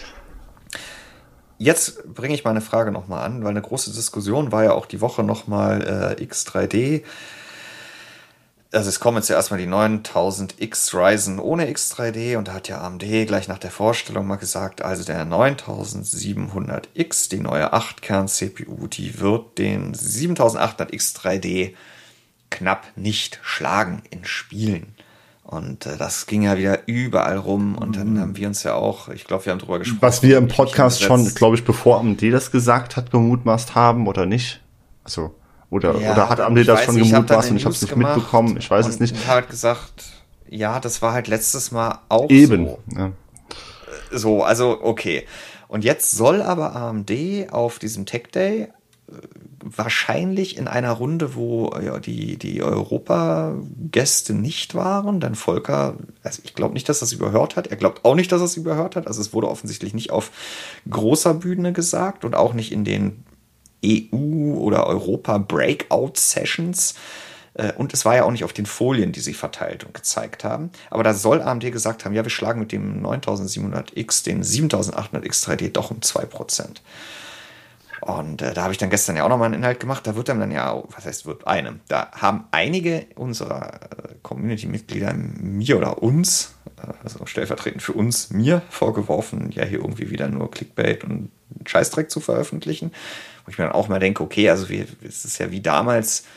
[SPEAKER 1] Jetzt bringe ich meine Frage nochmal an, weil eine große Diskussion war ja auch die Woche nochmal äh, X drei D. Also es kommen jetzt ja erstmal die neuntausend X Ryzen ohne X drei D und da hat ja A M D gleich nach der Vorstellung mal gesagt, also der neuntausendsiebenhundert X, die neue acht Kern C P U, die wird den siebentausendachthundert X drei D knapp nicht schlagen in Spielen. Und äh, das ging ja wieder überall rum und dann haben wir uns ja auch, ich glaube, wir haben drüber gesprochen.
[SPEAKER 2] Was wir im Podcast schon, glaube ich, bevor A M D das gesagt hat, gemutmaßt haben oder nicht? Also Oder, ja, oder hat A M D das schon gemutmaßt und ich habe es nicht mitbekommen? Ich weiß es nicht.
[SPEAKER 1] Ich habe halt gesagt, ja, das war halt letztes Mal auch
[SPEAKER 2] Eben.
[SPEAKER 1] so.
[SPEAKER 2] Ja.
[SPEAKER 1] So, also okay. Und jetzt soll aber A M D auf diesem Tech Day wahrscheinlich in einer Runde, wo ja, die, die Europa-Gäste nicht waren, denn Volker, also ich glaube nicht, dass er es überhört hat. Er glaubt auch nicht, dass er es überhört hat. Also es wurde offensichtlich nicht auf großer Bühne gesagt und auch nicht in den E U- oder Europa-Breakout-Sessions. Und es war ja auch nicht auf den Folien, die sie verteilt und gezeigt haben. Aber da soll A M D gesagt haben, ja, wir schlagen mit dem neuntausendsiebenhundert X den siebentausendachthundert X drei D doch um zwei Prozent. Und äh, da habe ich dann gestern ja auch nochmal einen Inhalt gemacht. Da wird dann ja, was heißt wird einem, da haben einige unserer äh, Community-Mitglieder mir oder uns, äh, also stellvertretend für uns, mir vorgeworfen, ja hier irgendwie wieder nur Clickbait und Scheißdreck zu veröffentlichen. Wo ich mir dann auch mal denke, okay, also wir, es ist ja wie damals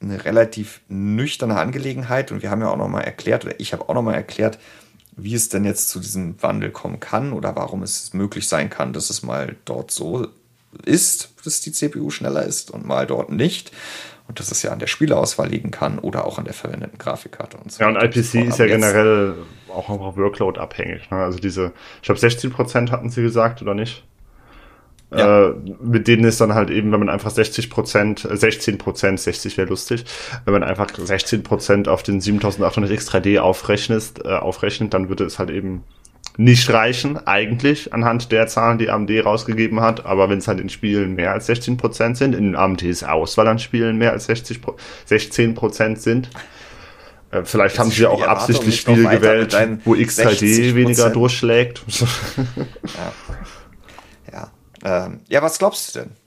[SPEAKER 1] eine relativ nüchterne Angelegenheit und wir haben ja auch nochmal erklärt, oder ich habe auch nochmal erklärt, wie es denn jetzt zu diesem Wandel kommen kann oder warum es möglich sein kann, dass es mal dort so ist, dass die C P U schneller ist und mal dort nicht. Und dass es ja an der Spieleauswahl liegen kann oder auch an der verwendeten Grafikkarte und so.
[SPEAKER 2] Ja, und I P C ist ja generell auch einfach Workload abhängig. Ne? Also diese, ich glaube sechzehn Prozent hatten sie gesagt, oder nicht? Ja. Äh, mit denen ist dann halt eben, wenn man einfach sechzig Prozent, sechzehn Prozent, sechzig wäre lustig, wenn man einfach sechzehn Prozent auf den siebentausendachthundert X drei D aufrechnet, äh, aufrechnet, dann würde es halt eben nicht reichen, eigentlich, anhand der Zahlen, die A M D rausgegeben hat, aber wenn es halt in Spielen mehr als sechzehn Prozent sind, in A M Ds Auswahl an Spielen mehr als sechzig, sechzehn Prozent sind, äh, vielleicht haben sie ja auch absichtlich Spiele gewählt, wo X drei D weniger durchschlägt.
[SPEAKER 1] Ja. Ja. Ähm, ja, was glaubst du denn?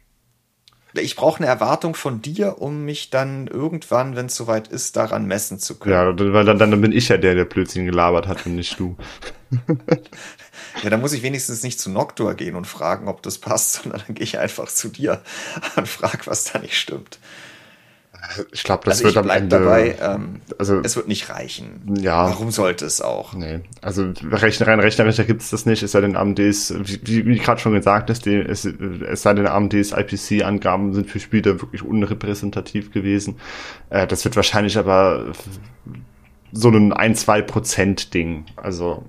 [SPEAKER 1] Ich brauche eine Erwartung von dir, um mich dann irgendwann, wenn es soweit ist, daran messen zu können.
[SPEAKER 2] Ja, weil dann, dann bin ich ja der, der Blödsinn gelabert hat und nicht du.
[SPEAKER 1] Ja, dann muss ich wenigstens nicht zu Noctua gehen und fragen, ob das passt, sondern dann gehe ich einfach zu dir und frage, was da nicht stimmt.
[SPEAKER 2] Ich glaube, das
[SPEAKER 1] also
[SPEAKER 2] wird am Ende...
[SPEAKER 1] dabei, ähm,
[SPEAKER 2] also,
[SPEAKER 1] es wird nicht reichen.
[SPEAKER 2] Ja.
[SPEAKER 1] Warum sollte es auch?
[SPEAKER 2] Nee, also rein rechnerisch gibt es das nicht, es sei denn A M Ds, wie, wie gerade schon gesagt ist, die, es, es sei denn A M Ds I P C-Angaben sind für Spiele wirklich unrepräsentativ gewesen. Äh, das wird wahrscheinlich aber so ein ein bis zwei Prozent Ding, also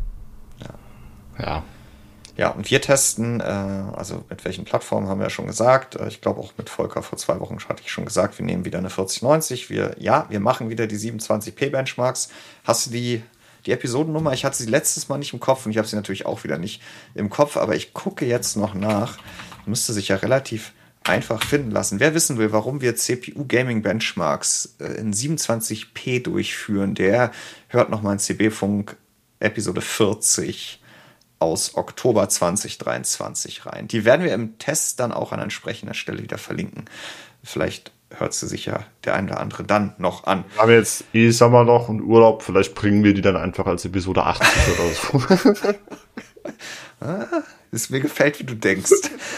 [SPEAKER 1] ja.
[SPEAKER 2] Ja.
[SPEAKER 1] Ja, und wir testen, äh, also mit welchen Plattformen haben wir ja schon gesagt. Äh, ich glaube auch mit Volker vor zwei Wochen hatte ich schon gesagt, wir nehmen wieder eine vierzig neunzig. Wir, ja, wir machen wieder die siebenundzwanzig p Benchmarks. Hast du die, die Episodennummer? Ich hatte sie letztes Mal nicht im Kopf und ich habe sie natürlich auch wieder nicht im Kopf, aber ich gucke jetzt noch nach. Müsste sich ja relativ einfach finden lassen. Wer wissen will, warum wir C P U Gaming Benchmarks äh, in siebenundzwanzig p durchführen, der hört nochmal in C B-Funk Episode vierzig aus Oktober zwanzig dreiundzwanzig rein. Die werden wir im Test dann auch an entsprechender Stelle wieder verlinken. Vielleicht hört sie sich ja der ein oder andere dann noch an.
[SPEAKER 2] Wir haben jetzt eh Sommerloch und Urlaub, vielleicht bringen wir die dann einfach als Episode achtzig oder so.
[SPEAKER 1] Ah, es mir gefällt, wie du denkst.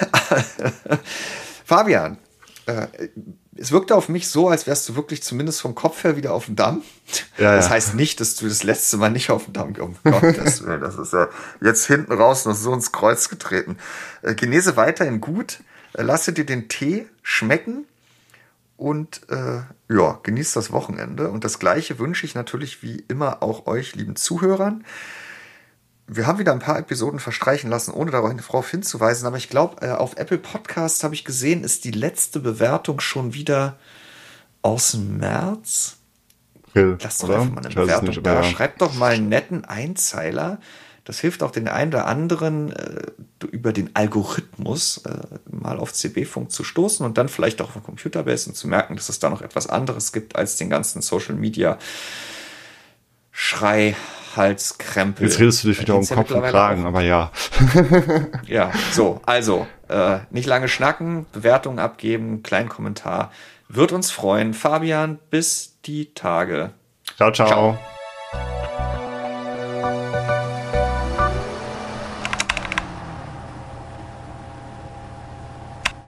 [SPEAKER 1] Fabian, äh, es wirkte auf mich so, als wärst du wirklich zumindest vom Kopf her wieder auf dem Damm. Ja, das ja. heißt nicht, dass du das letzte Mal nicht auf dem Damm gekommen bist. Das ist ja jetzt hinten raus noch so ins Kreuz getreten. Äh, genese weiterhin gut. Äh, lasse dir den Tee schmecken. Und äh, ja, genießt das Wochenende. Und das Gleiche wünsche ich natürlich wie immer auch euch, lieben Zuhörern. Wir haben wieder ein paar Episoden verstreichen lassen, ohne darauf hinzuweisen. Aber ich glaube, äh, auf Apple Podcasts habe ich gesehen, ist die letzte Bewertung schon wieder aus dem März.
[SPEAKER 2] April,
[SPEAKER 1] Lass doch einfach mal eine Bewertung nicht, da. Ja. Schreibt doch mal einen netten Einzeiler. Das hilft auch den einen oder anderen, äh, über den Algorithmus äh, mal auf C B-Funk zu stoßen und dann vielleicht auch auf Computerbase und zu merken, dass es da noch etwas anderes gibt als den ganzen Social-Media-Schrei. Halskrempel.
[SPEAKER 2] Jetzt redest du dich wieder um Kopf und Kragen, aber ja.
[SPEAKER 1] Ja, so, also, äh, nicht lange schnacken, Bewertungen abgeben, kleinen Kommentar. Wird uns freuen. Fabian, bis die Tage.
[SPEAKER 2] Ciao, ciao. ciao.